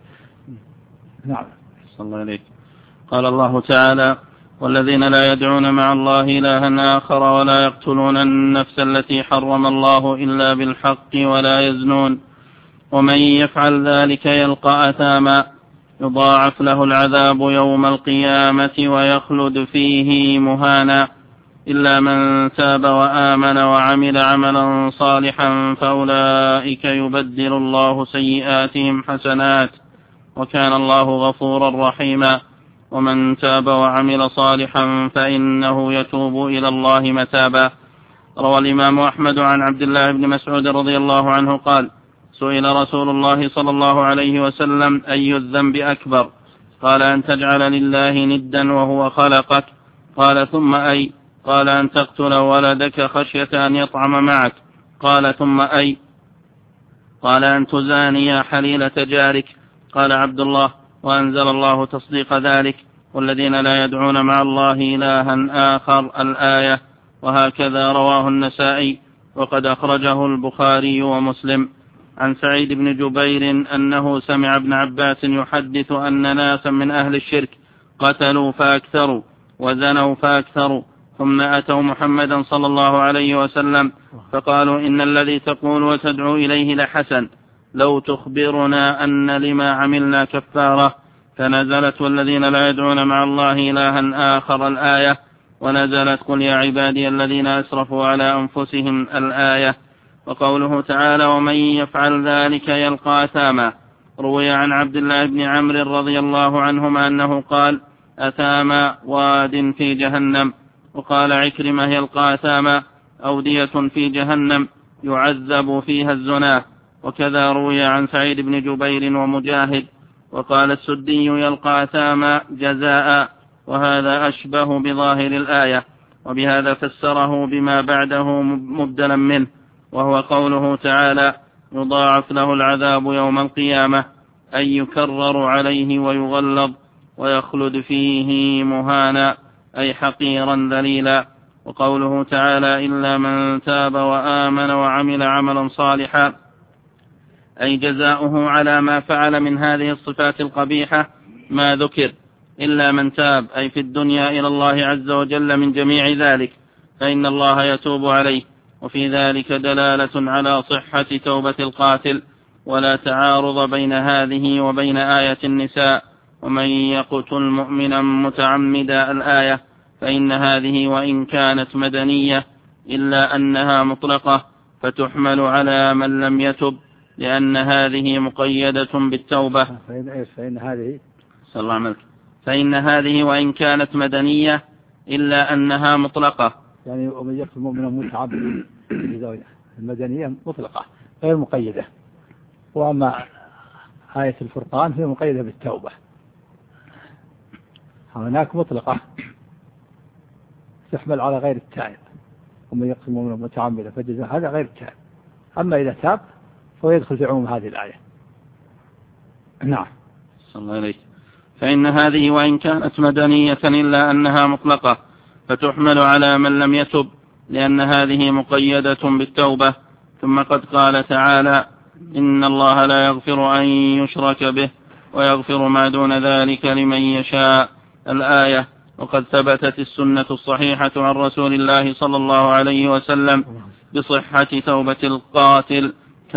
نعم. صلى الله عليه. قال الله تعالى والذين لا يدعون مع الله إلها آخر ولا يقتلون النفس التي حرم الله إلا بالحق ولا يزنون ومن يفعل ذلك يلقى أثاما يضاعف له العذاب يوم القيامة ويخلد فيه مهانا إلا من تاب وآمن وعمل عملا صالحا فأولئك يبدل الله سيئاتهم حسنات وكان الله غفورا رحيما ومن تاب وعمل صالحا فإنه يتوب إلى الله متابا. روى الإمام أحمد عن عبد الله بن مسعود رضي الله عنه قال سئل رسول الله صلى الله عليه وسلم أي الذنب أكبر؟ قال أن تجعل لله ندا وهو خلقك. قال ثم أي؟ قال أن تقتل ولدك خشية أن يطعم معك. قال ثم أي؟ قال أن تزاني حليلة جارك. قال عبد الله وأنزل الله تصديق ذلك والذين لا يدعون مع الله إلها آخر الآية. وهكذا رواه النسائي وقد أخرجه البخاري ومسلم. عن سعيد بن جبير أنه سمع ابن عباس يحدث أن ناسا من أهل الشرك قتلوا فأكثروا وزنوا فأكثروا ثم أتوا محمدا صلى الله عليه وسلم فقالوا إن الذي تقول وتدعو إليه لحسن لو تخبرنا أن لما عملنا كفارة. فنزلت والذين لا يدعون مع الله إلها آخر الآية ونزلت قل يا عبادي الذين أسرفوا على أنفسهم الآية. وقوله تعالى ومن يفعل ذلك يلقى أثاما. روي عن عبد الله بن عمرو رضي الله عنهما أنه قال أثاما واد في جهنم. وقال عكرمة يلقى أثاما أودية في جهنم يعذب فيها الزناه. وكذا روي عن سعيد بن جبير ومجاهد. وقال السدي يلقى أثاما جزاء وهذا أشبه بظاهر الآية وبهذا فسره بما بعده مبدلا منه وهو قوله تعالى يضاعف له العذاب يوم القيامة أي يكرر عليه ويغلظ ويخلد فيه مهانا أي حقيرا ذليلا. وقوله تعالى إلا من تاب وآمن وعمل عملا صالحا أي جزاؤه على ما فعل من هذه الصفات القبيحة ما ذكر إلا من تاب أي في الدنيا إلى الله عز وجل من جميع ذلك فإن الله يتوب عليه. وفي ذلك دلالة على صحة توبة القاتل ولا تعارض بين هذه وبين آية النساء ومن يقتل مؤمنا متعمدا الآية فإن هذه وإن كانت مدنية إلا أنها مطلقة فتحمل على من لم يتب، لأن هذه مقيدة بالتوبة. فإن هذه وإن كانت مدنية إلا أنها مطلقة، يعني ومن يقتل مؤمنا متعمدا المدنية مطلقة غير مقيدة، وأما آية الفرقان هي مقيدة بالتوبة. هناك مطلقة تحمل على غير التائب، ومن يقتل مؤمنا متعمدا فجزاؤه هذا غير التائب، أما إذا تاب فهو يدخل في عموم هذه الآية. نعم. صلى الله عليه. فإن هذه وإن كانت مدنية إلا أنها مطلقة فتحمل على من لم يتب، لأن هذه مقيدة بالتوبة. ثم قد قال تعالى: إن الله لا يغفر أن يشرك به ويغفر ما دون ذلك لمن يشاء، الآية. وقد ثبتت السنة الصحيحة عن رسول الله صلى الله عليه وسلم بصحة توبة القاتل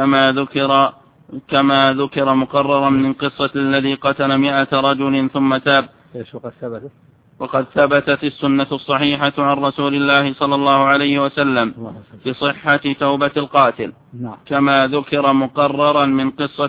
كما ذكر مقررا من قصة الذي قتل 100 رجل ثم تاب. وقد ثبتت السنة الصحيحة عن رسول الله صلى الله عليه وسلم بصحة توبة القاتل كما ذكر مقررا من قصة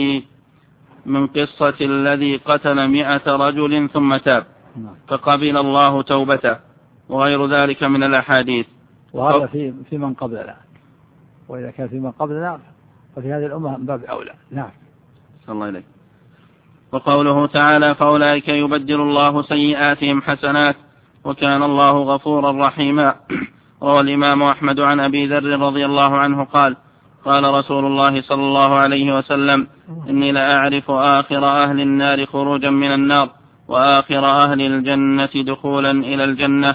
الذي قتل 100 رجل ثم تاب فقبل الله توبته، وغير ذلك من الأحاديث. وهذا في من قبلنا، وإذا كان في من قبلنا ففي هذه الأمة من باب أولى. نعم. صلى الله عليه. وقوله تعالى: فأولئك يبدل الله سيئاتهم حسنات وكان الله غفورا رحيما. روى الإمام أحمد عن أبي ذر رضي الله عنه قال: قال رسول الله صلى الله عليه وسلم: إني لأعرف آخر أهل النار خروجا من النار وآخر أهل الجنة دخولا إلى الجنة.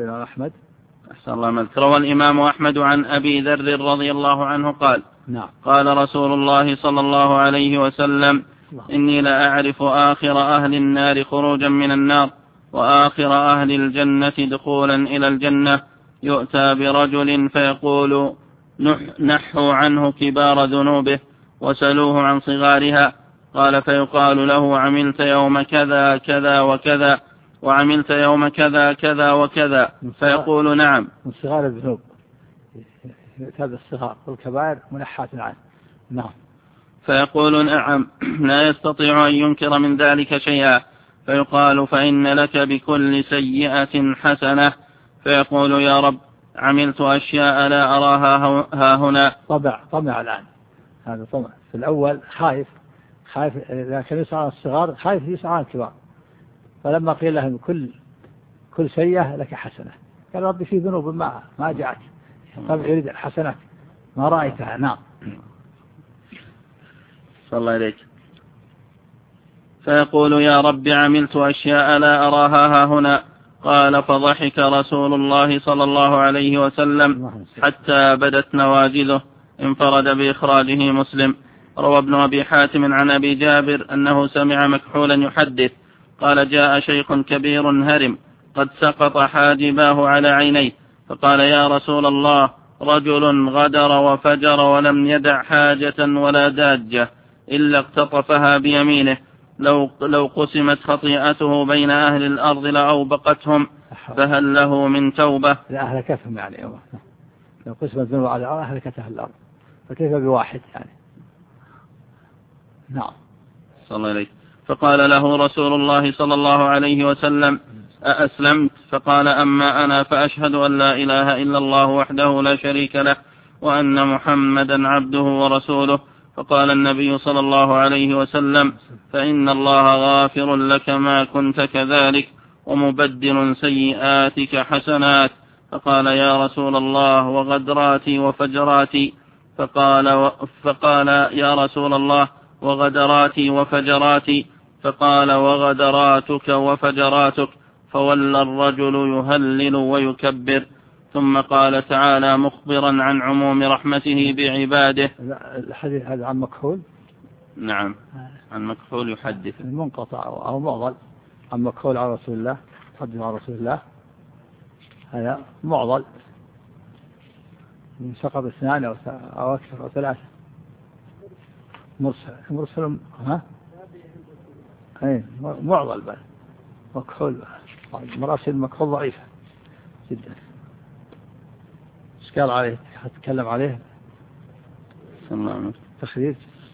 روى الإمام أحمد عن أبي ذر رضي الله عنه قال: قال رسول الله صلى الله عليه وسلم: إني لأعرف آخر أهل النار خروجا من النار وآخر أهل الجنة دخولا إلى الجنة، يؤتى برجل فيقول: نحوا عنه كبار ذنوبه وسلوه عن صغارها. قال: فيقال له: عملت يوم كذا كذا وكذا وعملت يوم كذا كذا وكذا، فيقول: نعم. من صغار الذنوب، هذا الصغار والكبائر منحات عنه. نعم. فيقول: نعم. لا يستطيع أن ينكر من ذلك شيئا. فيقال: فإن لك بكل سيئة حسنة. فيقول: يا رب، عملت أشياء لا أراها ها هنا. طمع الآن، هذا طمع. في الأول خايف إذا كان يسعى عن الصغار خايف يسعى عن الكبار، فلما قيل لهم كل سيئة لك حسنة قال: ربي في ذنوب ما جاءت، طبعا يريد الحسنات ما رأيتها. نعم. صلى الله عليك. فيقول: يا رب، عملت أشياء لا أراها ها هنا. قال: فضحك رسول الله صلى الله عليه وسلم حتى بدت نواجذه. انفرد بإخراجه مسلم. روى ابن أبي حاتم عن أبي جابر أنه سمع مكحولا يحدث قال: جاء شيخ كبير هرم قد سقط حاجباه على عينيه، فقال: يا رسول الله، رجل غدر وفجر ولم يدع حاجة ولا داجة إلا اقتطفها بيمينه، لو قسمت خطيئته بين أهل الأرض لأوبقتهم، فهل له من توبة؟ لأهلكتهم، يعني لو قسمت ذنوب على الأرض أهلكت أهل الأرض، فكيف بواحد يعني؟ نعم. صلى الله عليه. فقال له رسول الله صلى الله عليه وسلم: أأسلمت؟ فقال: أما أنا فأشهد أن لا إله إلا الله وحده لا شريك له وأن محمدا عبده ورسوله. فقال النبي صلى الله عليه وسلم: فإن الله غافر لك ما كنت كذلك ومبدل سيئاتك حسنات. فقال: يا رسول الله، وغدراتي وفجراتي؟ فقال: يا رسول الله، وغدراتي وفجراتي؟ فقال: وغدراتك وفجراتك. فولى الرجل يهلل ويكبر. ثم قال تعالى مخبرا عن عموم رحمته بعباده. الحديث هذا عن مكحول؟ نعم، عن مكحول يحدث، منقطع أو معضل. عن مكحول على رسول الله، حدث عن رسول الله، هذا معضل من سقط 2 أو أكثر أو 3. مرسل معضل بل مكحول، مراسل مكحول ضعيفة. جدا. إشكال عليه تتكلم عليه تخريج.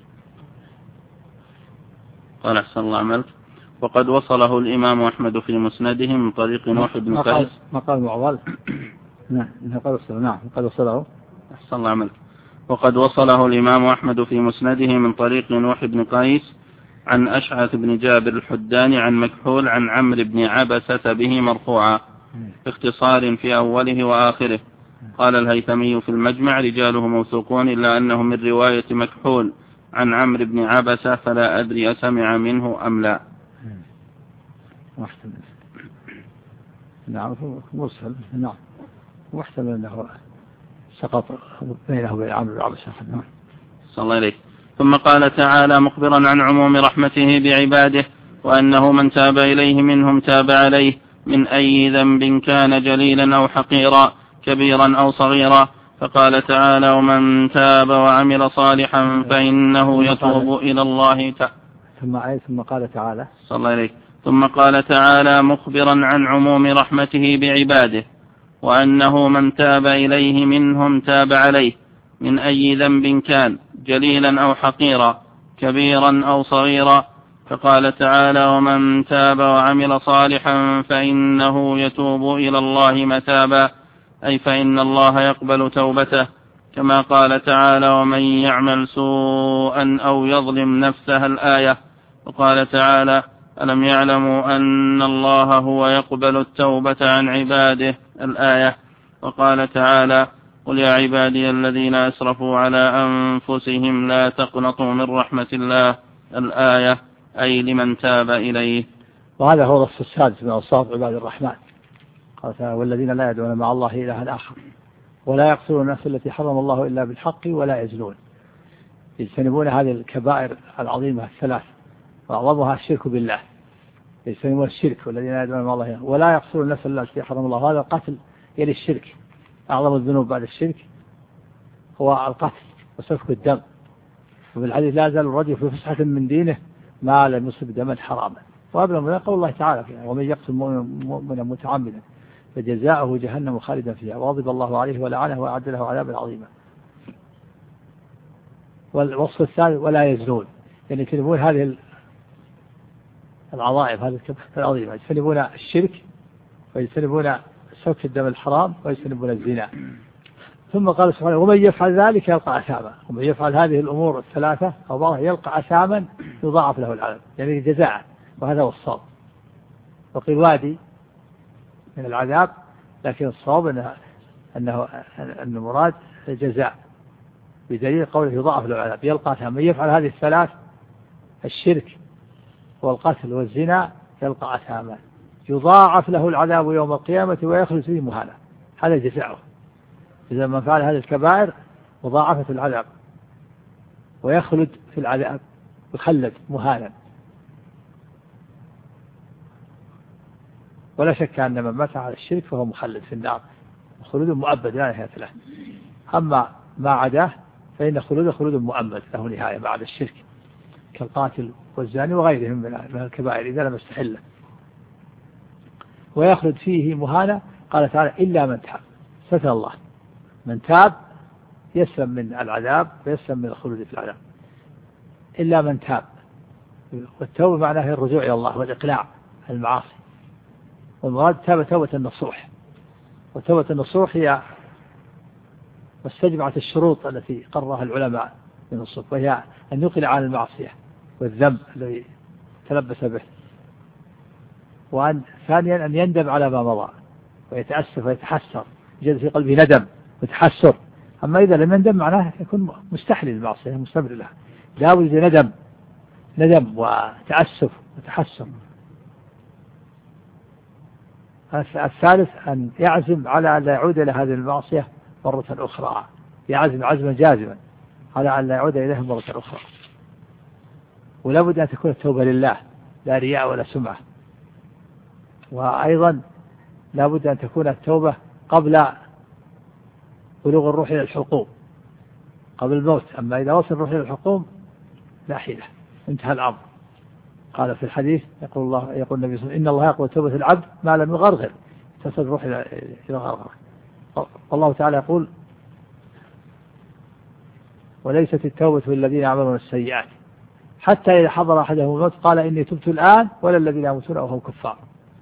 قال أحسن الله عملك. وقد وصله الإمام أحمد في مسنده من طريق نوح بن قيس. ما قال معضل. نعم قد وصله. أحسن الله عملك. وقد وصله الإمام أحمد في مسنده من طريق نوح بن قيس عن أشعث بن جابر الحداني عن مكحول عن عمرو بن عبسة به مرفوعا باختصار في أوله وآخره. قال الهيثمي في المجمع رجاله موثوقون إلا أنه من رواية مكحول عن عمرو بن عبسة فلا أدري أسمع منه أم لا. نعم مرسل. نعم محتمل أنه سقط بينه وبين عمرو بن عبسة. صلى الله عليه. ثم قال تعالى مخبرا عن عموم رحمته بعباده وأنه من تاب إليه منهم تاب عليه من أي ذنب كان جليلا أو حقيرا كبيرا أو صغيرا. فقال تعالى ومن تاب وعمل صالحا فإنه يتوب إلى الله تعالى. ثم قال تعالى صلى الله عليه. ثم قال تعالى مخبرا عن عموم رحمته بعباده وأنه من تاب إليه منهم تاب عليه من أي ذنب كان جليلا أو حقيرا كبيرا أو صغيرا. فقال تعالى ومن تاب وعمل صالحا فإنه يتوب إلى الله متابا أي فإن الله يقبل توبته. كما قال تعالى ومن يعمل سوءا أو يظلم نفسه الآية. وقال تعالى ألم يعلموا أن الله هو يقبل التوبة عن عباده الآية. وقال تعالى قل يا عبادي الذين أسرفوا على أنفسهم لا تقنطوا من رحمة الله الآية أي لمن تاب إليه. وهذا هو الوصف السادس من أوصاف عباد الرحمن. قال تعالى والذين لا يدعون مع الله إلها آخر ولا يقتلون النفس التي حرم الله إلا بالحق ولا يزنون. يجتنبون هذه الكبائر العظيمة الثلاث وأعظمها الشرك بالله. يجتنبون الشرك والذين لا يدعون مع الله ولا يقتلون النفس التي حرم الله. هذا القتل يلي الشرك. أعظم الذنوب بعد الشرك هو القتل وسفك الدم. وفي الحديث لا يزال الرجل في فسحة من دينه ما لم يصب دما حراما. وأبلغ من قول الله تعالى ومن يقتل مؤمنا متعمدا فجزاؤه جهنم خالدا فيها وغضب الله عليه ولعنه وأعد له عذابا عظيما. والوصف الثالث ولا يزنون يعني يجتنبون هذه العظائم هذه الكبائر العظيمة. يجتنبون الشرك ويجتنبون سفك الدم الحرام ويجتنبون الزنا. ثم قال سبحانه ومن يفعل ذلك يلقى أثاما. ومن يفعل هذه الأمور الثلاثة أو بعضها يلقى أثاما يضاعف له العذاب يعني جزاء. وهذا هو الصواب. وقيل وادي من العذاب لكن الصواب أنه المراد جزاء بدليل قوله يضاعف له العذاب يلقى أثاما. من يفعل هذه الثلاث الشرك والقتل والزنا يلقى أثاما يضاعف له العذاب يوم القيامة ويخلد فيه مهانا. هذا جزاؤه. إذا من فعل هذه الكبائر مضاعفة العذاب ويخلد في العذاب يخلد مهانا. ولا شك أن من مات على الشرك فهو مخلد في النار خلود مؤبد لا نهاية له. أما ما عداه فإن خلود مؤبد له نهاية بعد الشرك كالقاتل والزاني وغيرهم من الكبائر إذا لم يستحله ويخلد فيه مهانا. قال تعالى إلا من تاب. ستر الله من تاب يسلم من العذاب ويسلم من الخلود في العذاب إلا من تاب. والتوبة معناها الرجوع إلى الله والإقلاع عن المعاصي. والمراد تاب توبة النصوح. وتوبة النصوح هي واستجمعت الشروط التي قررها العلماء من النصوح وهي أن يقلع عن المعصية والذنب الذي تلبس به. وأن ثانيا أن يندم على ما مضى ويتأسف ويتحسر يجد في قلبه ندم وتحسر. أما إذا لم يندم معناه يكون مستحل المعصية مستمر لها. لا بد ندم وتأسف وتحسر. الثالث أن يعزم على أن لا يعود إلى هذه المعصية مرة أخرى. يعزم عزما جازما على أن لا يعود إليها مرة أخرى. ولا بد أن تكون التوبة لله لا رياء ولا سمعة. وأيضا لا بد أن تكون التوبة قبل بلوغ الروح إلى الحلقوم قبل الموت. أما إذا وصل الروح إلى الحلقوم لا حيلة انتهى الأمر. قال في الحديث يقول النبي صلى الله عليه وسلم إن الله يقبل توبة العبد ما لم يغرغر تصل الروح إلى غرغرة. والله تعالى يقول وليست التوبة للذين يعملون السيئات حتى إذا حضر أحدهم الموت قال إني تبت الآن ولا الذين يموتون وهم كفار.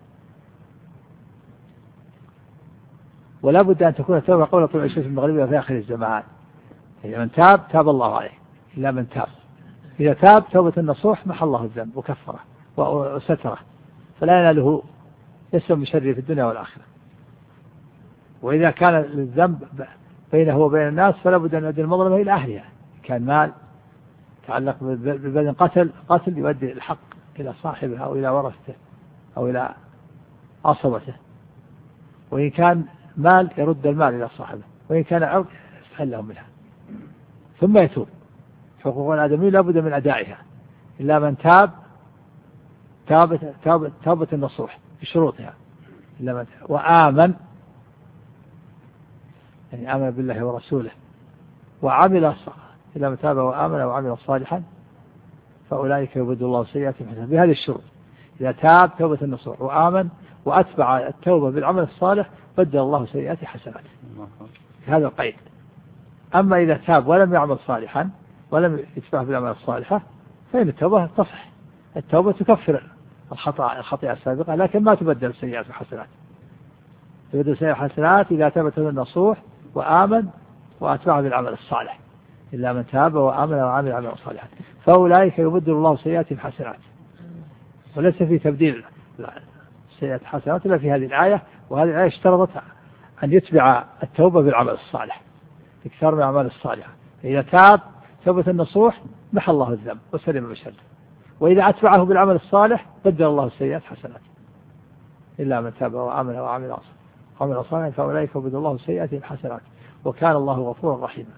ولا بد أن تكون التوبة قبل طلوع الشمس المغربية في آخر الزمان. إذا من تاب تاب الله عليه إلا من تاب. إذا تاب توبة النصوح محى الله الذنب وكفره وستره فلا يناله يسلم بشره في الدنيا والآخرة. وإذا كان الذنب بينه وبين الناس فلا بد أن يؤدي المظلمة إلى أهلها. كان مال تعلق ببدن قتل يؤدي الحق إلى صاحبه أو إلى ورثته أو إلى عصبته. وإن كان مال يرد المال إلى صاحبه وإن كان عرض يستحل له منها ثم يتوب. حقوق الآدمي لا بد من أدائها إلا من تاب توبة النصوح بشروطها إلا من تاب وآمن يعني آمن بالله ورسوله وعمل إلا من تاب وآمن وعمل صالحا فأولئك يبدل الله سيئاتهم حسنات بهذه الشروط. إذا تاب توبة النصوح وآمن وأتبع التوبة بالعمل الصالح بدل الله سيئات حسنات هذا القيد. أما إذا تاب ولم يعمل صالحا ولم يتبع بالعمل الصالحة فإن التوبة تصح. التوبة تكفر الخطيئة السابقة لكن ما تبدل سيئات حسنات. تبدل سيئات حسنات إذا تاب النصوح وآمن وأتبع بالعمل الصالح إلا من تاب وآمن وعمل عملا صالحا فأولئك يبدل الله سيئاتهم حسنات. وليس في تبديل سيئات حسنات إلا في هذه الآية. وهذه الآية اشترطت أن يتبع التوبة بالعمل الصالح اكثر من الأعمال الصالحة. إذا تاب توبة النصوح محى الله الذنب وسلم بشره وإذا أتبعه بالعمل الصالح بدل الله السيئات حسنات إلا من تاب وآمن وعمل صالحا فأولئك يبدل الله سيئاتهم حسنات وكان الله غفورا رحيما.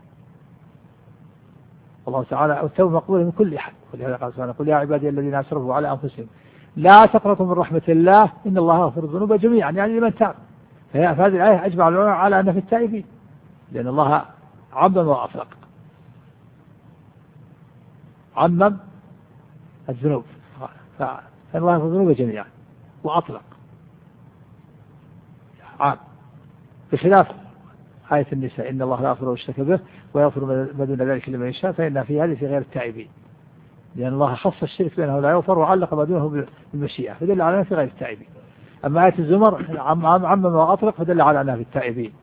الله تعالى التوبة مقبولة من كل أحد. ولهذا قال سبحانه قل يا عبادي الذين أسرفوا على أنفسهم لا تقنطوا من رحمة الله إن الله يغفر الذنوب جميعا يعني لمن تاب. فهذه الآية أجمع العلماء على أن في التائبين لأن الله عمم وأطلق عمم الذنوب فإن الله يغفر الذنوب جميعا وأطلق عام بخلاف آية النساء إن الله لا يغفر ويشرك به ويغفر ما دون ذلك لمن يشاء فإن في هذه في غير التائبين لأن الله خص الشرك بأنه لا يغفر وعلق ما دونه بالمشيئة فدل على أنه في غير التائبين. أما آية الزمر عمم وأطلق فدل على أنها في التائبين.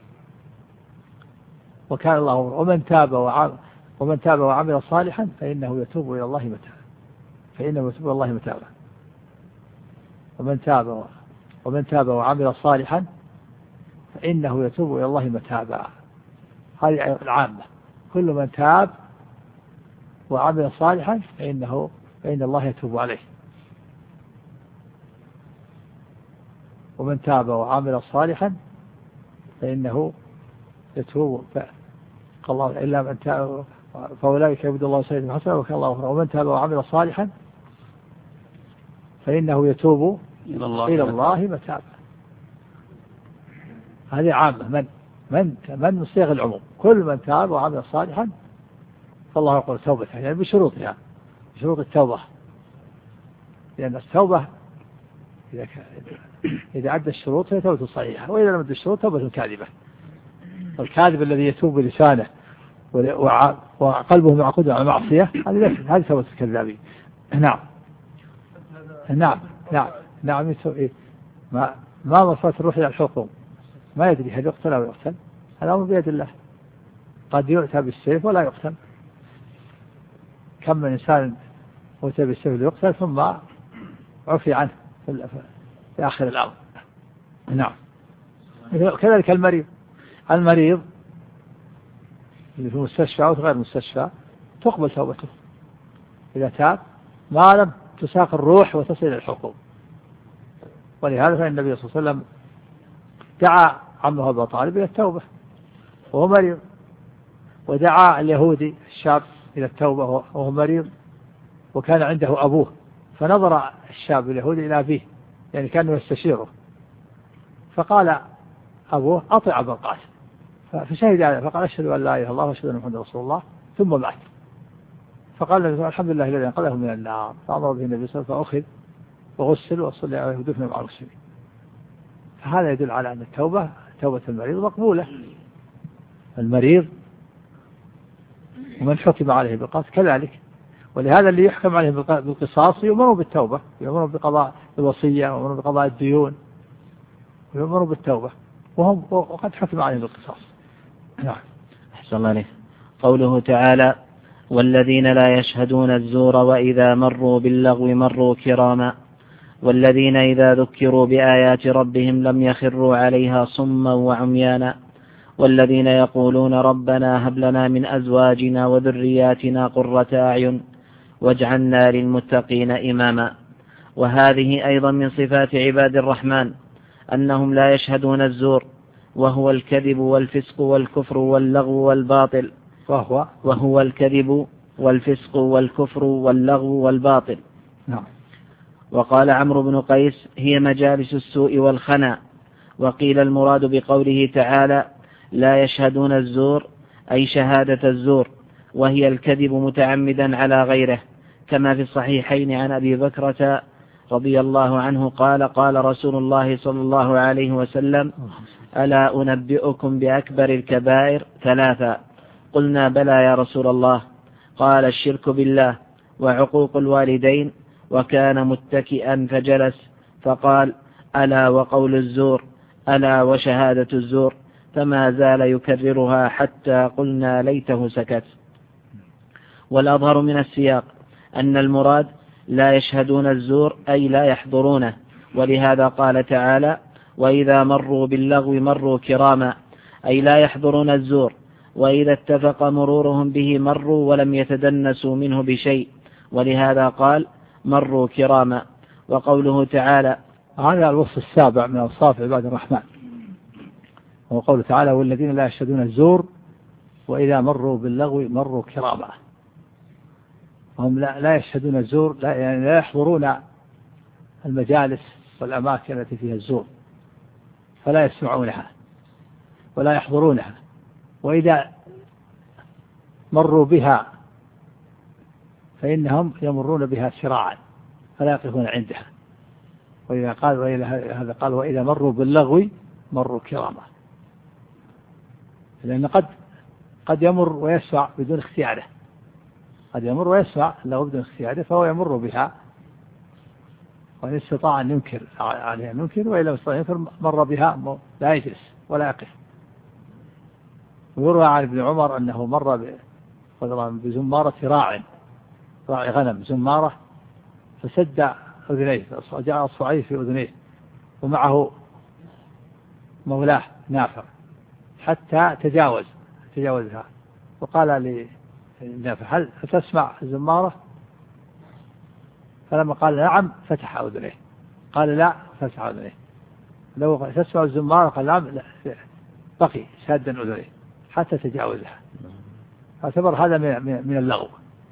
وكان الله ومن تاب وعمل صالحا فإنه يتوب إلى الله متابا ومن تاب وعمل صالحا فإنه يتوب إلى الله متابا. هذه العامة كل من تاب وعمل صالحا فإن الله يتوب عليه. ومن تاب وعمل صالحا فإنه يتوب الله إلا من تاب فأولئك يبدل الله سيئاتهم حسنات وكان الله غفورا. ومن تاب وعمل صالحا فإنه يتوب إلى الله متابا. هذه عامة من صيغ العموم كل من تاب وعمل صالحا فالله يقول توبته يعني بشروطها بشروط التوبة لأن التوبة إذا عد الشروط فهي توبة صحيحة وإذا لم يعد الشروط توبة كاذبة. الكاذب الذي يتوب بلسانه وقلبه معقود على المعصية هذه توبة الكذابين. نعم ما وصلت الروح إلى الحكم ما يدري هل يقتل أو يقتل هذا أمر بيد الله. قد يؤتى بالسيف ولا يقتل. كم من إنسان أتى بالسيف ليقتل ثم عفي عنه في آخر الأمر. نعم. كذلك المريض اللي في المستشفى أو غير المستشفى تقبل توبته إذا تاب ما لم تساق الروح وتصل إلى الحكم. ولهذا فإن النبي صلى الله عليه وسلم دعا عمه أبا طالب إلى التوبة وهو مريض ودعا اليهودي الشاب إلى التوبة وهو مريض وكان عنده أبوه فنظر الشاب اليهودي إلى أبيه يعني كانه يستشيره فقال أبوه أطع أبا القاسم فشهد عليه فقال أشهد أن لا إله إلا الله وأشهد أن محمدا رسول الله ثم مات. فقال النبي الحمد لله الذي أنقذه من النار فأمر به النبي صلى الله عليه وسلم فأخذ وغسل وصلى عليه ودفن مع المسلمين. فهذا يدل على أن توبة المريض مقبولة. المريض ومن حكم عليه بالقصاص كذلك، ولهذا اللي يحكم عليه بالقصاص يؤمر بالتوبة، يؤمر بقضاء الوصية، يؤمر بقضاء الديون، ويؤمر بالتوبة، وقد حكم عليه بالقصاص. نعم. أحسن الله عليك. قوله تعالى: والذين لا يشهدون الزور وإذا مروا باللغو مروا كراما، والذين إذا ذكروا بآيات ربهم لم يخروا عليها صما وعميانا، والذين يقولون ربنا هب لنا من أزواجنا وذرياتنا قرة أعين واجعلنا للمتقين إماما. وهذه أيضا من صفات عباد الرحمن أنهم لا يشهدون الزور، وهو الكذب والفسق والكفر واللغو والباطل، وهو الكذب والفسق والكفر واللغو والباطل. نعم. وقال عمرو بن قيس: هي مجالس السوء والخنا. وقيل المراد بقوله تعالى: لا يشهدون الزور أي شهادة الزور، وهي الكذب متعمدا على غيره، كما في الصحيحين عن أبي بكرة رضي الله عنه قال: قال رسول الله صلى الله عليه وسلم: ألا أنبئكم بأكبر الكبائر 3؟ قلنا: بلى يا رسول الله. قال: الشرك بالله، وعقوق الوالدين، وكان متكئا فجلس فقال: ألا وقول الزور، ألا وشهادة الزور، فما زال يكررها حتى قلنا ليته سكت. والأظهر من السياق أن المراد لا يشهدون الزور أي لا يحضرونه، ولهذا قال تعالى: وإذا مروا باللغو مروا كراما، أي لا يحضرون الزور، وإذا اتفق مرورهم به مروا ولم يتدنسوا منه بشيء، ولهذا قال: مروا كراما. وقوله تعالى: هذا الوصف السابع من أوصاف عباد الرحمن، وقوله تعالى: والذين لا يشهدون الزور وإذا مروا باللغو مروا كراما. هم لا يشهدون الزور، يعني لا يحضرون المجالس والأماكن التي فيها الزور، فلا يسمعونها ولا يحضرونها، وإذا مروا بها فإنهم يمرون بها سراعا فلا يقفون عندها. وإذا قال وإذا مروا باللغو مروا كراما، لأن قد يمر ويسمع بدون اختياره، قد يمر ويسمع له بدون اختياره، فهو يمر بها، وإن استطاع أن ينكر عليها ننكر، وإلا استطاع أن ينكر مر بها لا يجلس ولا يقف. ويروى عن ابن عمر أنه مر بزمارة راعي غنم، زمارة، فسد أذنيه، جاء أصبعيه في أذنيه، ومعه مولاه نافع، حتى تجاوزها، وقال لنافع: هل تسمع الزمارة؟ فلما قال نعم فتح أذنيه، قال لا فتح أذنيه. لو تسمع الزمارة قال نعم، بقي سادا أذنيه حتى تجاوزها. فاعتبر هذا من اللغو.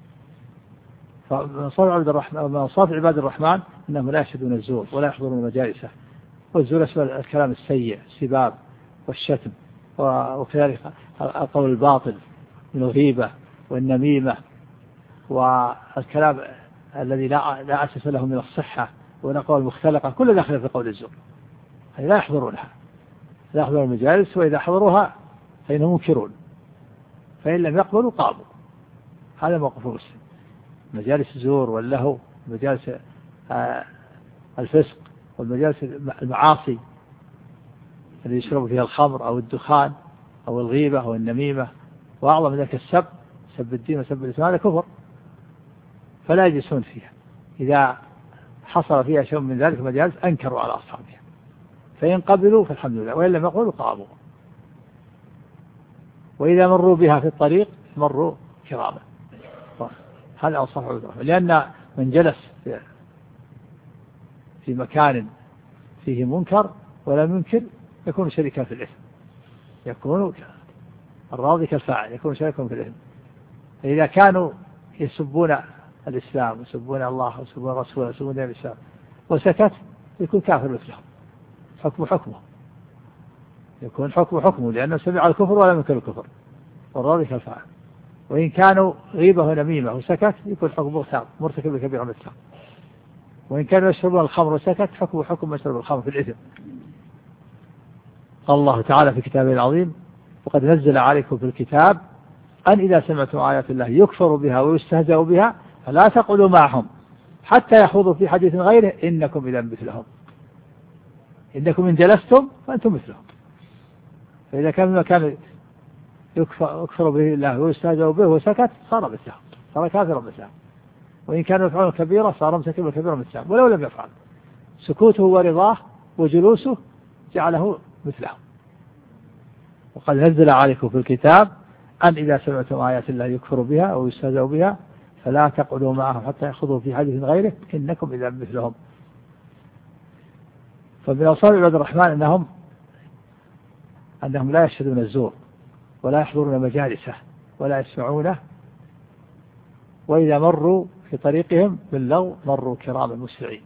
فمن صفات عباد الرحمن أنهم لا يشهدون الزور ولا يحضرون مجالسه. والزور يشمل الكلام السيء، السباب والشتم، وكذلك القول الباطل من الغيبة والنميمة، والكلام الذي لا أساس له من الصحة، والأقوال المختلقة، كل داخل في قول الزور. لا يحضرونها، لا يحضرون المجالس، وإذا حضروها فإنهم منكرون، فإن لم يقبلوا قاموا. هذا موقف مسلم. مجالس الزور واللهو، مجالس الفسق، والمجالس المعاصي الذي يشرب فيها الخمر أو الدخان أو الغيبة أو النميمة، وأعظم ذلك السب، سب الدين وسب الإسلام، هذا كفر، فلا يجلسون فيها. إذا حصل فيها شيء من ذلك مجالس أنكروا على أصحابها، فإن قبلوا فالحمد لله، وإن لم يقولوا قاموا. وإذا مروا بها في الطريق مروا كراما. هذا أوصاف عباد الرحمن، لأن من جلس في مكان فيه منكر ولم ينكر يكون شريكا في الإثم، يكون الراضي كالفاعل، يكون شريكا في الإثم. إذا كانوا يسبون الإسلام ويسبون الله ويسبون الرسول ويسبون الإسلام وسكت يكون كافر مثلهم، حكمه يكون حكمه، لأنه سمع الكفر ولم ينكر الكفر، والراضي كالفاعل. وإن كانوا غيبة ونميمة وسكت يكون حكمه مرتكب لكبيرة مثله. وإن كانوا يشربون الخمر وسكت حكم مشرب الخمر في الإثم. قال الله تعالى في كتابه العظيم: وقد نزل عليكم في الكتاب أن إذا سمعتم آيات الله يكفر بها ويستهزأ بها فلا تقعدوا معهم حتى يخوضوا في حديث غيره إنكم إذا مثلهم. إنكم إن جلستم فأنتم مثلهم. فإذا كان مكان يكفر به الله ويستهزأ به وسكت صار مثلهم، صار كافرا مثلهم. وإن كانوا يفعلون كبيرة صار مرتكبا كبيرا مثلهم ولو لم يفعل. سكوته ورضاه وجلوسه جعله مثلهم. وقد نزل عليكم في الكتاب أن إذا سمعتم آيات الله يكفر بها أو يستهزأ بها فلا تقعدوا معهم حتى يخوضوا في حديث غيره إنكم إذا مثلهم. فمن أوصاف عباد الرحمن أنهم لا يشهدون الزور ولا يحضرون مجالسه ولا يسمعونه، وإذا مروا في طريقهم باللغو مروا كراما مسرعين.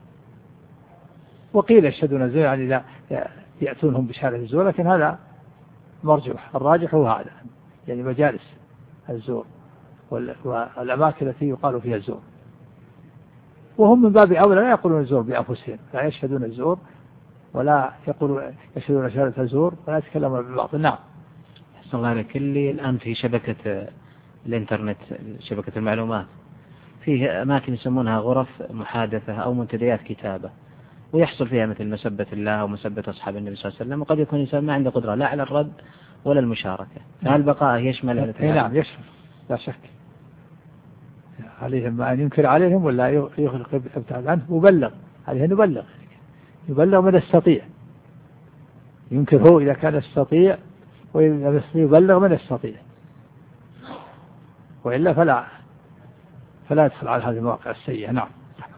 وقيل يشهدون الزور يعني لا يأتونهم بشهادة الزور، لكن هذا مرجوح. الراجح هو هذا، يعني مجالس الزور والأماكن التي يقال فيها الزور. وهم من باب أولى لا يقولون الزور بأنفسهم، لا يشهدون الزور ولا يشهدون شهادة الزور ولا يتكلمون بالباطل. نعم. أحسن الله عليك. اللي الآن في شبكة الإنترنت، شبكة المعلومات، فيه أماكن يسمونها غرف محادثة أو منتديات كتابة، ويحصل فيها مثل مسبة الله أو مسبة أصحاب النبي صلى الله عليه وسلم، وقد يكون الإنسان ما عنده قدرة لا على الرد ولا المشاركة. فهل بقاء يشمل؟ نعم يشمل لا شك. عليهم أن ينكر عليهم ولا يغلق يبتعد عنه، وبلغ عليه أن يبلغ من يستطيع. ينكر هو إذا كان يستطيع، وإذا يبلغ من يستطيع، وإلا فلا يدخل على هذه المواقع السيئة. نعم.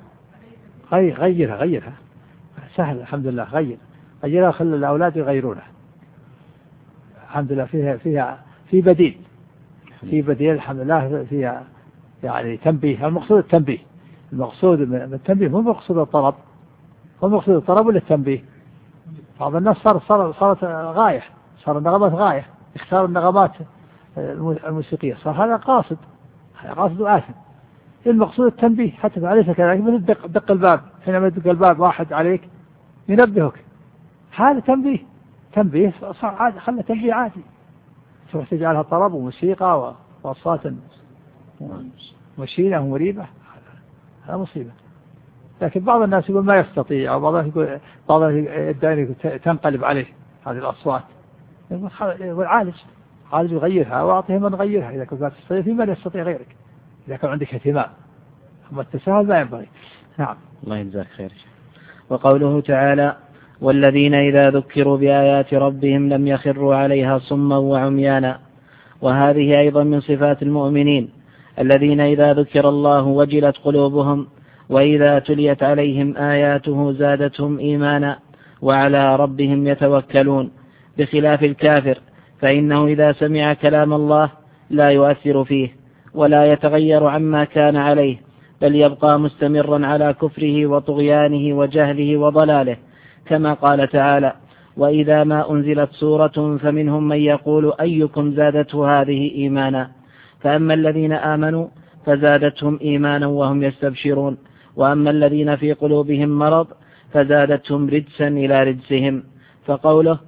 غيرها سهل الحمد لله. غيرها خلى الأولاد يغيرونها الحمد لله. فيها في بديل الحمد لله. فيها يعني تنبيه. المقصود التنبيه. المقصود من التنبيه مو مقصود الطلب، هو مقصود الطلب ولا التنبيه. بعض الناس صارت غاية، صار النغمات غاية، اختار النغمات الموسيقية، صار هذا قاصد وآثم. المقصود التنبيه. حتى عليك كذلك من دق الباب، حينما يدق الباب واحد عليك ينبهك، هذا تنبيه صار عادي. خلى تنبيه عادي. تروح تجعلها طرب وموسيقى وأصوات مشينة ومريبة، هذا مصيبة. لكن بعض الناس يقول ما يستطيع، أو بعضهم يدعي تنقلب عليه هذه الأصوات. يقول عالج يغيرها وأعطيه من غيرها إذا كنت لا تستطيع، في من يستطيع غيرك إذا كان عندك اهتمام. أما التساهل ما ينبغي. نعم. الله يجزاك خير. وقوله تعالى: والذين إذا ذكروا بآيات ربهم لم يخروا عليها صما وعميانا. وهذه أيضا من صفات المؤمنين الذين إذا ذكر الله وجلت قلوبهم، وإذا تليت عليهم آياته زادتهم إيمانا وعلى ربهم يتوكلون، بخلاف الكافر فإنه إذا سمع كلام الله لا يؤثر فيه ولا يتغير عما كان عليه، بل يبقى مستمرا على كفره وطغيانه وجهله وضلاله، كما قال تعالى: وإذا ما أنزلت سورة فمنهم من يقول أيكم زادته هذه إيمانا، فأما الذين آمنوا فزادتهم إيمانا وهم يستبشرون، وأما الذين في قلوبهم مرض فزادتهم رجسا إلى رجسهم. فقوله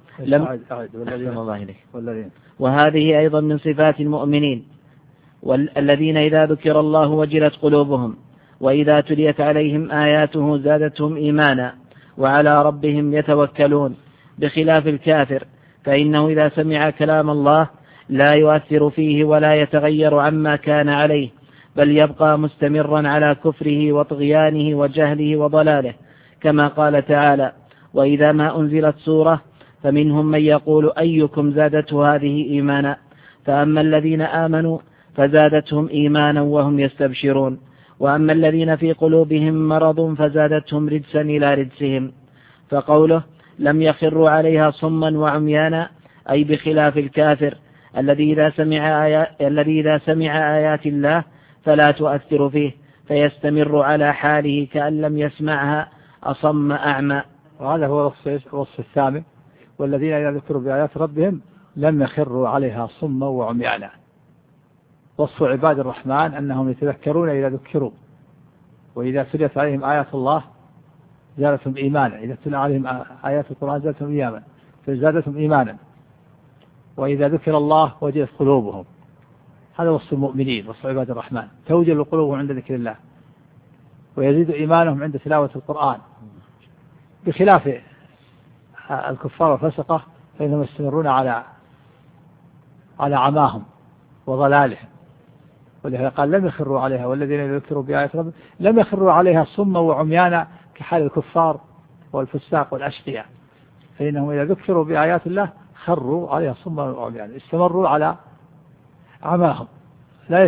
وهذه أيضا من صفات المؤمنين والذين إذا ذكر الله وجلت قلوبهم، وإذا تليت عليهم آياته زادتهم إيمانا وعلى ربهم يتوكلون، بخلاف الكافر فإنه إذا سمع كلام الله لا يؤثر فيه ولا يتغير عما كان عليه، بل يبقى مستمرا على كفره وطغيانه وجهله وضلاله، كما قال تعالى: وإذا ما أنزلت سورة فمنهم من يقول أيكم زادته هذه إيمانا، فأما الذين آمنوا فزادتهم إيمانا وهم يستبشرون، وأما الذين في قلوبهم مرض فزادتهم رجسا إلى رجسهم. فقوله لم يخروا عليها صما وعميانا أي بخلاف الكافر الذي إذا سمع آيات الله فلا تؤثر فيه فيستمر على حاله كأن لم يسمعها أصم أعمى. وهذا هو الوصف الثامن: والذين إذا ذكروا بآيات ربهم لم يخروا عليها صما وعميانا. وصف عباد الرحمن أنهم يتذكرون إذا ذكروا، وإذا تليت عليهم آيات الله زادتهم إيمانا، إذا تلى عليهم آيات القرآن زادتهم إيمانا، فزادتهم إيمانا وإذا ذكر الله وجلت قلوبهم. هذا وصف المؤمنين وصف عباد الرحمن، توجل قلوبهم عند ذكر الله ويزيد إيمانهم عند تلاوة القرآن، بخلاف الكفار والفسقة فإنهم يستمرون على عماهم وضلالهم. ولهذا قال لم يخروا عليها والذين يذكروا بآيات ربهم لم يخروا عليها صما وعميانا كحال الكفار والفساق والأشقياء، فإنهم إذا ذكروا بآيات الله خروا عليها صما وعميانا، استمروا على عماهم، لا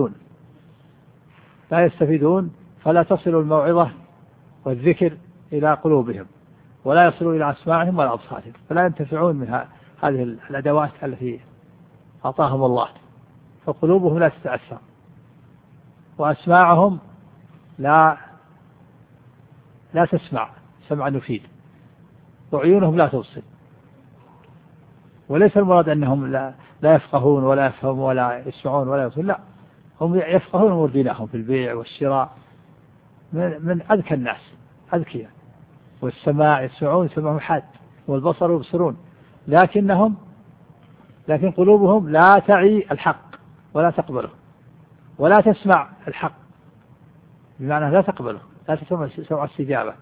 يستفيدون فلا تصل الموعظة والذكر إلى قلوبهم ولا يصلوا إلى أسماعهم ولا أبصارهم، فلا ينتفعون من هذه الأدوات التي أعطاهم الله، فقلوبهم لا تتأثر وأسماعهم لا تسمع سمعا يفيد وعيونهم لا تبصر. وليس المراد أنهم لا يفقهون ولا يفهمون ولا يسمعون ولا يبصرون، لا، هم يفقهون أمور دينهم في البيع والشراء من أذكى الناس أذكياء، والسماع يسمعون سمعهم حاد، والبصر يبصرون، لكن قلوبهم لا تعي الحق ولا تقبله ولا تسمع الحق، بمعنى لا تقبله، لا تسمع استجابة،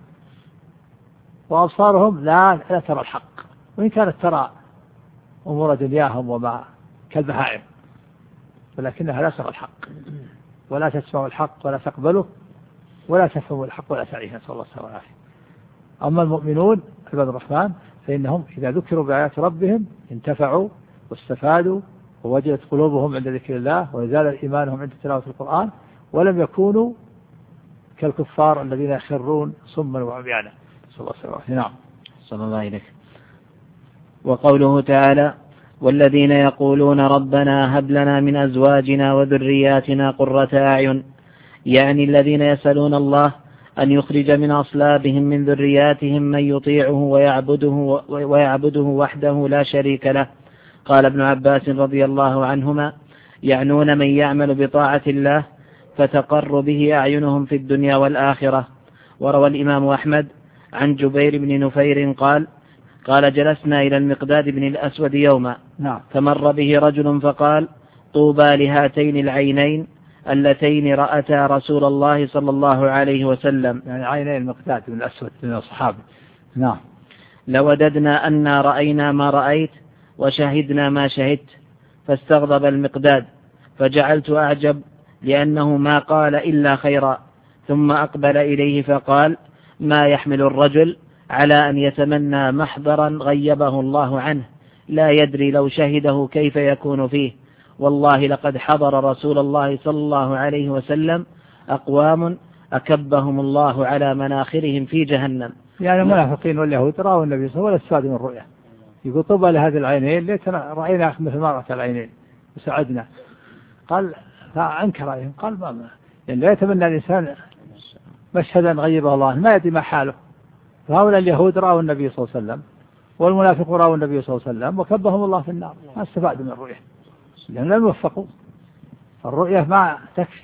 وأبصارهم لا ترى الحق، وإن كانت ترى أمور دنياهم وما كالبهائم، ولكنها لا ترى الحق ولا تسمع الحق ولا تقبله ولا تفهم الحق ولا تعيه، نسأل الله السلامة والعافية. أما المؤمنون عباد الرحمن فإنهم إذا ذكروا بآيات ربهم انتفعوا واستفادوا ووجلت قلوبهم عند ذكر الله ويزال إيمانهم عند تلاوة القرآن، ولم يكونوا كالكفار الذين يخرون صما وعميانا، نسأل الله السلامة والعافية. نعم. صلى الله عليه. وقوله تعالى: والذين يقولون ربنا هب لنا من أزواجنا وذرياتنا قرة أعين، يعني الذين يسألون الله أن يخرج من أصلابهم من ذرياتهم من يطيعه ويعبده وحده لا شريك له. قال ابن عباس رضي الله عنهما: يعنون من يعمل بطاعة الله فتقر به أعينهم في الدنيا والآخرة. وروى الإمام أحمد عن جبير بن نفير قال جلسنا إلى المقداد بن الأسود يوما، فمر به رجل فقال: طوبى لهاتين العينين اللتين رأتا رسول الله صلى الله عليه وسلم، يعني عيني المقداد بن الأسود من الصحابة. نعم. لوددنا أن رأينا ما رأيت وشهدنا ما شهدت. فاستغضب المقداد، فجعلت أعجب لأنه ما قال إلا خيرا، ثم أقبل إليه فقال: ما يحمل الرجل على أن يتمنى محضرا غيبه الله عنه، لا يدري لو شهده كيف يكون فيه، والله لقد حضر رسول الله صلى الله عليه وسلم أقوام أكبهم الله على مناخرهم في جهنم. يعني المنافقين واليهود رأوا النبي صلى الله عليه وسلم ولا استفاد من الرؤيا، يقول طوبى لهذه العينين ليتنا رأينا مثل ما رأت العينين وسعدنا. قال فأنكر عليهم، قال ما يعني لا يتمنى الإنسان مشهدا غيبه الله، ما يدري ما حاله. فهؤلاء اليهود رأوا النبي صلى الله عليه وسلم والمنافقون رأوا النبي صلى الله عليه وسلم وكبهم الله في النار، ما استفادوا من الرؤيا لأنهم لم يوفقوا. الرؤيا ما تكفي،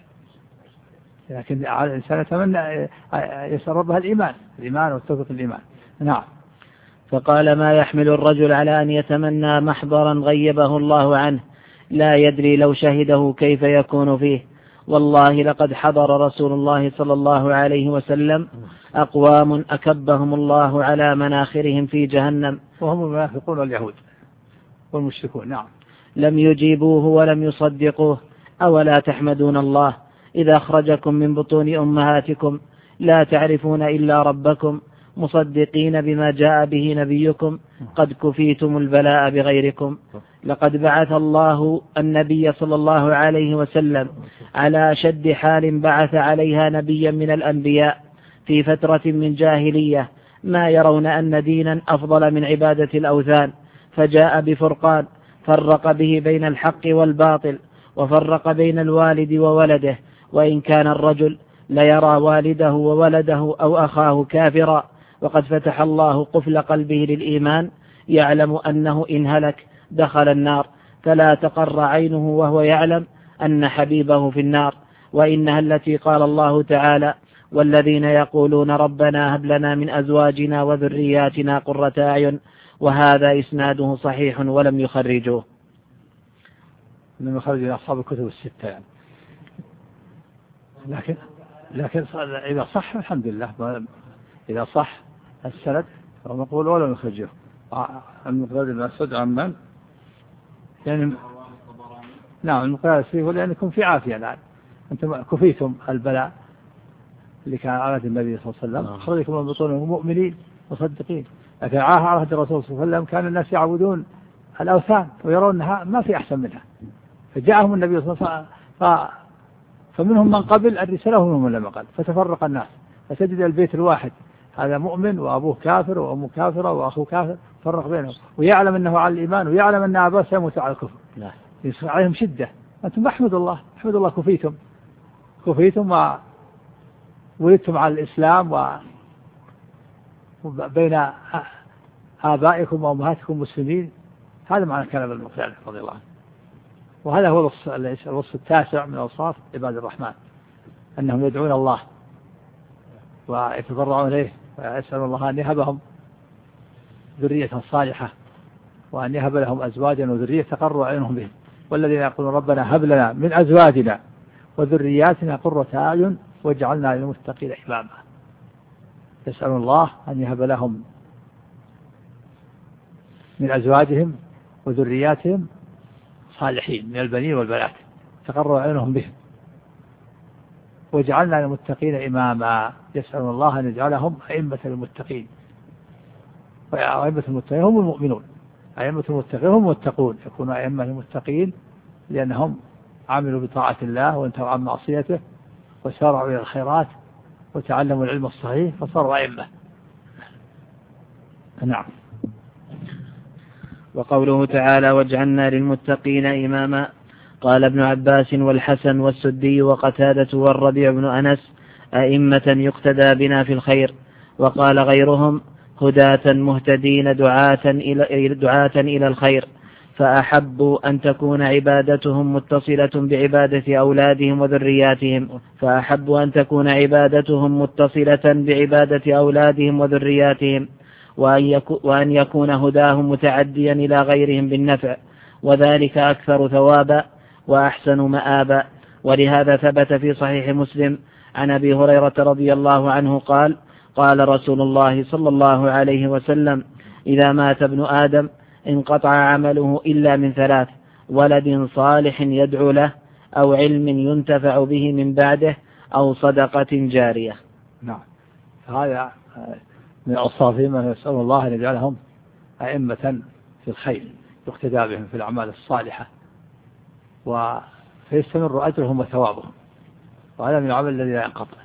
لكن الإنسان يتمنى يسأل ربها الإيمان والتوفيق الإيمان. نعم. فقال: ما يحمل الرجل على أن يتمنى محضرا غيبه الله عنه، لا يدري لو شهده كيف يكون فيه، والله لقد حضر رسول الله صلى الله عليه وسلم أقوام أكبهم الله على مناخرهم في جهنم، وهم المنافقون واليهود والمشركون. نعم. لم يجيبوه ولم يصدقوه. أولا تحمدون الله إذا أخرجكم من بطون أمهاتكم لا تعرفون إلا ربكم، مصدقين بما جاء به نبيكم، قد كفيتم البلاء بغيركم. لقد بعث الله النبي صلى الله عليه وسلم على أشد حال بعث عليها نبيا من الأنبياء في فترة من جاهلية ما يرون أن دينا أفضل من عبادة الأوثان، فجاء بفرقان فرق به بين الحق والباطل، وفرق بين الوالد وولده، وإن كان الرجل ليرى والده وولده أو أخاه كافرا، وقد فتح الله قفل قلبه للإيمان، يعلم أنه إن هلك دخل النار، فلا تقر عينه وهو يعلم أن حبيبه في النار، وإنها التي قال الله تعالى: والذين يقولون ربنا هب لنا من أزواجنا وذرياتنا قرة أعين، وهذا إسناده صحيح ولم يخرجوه. لم يخرجوا أصحاب الكتب الستة يعني. لكن إذا صح الحمد لله، إذا صح السند فنقول ولم يخرجوه. المقداد بن أسود عمان يعني نعم المقياس فيه لأنكم في عافية الآن، أنتم كفيتم البلاء اللي كان على النبي صلى الله عليه وسلم، أخرجكم من بطونهم مؤمنين مصدقين. لكن على عهد الرسول صلى الله عليه وسلم كان الناس يعبدون الأوثان ويرون أنها ما في أحسن منها، فجاءهم النبي صلى الله عليه وسلم فمنهم من قبل الرسالة ومنهم من لم يقبل، فتفرق الناس، فتجد البيت الواحد هذا مؤمن وأبوه كافر وأمه كافرة وأخوه كافر، فرق بينهم ويعلم أنه على الإيمان ويعلم أن أباه سيموت على الكفر، يصير عليهم شدة. أنتم احمد الله كفيتم وولدتم على الإسلام وبين آبائكم وأمهاتكم مسلمين. هذا معنى كلام المقداد رضي الله عنه. وهذا هو الوصف التاسع من أوصاف عباد الرحمن، أنهم يدعون الله ويتضرعون إليه ويسألون الله أن يهبهم ذرية صالحة وأن يهب لهم أزواجا وذرية تقر أعينهم بهم، والذين يقولون ربنا هب لنا من أزواجنا وذرياتنا قرة أعين واجعلنا للمتقين إماما. يسألون الله أن يهب لهم من أزواجهم وذرياتهم صالحين من البنين والبنات تقر أعينهم بهم واجعلنا للمتقين إماما. يسألون الله أن يجعلهم أئمة للمتقين، وأئمة المتقين هم المؤمنون، أئمة المتقين هم المتقون، يكونوا أئمة للمتقين لأنهم عملوا بطاعة الله وانتهوا عن معصيته وسارعوا إلى الخيرات وتعلموا العلم الصحيح فصاروا أئمة. نعم. وقوله تعالى واجعلنا للمتقين إماما، قال ابن عباس والحسن والسدي وقتادة والربيع بن أنس أئمة يقتدى بنا في الخير. وقال غيرهم هداة مهتدين دعاة إلى الخير، فأحبوا أن تكون عبادتهم متصلة بعبادة أولادهم وذرياتهم وأن يكون هداهم متعديا إلى غيرهم بالنفع، وذلك أكثر ثوابا وأحسن مآبا. ولهذا ثبت في صحيح مسلم عن أبي هريرة رضي الله عنه قال قال رسول الله صلى الله عليه وسلم إذا مات ابن آدم انقطع عمله إلا من ثلاث: ولد صالح يدعو له، أو علم ينتفع به من بعده، أو صدقة جارية. نعم. هذا من أوصافهم أن يسأل الله أن يجعلهم أئمة في الخير يقتدى بهم في الأعمال الصالحة فيستمر أجرهم وثوابهم، وهذا من العمل الذي لا ينقطع،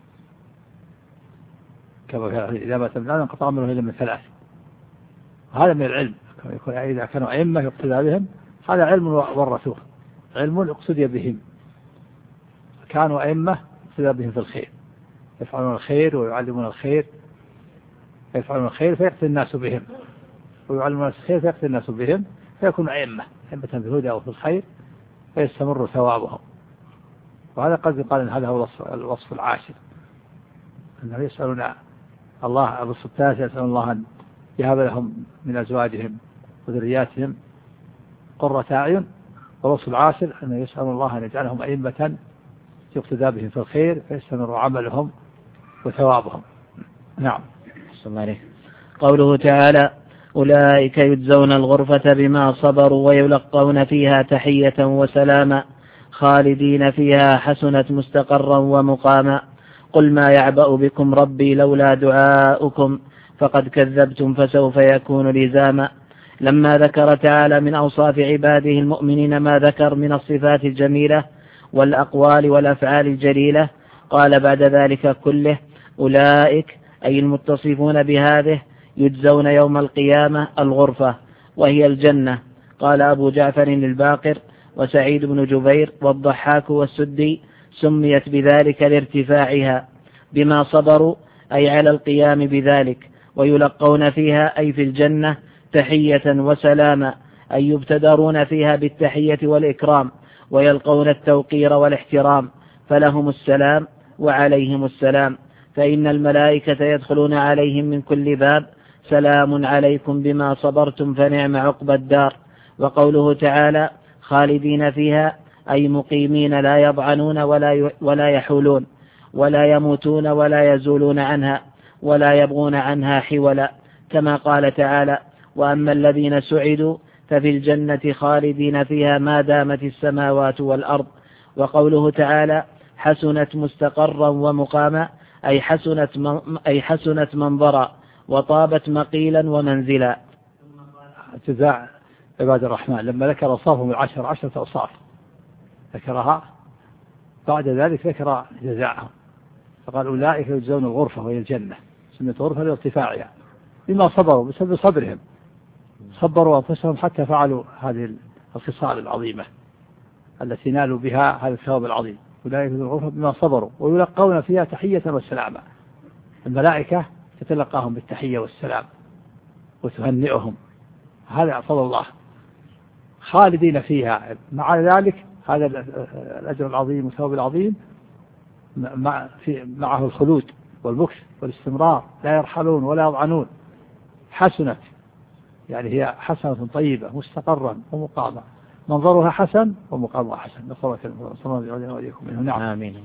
كما إذا مات ابن آدم انقطع عمله إلا من ثلاث. هذا من العلم، إذا كانوا أئمة يقتدى بهم هذا علم ورثوه، علم اقتدي بهم، كانوا أئمة يقتدى بهم في الخير، يفعلون الخير ويعلمون الخير، يفعلون الخير فيقتدي الناس بهم، ويعلمون الخير فيقتدي الناس بهم، فيكونوا أئمة في الهدى وفي الخير فيستمر ثوابهم. وهذا قد يقال أن هذا هو الوصف العاشر، أنهم يسألون الله. الوصف التاسع يسألون الله أن يهب لهم من أزواجهم وذرياتهم قرة أعين. والوصف العاشر أن يسألون الله أن يجعلهم أئمة يقتدى بهم في الخير فيستمر عملهم وثوابهم. نعم. قوله تعالى أولئك يجزون الغرفة بما صبروا ويلقون فيها تحية وسلاما خالدين فيها حسنت مستقرا ومقاما. قل ما يعبأ بكم ربي لولا دعاؤكم فقد كذبتم فسوف يكون لزاما. لما ذكر تعالى من أوصاف عباده المؤمنين ما ذكر من الصفات الجميلة والأقوال والأفعال الجليلة، قال بعد ذلك كله أولئك أي المتصفون بهذه يجزون يوم القيامة الغرفة وهي الجنة. قال أبو جعفر الباقر وسعيد بن جبير والضحاك والسدي سميت بذلك لارتفاعها بما صبروا أي على القيام بذلك، ويلقون فيها أي في الجنة تحية وسلاما أي يبتدرون فيها بالتحية والإكرام ويلقون التوقير والاحترام، فلهم السلام وعليهم السلام، فإن الملائكة يدخلون عليهم من كل باب سلام عليكم بما صبرتم فنعم عقبى الدار. وقوله تعالى خالدين فيها أي مقيمين لا يضعنون ولا يحولون ولا يموتون ولا يزولون عنها ولا يبغون عنها حولا، كما قال تعالى وأما الذين سعدوا ففي الجنة خالدين فيها ما دامت السماوات والأرض. وقوله تعالى حسنت مستقرا ومقاما أي حسنت منظرا وطابت مقيلا ومنزلا. جزاء عباد الرحمن لما ذكر أوصافهم 10 أوصاف ذكرها، بعد ذلك ذكر جزاءهم فقال أولئك يجزون الغرفة وهي الجنة، سميت غرفة لارتفاعها بما صبروا، بسبب صبرهم صبروا أنفسهم حتى فعلوا هذه الخصال العظيمة التي نالوا بها هذا الثواب العظيم. أولئك يجزون الغرفة بما صبروا ويلقون فيها تحية والسلامة، الملائكة تتلقاهم بالتحية والسلام وتهنئهم، هذا فضل الله. خالدين فيها مع ذلك هذا الأجر العظيم والثواب العظيم معه الخلود والمكث والاستمرار، لا يرحلون ولا يضعنون. حسنت يعني هي حسنة طيبة مستقرا ومقامة، منظرها حسن ومقامها حسن. نصر الله عليكم منه. نعم آمين.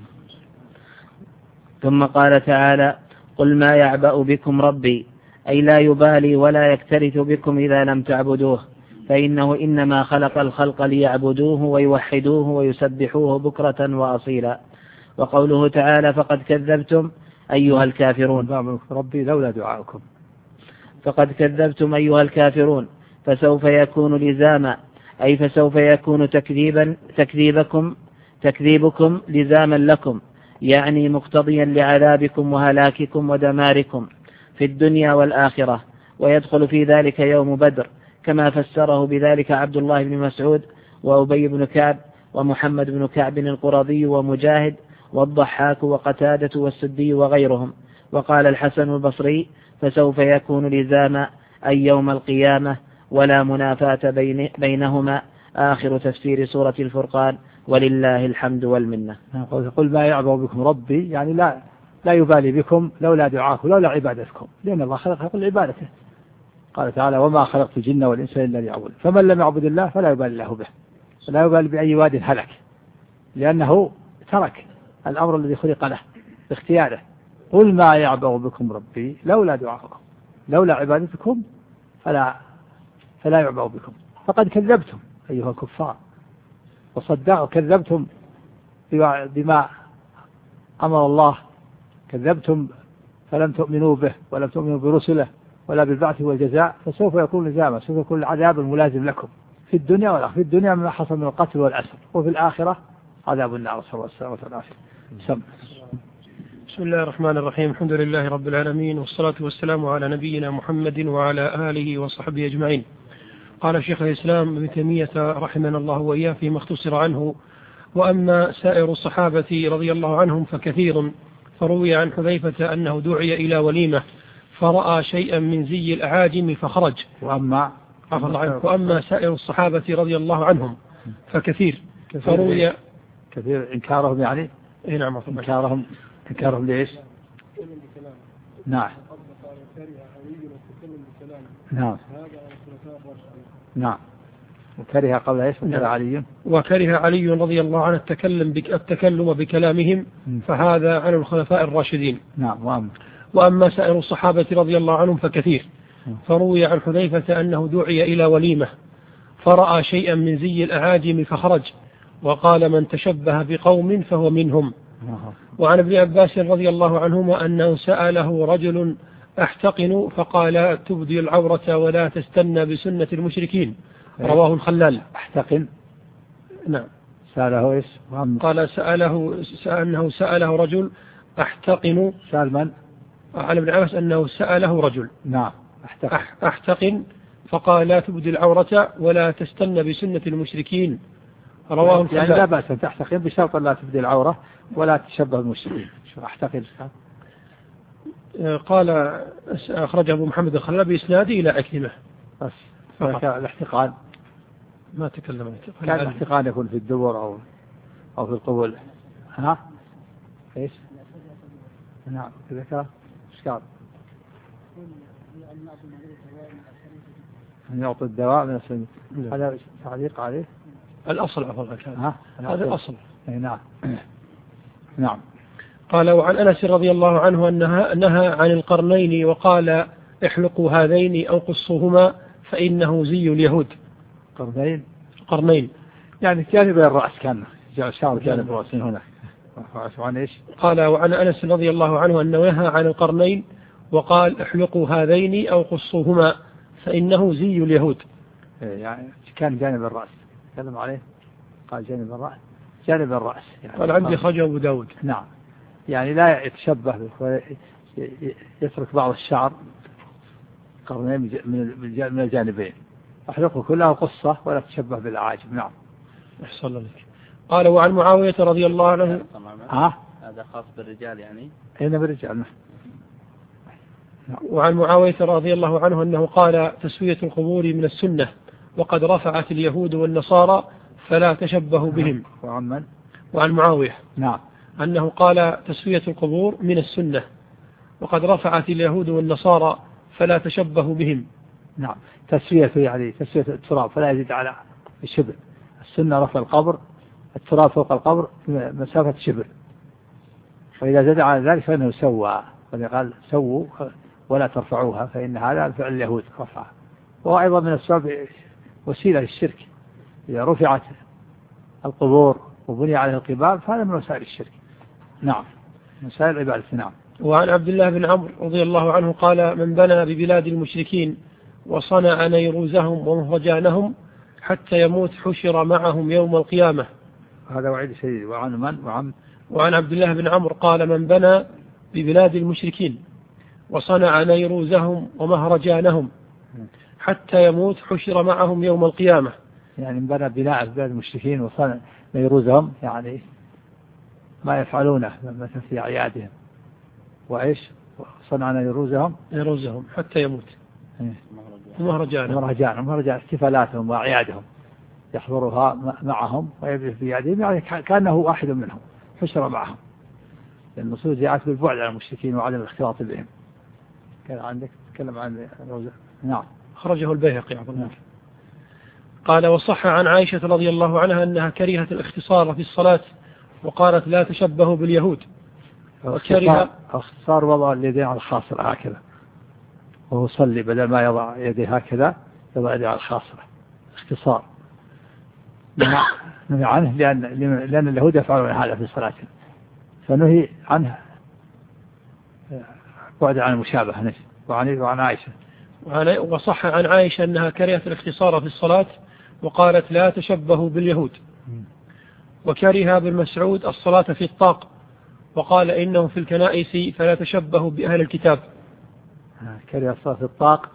ثم قال تعالى قل ما يعبأ بكم ربي أي لا يبالي ولا يكترث بكم إذا لم تعبدوه، فإنه إنما خلق الخلق ليعبدوه ويوحدوه ويسبحوه بكرة وأصيلا. وقوله تعالى فقد كذبتم أيها الكافرون ربي لولا دعاؤكم، فقد كذبتم أيها الكافرون فسوف يكون لزاما أي فسوف يكون تكذيبكم لزاما لكم، يعني مقتضيا لعذابكم وهلاككم ودماركم في الدنيا والآخرة، ويدخل في ذلك يوم بدر كما فسره بذلك عبد الله بن مسعود وأبي بن كعب ومحمد بن كعب القرظي ومجاهد والضحاك وقتادة والسدي وغيرهم. وقال الحسن البصري فسوف يكون لزاما أي يوم القيامة ولا منافاة بينهما. آخر تفسير سورة الفرقان ولله الحمد والمنة. قل ما يعبأ بكم ربي يعني لا يبالي بكم لولا دعاكم لولا عبادتكم، لأن الله خلق لعبادته. قال تعالى وما خلقت الجن والإنس إلا ليعبدون، فمن لم يعبد الله فلا يبالي الله به، لا يبالي بأي واد هلك، لأنه ترك الأمر الذي خلق له باختياره. قل ما يعبأ بكم ربي لولا دعاءكم لولا عبادتكم فلا يعبأ بكم، فقد كذبتم أيها الكفار وصدقوا، كذبتم بما أمر الله، كذبتم فلم تؤمنوا به ولم تؤمنوا برسله ولا بالبعث والجزاء، فسوف يكون لزاما، سوف يكون العذاب الملازم لكم في الدنيا والآخرة. في الدنيا ما حصل من القتل والأسر، وفي الآخرة عذاب النار، صلى الله عليه وسلم. بسم الله الرحمن الرحيم. الحمد لله رب العالمين، والصلاة والسلام على نبينا محمد وعلى آله وصحبه أجمعين. قال شيخ الإسلام ابن تيمية رحمنا الله وإياه فيما اختصر عنه: وأما سائر الصحابة رضي الله عنهم فكثير، فروي عن حذيفة أنه دعي إلى وليمة فرأى شيئا من زي الأعاجم فخرج. وأما سائر الصحابة رضي الله عنهم فكثير، فروي كثير إنكارهم يعني نعم إنكارهم ليش؟ نعم وكره قبل ايش؟ وكره علي رضي الله عنه التكلم بكلامهم، فهذا عن الخلفاء الراشدين. نعم. وأما سائر الصحابة رضي الله عنهم فكثير، فروي عن حذيفة أنه دعي إلى وليمة فرأى شيئا من زي الأعاجم فخرج، وقال من تشبه بقوم فهو منهم. وعن ابن عباس رضي الله عنهما أنه سأله رجل أحتقن فقال تبدي العورة ولا تستنى بسنة المشركين. رواه الخلال. أحتقن نعم. سأله إيش؟ قال أنه سأله رجل أحتقن. سأل من؟ عن ابن عباس أنه سأله رجل نعم أحتقن فقال لا تبدي العورة ولا تستنى بسنة المشركين. رواه الخلال. يعني لا بأس أن تحتقن بشرط لا تبدي العورة ولا تشبه المشركين. شو أحتقن؟ قال أخرجه أبو محمد الخلال بإسناده إلى عكرمة. بس الاحتقان ما تكلم. كان الاحتقان يكون في الدبر أو في القبول. إيش؟ نعم ذكر إيش قال؟ أن يعطي الدواء من السنة. هذا تعليق عليه. الأصل هذا الأصل. نعم. نعم. قال وعن أنس رضي الله عنه أنها نهى عن القرنين وقال احلقوا هذين أو قصوهما فإنه زي اليهود. قرنين يعني جانب الرأس كان شعر جانب الرأس هنا. وعن إيش؟ قال وعن أنس رضي الله عنه أنه نهى عن القرنين وقال احلقوا هذين أو قصوهما فإنه زي اليهود. يعني كان جانب الرأس تكلم عليه قال جانب الرأس يعني قال عندي خرجه أبو داود. نعم يعني لا يتشبه يترك بعض الشعر قرنين من الجانبين احلقوا كلها قصة ولا تشبه بالأعاجم. نعم. أحسن لك. قال وعن معاوية رضي الله عنه هذا خاص بالرجال يعني هنا بالرجال. وعن معاوية رضي الله عنه أنه قال تسوية القبور من السنة وقد رفعت اليهود والنصارى فلا تشبهوا بهم. وعن من؟ وعن معاوية نعم أنه قال تسوية القبور من السنة وقد رفعت اليهود والنصارى فلا تشبهوا بهم. نعم تسوية يعني تسوية التراب فلا يزيد على الشبر. السنة رفع القبر التراب فوق القبر مسافة شبر فإذا زاد على ذلك فإنه سوى قال سووا ولا ترفعوها فإن هذا فعل اليهود رفعها. وهو أيضا من السبب وسيلة للشرك إذا رفعت القبور وبني عليه القباب فهذا من وسائل الشرك. نعم وسائل العبادة. نعم. وعن عبد الله بن عمرو رضي الله عنه قال من بنى ببلاد المشركين وصنع نيروزهم ومهرجانهم حتى يموت حشر معهم يوم القيامة. هذا وعيد شديد. وعن من؟ وعن عبد الله بن عمرو قال من بنى ببلاد المشركين وصنع نيروزهم ومهرجانهم حتى يموت حشر معهم يوم القيامة. يعني من بنى بناء بلاد المشركين وصنع نيروزهم يعني ما يفعلونه مثلا في أعيادهم وإيش صنع نيروزهم حتى يموت. مهرجان احتفالاتهم وأعيادهم يحضرها معهم ويبدأ في أعيادهم يعني كأنه واحد منهم حشر معهم. النصوص جاءت بالبعد عن المشركين وعدم الاختلاط بهم. كان عندك تتكلم عن الروزة. نعم. خرجه البيهقي. قال وصح عن عائشة رضي الله عنها أنها كرهت الاختصار في الصلاة وقالت لا تشبهوا باليهود. اختصار وضع اليدين على الخاصرة هكذا وهو صلي بدل ما يضع يديه هكذا يضع يديه على الخاصرة اختصار. نهي عنه لأن اليهود يفعلون هذا في صلاتهم فنهي عنه بعد عن المشابهة. وعن عائشة وصح عن عائشة أنها كرهت الاختصار في الصلاة وقالت لا تشبهوا باليهود. وكره ابن مسعود الصلاة في الطاق وقال إنه في الكنائس فلا تشبهوا بأهل الكتاب. كره الصلاة في الطاق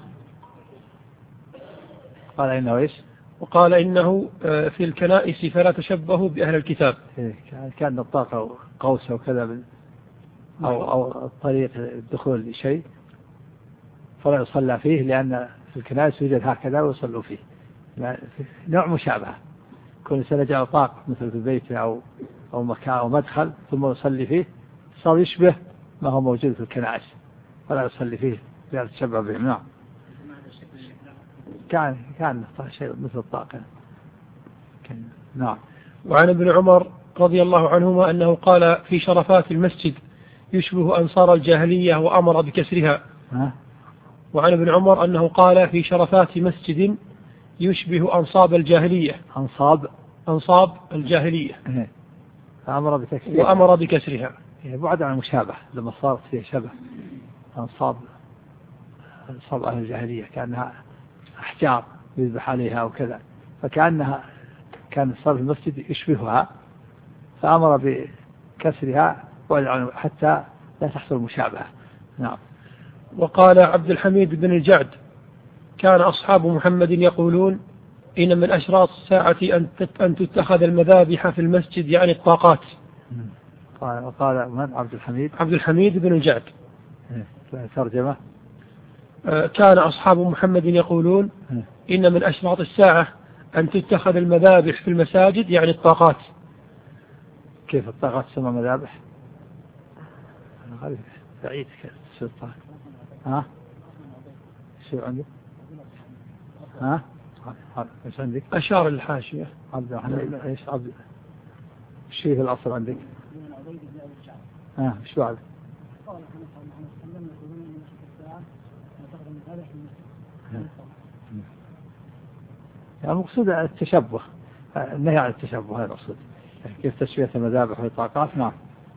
قال إنه إيش؟ وقال إنه في الكنائس فلا تشبهوا بأهل الكتاب. كان الطاق قوس أو كذا أو طريق الدخول لشيء فلا يصلى فيه لأن في الكنائس يوجد هكذا ويصلوا فيه نوع مشابهة. كل سنة جاء طاق مثل في بيت أو مكان أو مدخل ثم يصلي فيه صار يشبه ما هو موجود في الكنائس فلا يصلي فيه لا تشبه به. نعم. كان شيء مثل الطاق. نعم. وعن ابن عمر رضي الله عنهما أنه قال في شرفات المسجد يشبه أنصار الجاهلية وأمر بكسرها. وعن ابن عمر أنه قال في شرفات مسجد يشبه أنصاب الجاهلية. أنصاب الجاهلية وأمر بكسرها. بعد عن المشابه لما صارت فيه شبه أنصاب أهل الجاهلية كأنها أحجار يذبح عليها وكذا فكأنها كان صار في المسجد يشبهها فأمر بكسرها حتى لا تحصل مشابهة. نعم. وقال عبد الحميد بن الجعد كان أصحاب محمد يقولون إن من أشراط الساعة أن تتخذ المذابح في المسجد يعني الطاقات. قال من عبد الحميد بن الجعد. ترجمة كان أصحاب محمد يقولون إن من أشراط الساعة أن تتخذ المذابح في المساجد يعني الطاقات. كيف الطاقات تسمى مذابح؟ بعيد السلطان. ها شو عندك؟ ها ايش عندك؟ أشار الحاشية. عبد الرحمن ايش عبد الشيء في الأصل عندك؟ ايش بعد؟ يعني مقصود التشبه، النهي عن التشبه هذا المقصود، كيف تسوية المذابح والطاقات. نعم.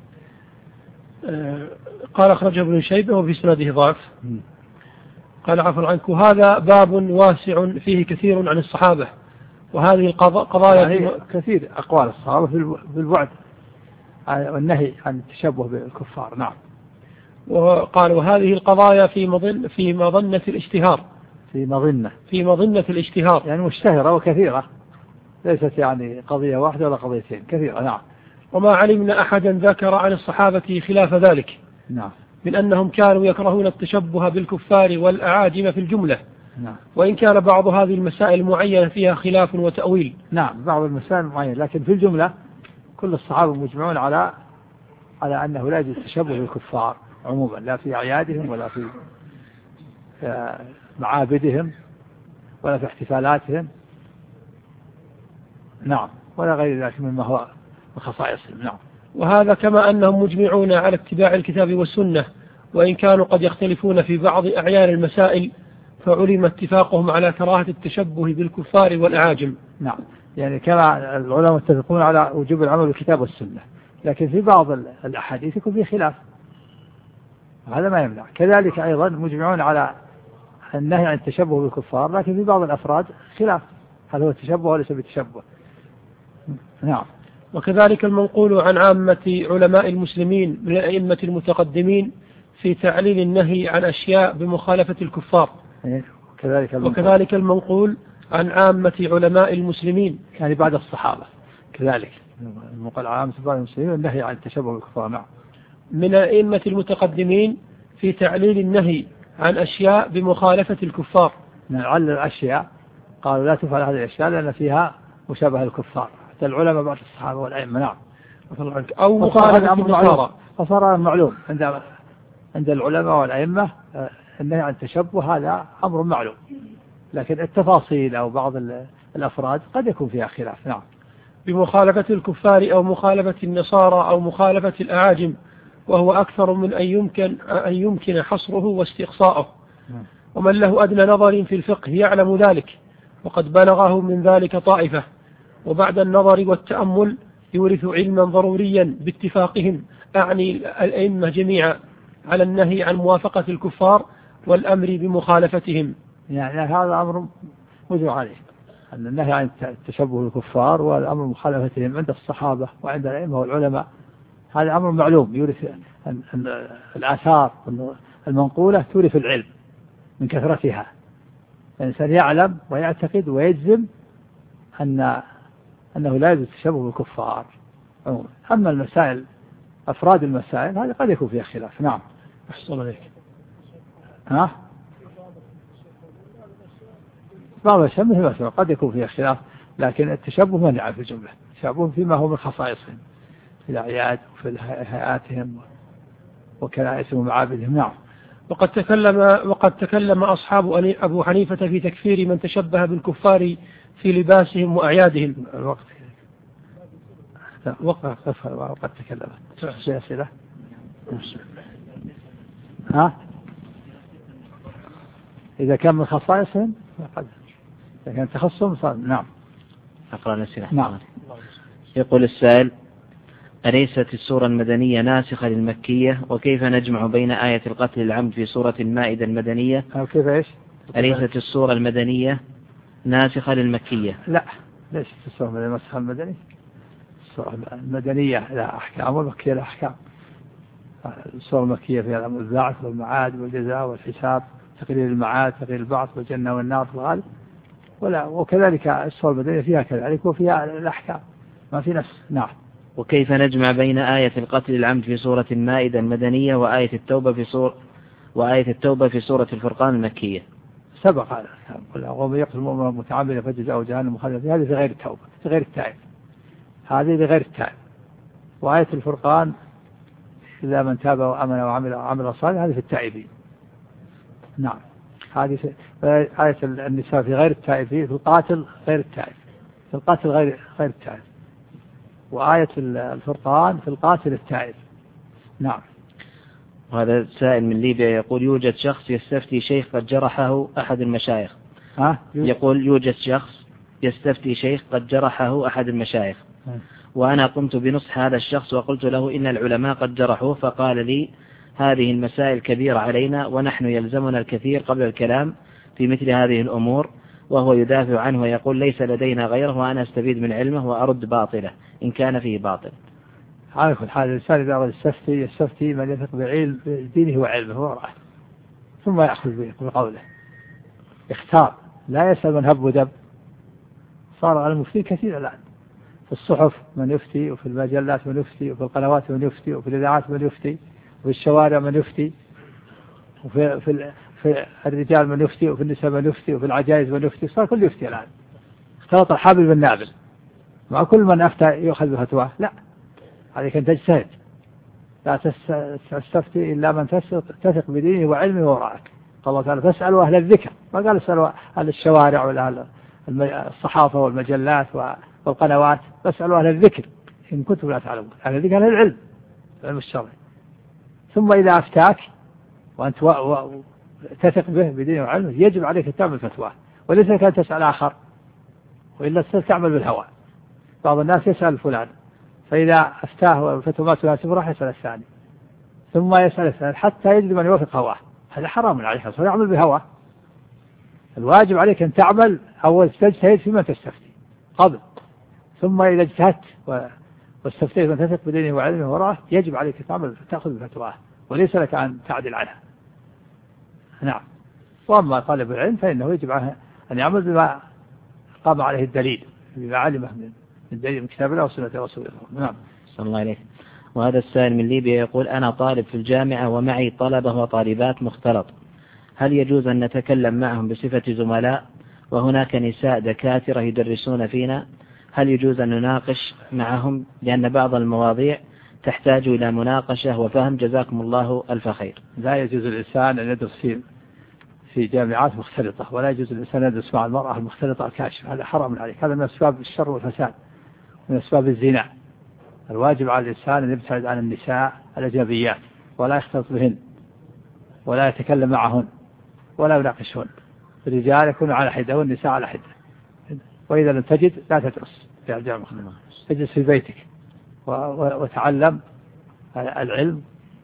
قال أخرجه ابن شيبة وفي سنده ضعف. قال عفوا عنك هذا باب واسع فيه كثير عن الصحابة، وهذه القضايا يعني كثير أقوال الصحابة في البعد والنهي عن التشبه بالكفار. نعم. وقال وهذه القضايا في مظنة الاشتهار. في مظنة الاشتهار يعني مشتهرة وكثيرة، ليست يعني قضية واحدة ولا قضيتين، كثيرة. نعم. وما علمنا أحدا ذكر عن الصحابة خلاف ذلك. نعم. من أنهم كانوا يكرهون التشبه بالكفار والأعاجم في الجملة. نعم. وإن كان بعض هذه المسائل معينة فيها خلاف وتأويل. نعم، بعض المسائل معينة، لكن في الجملة كل الصحابة مجمعون على أنه لا يجوز التشبه بالكفار عموما، لا في أعيادهم ولا في معابدهم ولا في احتفالاتهم. نعم. ولا غير ذلك مما هو من خصائصهم. نعم. وهذا كما أنهم مجمعون على اتباع الكتاب والسنة، وإن كانوا قد يختلفون في بعض أعيان المسائل، فعلم اتفاقهم على كراهة التشبه بالكفار والأعاجم. نعم. يعني كما العلماء متفقون على وجوب العمل بالكتاب والسنة، لكن في بعض الأحاديث يكون فيه خلاف، هذا ما يمنع. كذلك أيضا مجمعون على النهي عن التشبه بالكفار، لكن في بعض الأفراد خلاف، هل هو التشبه وليس بالتشبه. نعم. وكذلك المنقول عن عامة علماء المسلمين من الأئمة المتقدمين في تعليل النهي عن أشياء بمخالفة الكفار. وكذلك المنقول عن عامة علماء المسلمين يعني بعد الصحابة، كذلك المنقول عن عامة بعد المسلمين النهي عن التشبه بالكفار. نعم. من الأئمة المتقدمين في تعليل النهي عن أشياء بمخالفة الكفار. نعلل الأشياء قالوا لا تفعل هذه الأشياء لأن فيها مشابهة الكفار، حتى العلماء بعد الصحابة والأئمة. نعم. أو مخالفة النصارى، فصار معلوم عند العلماء والأئمة النهي عن التشبه هذا أمر معلوم، لكن التفاصيل أو بعض الأفراد قد يكون فيها خلاف. نعم. بمخالفة الكفار أو مخالفة النصارى أو مخالفة الأعاجم، وهو أكثر من أن يمكن حصره واستقصاؤه. ومن له أدنى نظر في الفقه يعلم ذلك، وقد بلغه من ذلك طائفة. وبعد النظر والتأمل يورث علما ضروريا باتفاقهم، أعني الأئمة جميعا، على النهي عن موافقة الكفار والأمر بمخالفتهم. يعني هذا أمر مجمع عليه، أن النهي عن التشبه بالكفار والأمر مخالفتهم عند الصحابة وعند الأئمة والعلماء هذا أمر معلوم، يورث الآثار المنقولة تورث العلم من كثرتها. الإنسان يعلم ويعتقد ويجزم أنه لا يجوز التشبه بالكفار. أما المسائل أفراد المسائل هذه قد يكون فيها خلاف. نعم. أحسن عليك. بعض الأشياء مثل ما قد يكون فيها خلاف، لكن التشبه منع في الجملة، التشبه فيما هو من خصائصهم في الأعياد وفي هيئاتهم وكنائسهم ومعابدهم. نعم. وقد تكلم أصحاب أبو حنيفة في تكفير من تشبه بالكفار في لباسهم وأعيادهم. وقد تكلمت أسئلة. إذا كان من خصائصهم إذا كان تخصصهم صار. نعم. أقرأ الأسئلة. نعم. يقول السائل: أليست السورة المدنية ناسخة للمكية؟ وكيف نجمع بين آية القتل العمد في سورة المائدة المدنية؟ كيف إيش؟ أليست السورة المدنية ناسخة للمكية؟ لا، ليست السورة المدنية ناسخة المدني. السورة المدنية لها أحكام والمكية لها أحكام. السورة المكية فيها الأمر البعث والمعاد والجزاء والحساب، تقرير المعاد، تقرير البعث والجنة والنار في الغالب. وكذلك السورة المدنية فيها كذلك وفيها الأحكام ما في نفس. نعم. وكيف نجمع بين آية القتل العمد في سورة المائدة المدنية وآية التوبة في سورة الفرقان المكية؟ سبق هذا. ومن يقتل مؤمنا متعمدا فجزاؤه جهنم خالدا فيها. هذه في غير التوبة، في غير التائب، هذه بغير التائب. وآية الفرقان إلا من تاب وآمن وعمل صالحا هذه في التائبين. نعم. هذه آية النساء في غير التائبين، في القاتل غير التائب، في القاتل غير التائب. وآية الفرقان في القاتل التائب. نعم. وهذا سائل من ليبيا يقول يوجد شخص يستفتي شيخ قد جرحه أحد المشايخ. يقول يوجد شخص يستفتي شيخ قد جرحه أحد المشايخ، وأنا قمت بنصح هذا الشخص وقلت له إن العلماء قد جرحوه، فقال لي هذه المسائل كبيرة علينا ونحن يلزمنا الكثير قبل الكلام في مثل هذه الأمور، وهو يدافع عنه ويقول ليس لدينا غيره وأنا أستفيد من علمه وأرد باطله إن كان فيه باطل. على كل حال الإنسان إذا أراد يستفتي من يثق بعلم دينه وعلمه ورعاه، ثم يأخذ بقوله، يختار، لا يسأل من هب ودب. صار على المفتي كثير الآن، في الصحف من يفتي، وفي المجلات من يفتي، وفي القنوات من يفتي، وفي الإذاعات من يفتي، وفي الشوارع من يفتي، في الرجال من يفتي، وفي النساء من يفتي، وفي العجائز من يفتي. صار كل يفتي الآن، اختلط الحابل بالنابل، مع كل من أفتى يؤخذ بفتواه. لا، عليك أن تجتهد، لا تستفتي إلا من تثق بدينه وعلمه وراءك. قال الله تعالى فاسألوا أهل الذكر، ما قال اسألوا أهل الشوارع ولا أهل الصحافة والمجلات والقنوات، فاسألوا أهل الذكر إن كنتم لا تعلمون. أهل الذكر أهل العلم، العلم الشرعي. ثم إذا أفتاك وأنت تثق به بدينه وعلمه يجب عليك أن تعمل فتواه، وليس لك أن تسأل آخر، وإلا تعمل بالهوى. بعض الناس يسأل فلان، فإذا أفتاه والفتوى ما تناسبه راح يسأل الثاني، ثم يسأل الثالث حتى يجد من يوافق هواه. هذا حرام عليه، فيعمل بهواه. الواجب عليك أن تعمل أول تجتهد فيما تستفتي قبل، ثم إذا اجتهدت واستفتيت من تثق بدينه وعلمه وراءه يجب عليك تعمل تأخذ بفتواه، وليس لك أن تعدل عنها. نعم. وأما طالب العلم فإنه يجب عليه أن يعمل بما قام عليه الدليل، بما علمه من دليل من كتاب الله وسنة رسول الله. نعم. صلى الله عليه. وهذا السائل من ليبيا يقول أنا طالب في الجامعة ومعي طلبة وطالبات مختلط، هل يجوز أن نتكلم معهم بصفة زملاء وهناك نساء دكاترة يدرسون فينا؟ هل يجوز أن نناقش معهم لأن بعض المواضيع تحتاج إلى مناقشة وفهم؟ جزاكم الله ألف خير. لا يجوز الإنسان أن يدرس في جامعات مختلطة، ولا يجوز الإنسان أن يدرس مع المرأة المختلطة الكاشفة، هذا حرام عليك، هذا من أسباب الشر والفساد، من أسباب الزنا. الواجب على الإنسان أن يبتعد عن النساء الأجنبيات ولا يختلط بهن ولا يتكلم معهن ولا يناقشهن. الرجال يكون على حدة والنساء على حدة. وإذا لم تجد لا تدرس في الجامعة، تجلس في بيتك وتعلم العلم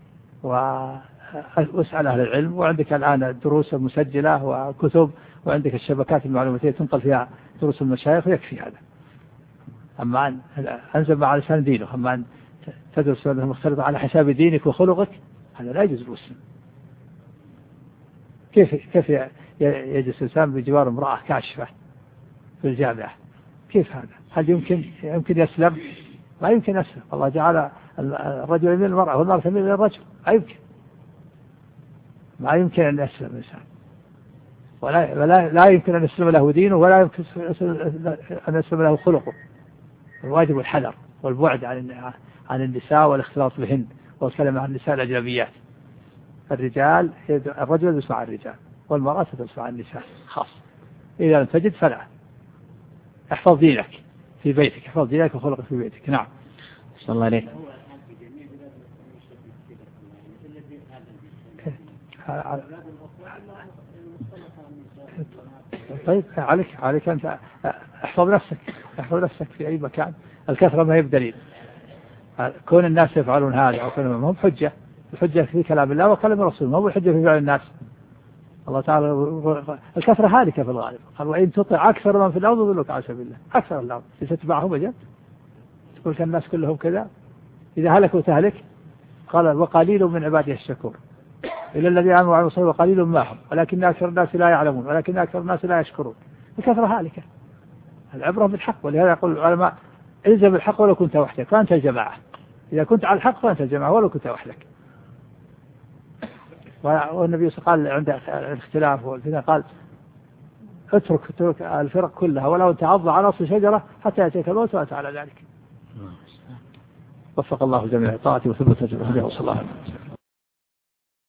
واسأل أهل العلم. وعندك الآن دروس مسجلة وكتب، وعندك الشبكات المعلوماتية تنقل فيها دروس المشايخ، يكفي هذا. أما أن أنزل مع لسان دينه، أما أن تدرس مختلطة على حساب دينك وخلقك، هذا لا يجوز المسلم. كيف يجلس الإنسان بجوار امرأة كاشفة في الجامعة؟ كيف هذا؟ هل يمكن يسلم؟ ما يمكن يسلم. الله جعل الرجل يميل المرأة والمرأة تميل للرجل، ما يمكن أن يسلم الإنسان، لا يمكن أن يسلم له دينه، ولا يمكن أن يسلم له خلقه. الواجب الحذر والبعد عن النساء والاختلاط بهن والكلام عن النساء الأجنبيات. الرجل يدرس مع الرجال والمرأة تدرس مع النساء خاص. إذا لم تجد فلا. احفظ دينك في بيتك، احفظ دينك وخلقك في بيتك. نعم. صلى الله عليه. طيب عليك أنت احفظ نفسك في أي مكان. الكثرة ما هي بدليل. كون الناس يفعلون هذا وكلهم حجة، الحجة في كلام الله وكلام الرسول، ما هو الحجة في فعل الناس. الله تعالى الكثرة هالكة في الغالب، قال وإن تطع أكثر من في الأرض يضلوك عن سبيل الله. أكثر الأرض ستتبعهم أجل، تقول كالناس كلهم كذا، إذا هلكوا تهلك. قال وقليل من عباده الشكور، إلا الذين آمنوا وعملوا الصالحات وقليل ما هم ولكن أكثر الناس لا يعلمون ولكن أكثر الناس لا يشكرون. الكثرة هالكة. العبرة بالحق، ولهذا يقول العلماء الزم الحق ولو كنت وحدك فأنت الجماعة. إذا كنت على الحق فأنت الجماعة ولو كنت وحدك. والنبي قال عند الاختلاف والفتنة قال اترك الفرق كلها ولو تعض على أصل شجرة حتى يأتيك الموت وأنت على ذلك. وفق الله جميع طاعته وثبت أجره صلى الله عليه وسلم.